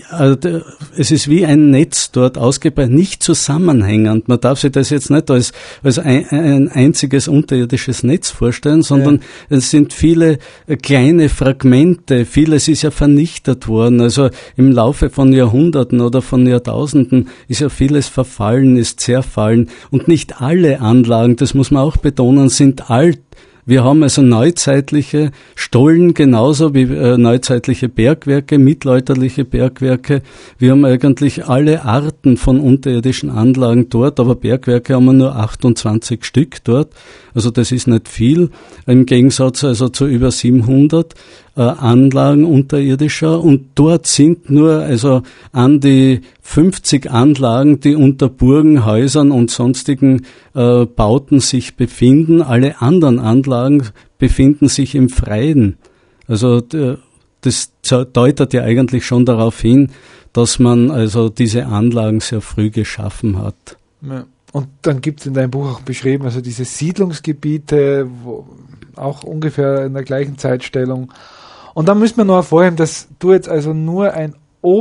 wie ein Netz dort ausgebreitet, nicht zusammenhängend. Man darf sich das jetzt nicht als ein einziges unterirdisches Netz vorstellen, sondern es sind viele kleine Fragmente. Vieles ist ja vernichtet worden. Also im Laufe von Jahrhunderten oder von Jahrtausenden ist ja vieles verfallen, ist zerfallen. Und nicht alle Anlagen, das muss man auch betonen, sind alt. Wir haben also neuzeitliche Stollen genauso wie neuzeitliche Bergwerke, mittelalterliche Bergwerke. Wir haben eigentlich alle Arten von unterirdischen Anlagen dort, aber Bergwerke haben wir nur 28 Stück dort. Also das ist nicht viel, im Gegensatz also zu über 700 Anlagen unterirdischer. Und dort sind nur also an die 50 Anlagen, die unter Burgen, Häusern und sonstigen Bauten sich befinden. Alle anderen Anlagen befinden sich im Freien. Also das deutet ja eigentlich schon darauf hin, dass man also diese Anlagen sehr früh geschaffen hat. Ja. Und dann gibt es in deinem Buch auch beschrieben, also diese Siedlungsgebiete, wo auch ungefähr in der gleichen Zeitstellung. Und dann müssen wir noch hervorheben, dass du jetzt also nur einen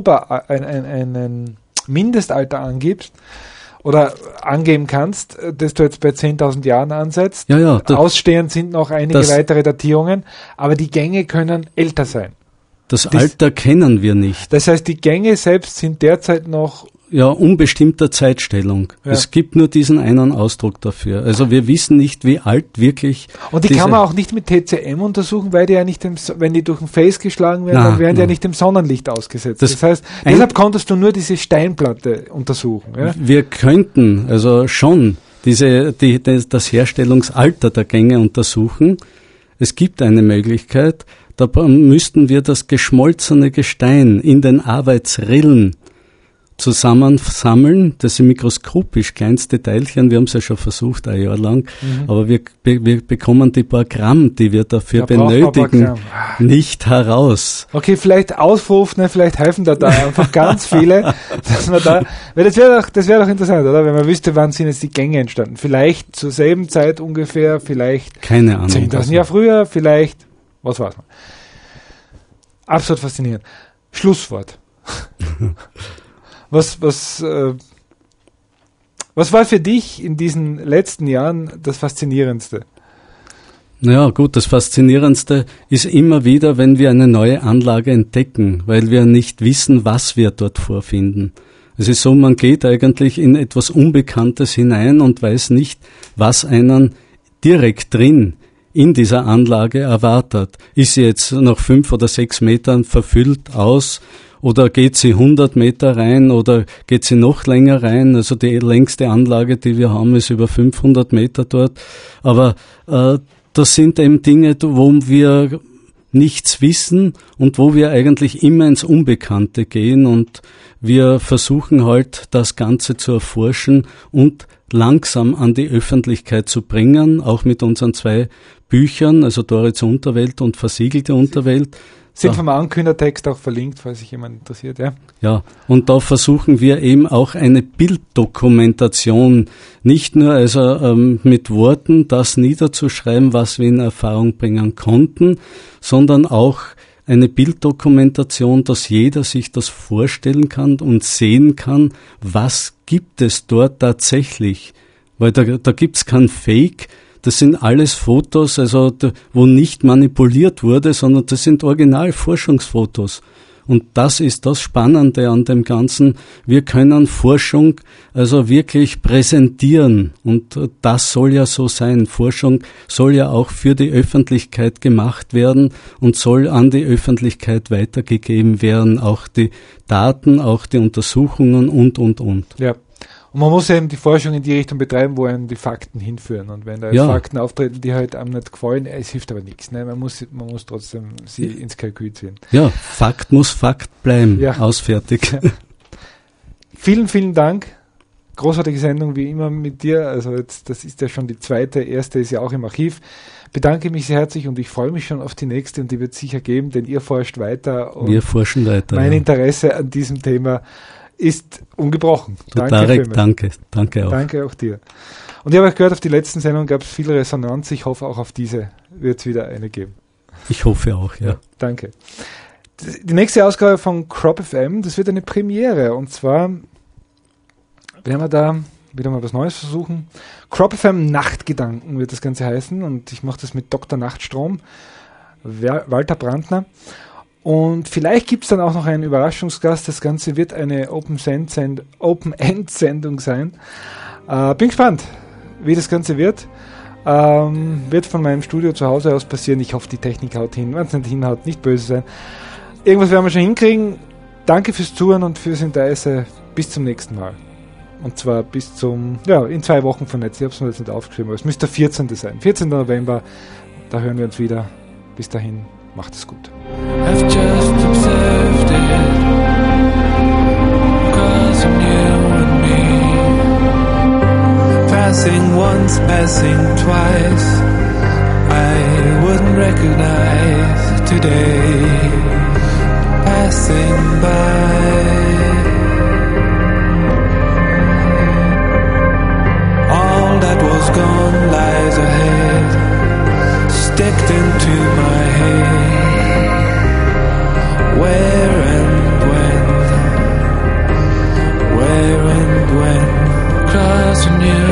Mindestalter angibst oder angeben kannst, das du jetzt bei 10.000 Jahren ansetzt. Ja, Ausstehend sind noch einige weitere Datierungen, aber die Gänge können älter sein. Das Alter kennen wir nicht. Das heißt, die Gänge selbst sind derzeit noch unbestimmter Zeitstellung. Ja. Es gibt nur diesen einen Ausdruck dafür. Also wir wissen nicht, wie alt wirklich... Und die kann man auch nicht mit TCM untersuchen, weil die ja nicht, wenn die durch ein Face geschlagen werden, dann werden die ja nicht dem Sonnenlicht ausgesetzt. Das heißt, deshalb konntest du nur diese Steinplatte untersuchen. Ja? Wir könnten also schon das Herstellungsalter der Gänge untersuchen. Es gibt eine Möglichkeit, da müssten wir das geschmolzene Gestein in den Arbeitsrillen zusammensammeln. Das sind mikroskopisch kleinste Teilchen. Wir haben es ja schon versucht, ein Jahr lang. Aber wir bekommen die paar Gramm, die wir dafür benötigen, nicht heraus. Okay, vielleicht Ausrufen, vielleicht helfen da einfach ganz viele, dass man da, weil das wäre doch interessant, oder? Wenn man wüsste, wann sind jetzt die Gänge entstanden. Vielleicht zur selben Zeit ungefähr, vielleicht keine Ahnung. 10.000 Jahre früher, vielleicht, was weiß man. Absolut faszinierend. Schlusswort. Was war für dich in diesen letzten Jahren das Faszinierendste? Ja, gut, das Faszinierendste ist immer wieder, wenn wir eine neue Anlage entdecken, weil wir nicht wissen, was wir dort vorfinden. Es ist so, man geht eigentlich in etwas Unbekanntes hinein und weiß nicht, was einen direkt drin in dieser Anlage erwartet. Ist sie jetzt nach 5 oder 6 Metern verfüllt aus oder geht sie 100 Meter rein oder geht sie noch länger rein? Also die längste Anlage, die wir haben, ist über 500 Meter dort. Aber das sind eben Dinge, wo wir nichts wissen und wo wir eigentlich immer ins Unbekannte gehen und wir versuchen halt, das Ganze zu erforschen und langsam an die Öffentlichkeit zu bringen, auch mit unseren 2 Büchern, also Tore zur Unterwelt und Versiegelte Unterwelt. Sind vom Ankündertext auch verlinkt, falls sich jemand interessiert, ja? Ja, und da versuchen wir eben auch eine Bilddokumentation, nicht nur also mit Worten das niederzuschreiben, was wir in Erfahrung bringen konnten, sondern auch eine Bilddokumentation, dass jeder sich das vorstellen kann und sehen kann, was gibt es dort tatsächlich. Weil da gibt's kein Fake, das sind alles Fotos, also wo nicht manipuliert wurde, sondern das sind Originalforschungsfotos. Und das ist das Spannende an dem Ganzen. Wir können Forschung also wirklich präsentieren. Und das soll ja so sein. Forschung soll ja auch für die Öffentlichkeit gemacht werden und soll an die Öffentlichkeit weitergegeben werden. Auch die Daten, auch die Untersuchungen und. Ja. Und man muss eben die Forschung in die Richtung betreiben, wo einem die Fakten hinführen. Und wenn da Fakten auftreten, die halt einem nicht gefallen, es hilft aber nichts. Ne? Man muss trotzdem sie ins Kalkül ziehen. Ja, Fakt muss Fakt bleiben. Ja. Ausfertig. Ja. Vielen, vielen Dank. Großartige Sendung wie immer mit dir. Also jetzt, das ist ja schon die 2. Erste ist ja auch im Archiv. Bedanke mich sehr herzlich und ich freue mich schon auf die nächste und die wird es sicher geben, denn ihr forscht weiter. Und wir forschen weiter. Mein Interesse an diesem Thema ist ungebrochen. Danke auch. Danke auch dir. Und ich habe auch gehört, auf die letzten Sendungen gab es viel Resonanz. Ich hoffe, auch auf diese wird es wieder eine geben. Ich hoffe auch, ja. Danke. Die nächste Ausgabe von Crop FM, das wird eine Premiere. Und zwar werden wir da wieder mal was Neues versuchen. Crop FM Nachtgedanken wird das Ganze heißen. Und ich mache das mit Dr. Nachtstrom, Walter Brandner. Und vielleicht gibt es dann auch noch einen Überraschungsgast. Das Ganze wird eine Open-End-Sendung sein. Bin gespannt, wie das Ganze wird. Wird von meinem Studio zu Hause aus passieren. Ich hoffe, die Technik haut hin. Wenn es nicht hinhaut, nicht böse sein. Irgendwas werden wir schon hinkriegen. Danke fürs Zuhören und fürs Interesse. Bis zum nächsten Mal. Und zwar bis in 2 Wochen von jetzt. Ich habe es mir jetzt nicht aufgeschrieben, aber es müsste der 14. sein. 14. November. Da hören wir uns wieder. Bis dahin. Macht es gut. I've just observed it, 'cause of you and me. Passing once, passing twice, I wouldn't recognize today. Passing by, all that was gone lies ahead, sticked into my head. Where and when, crossing you.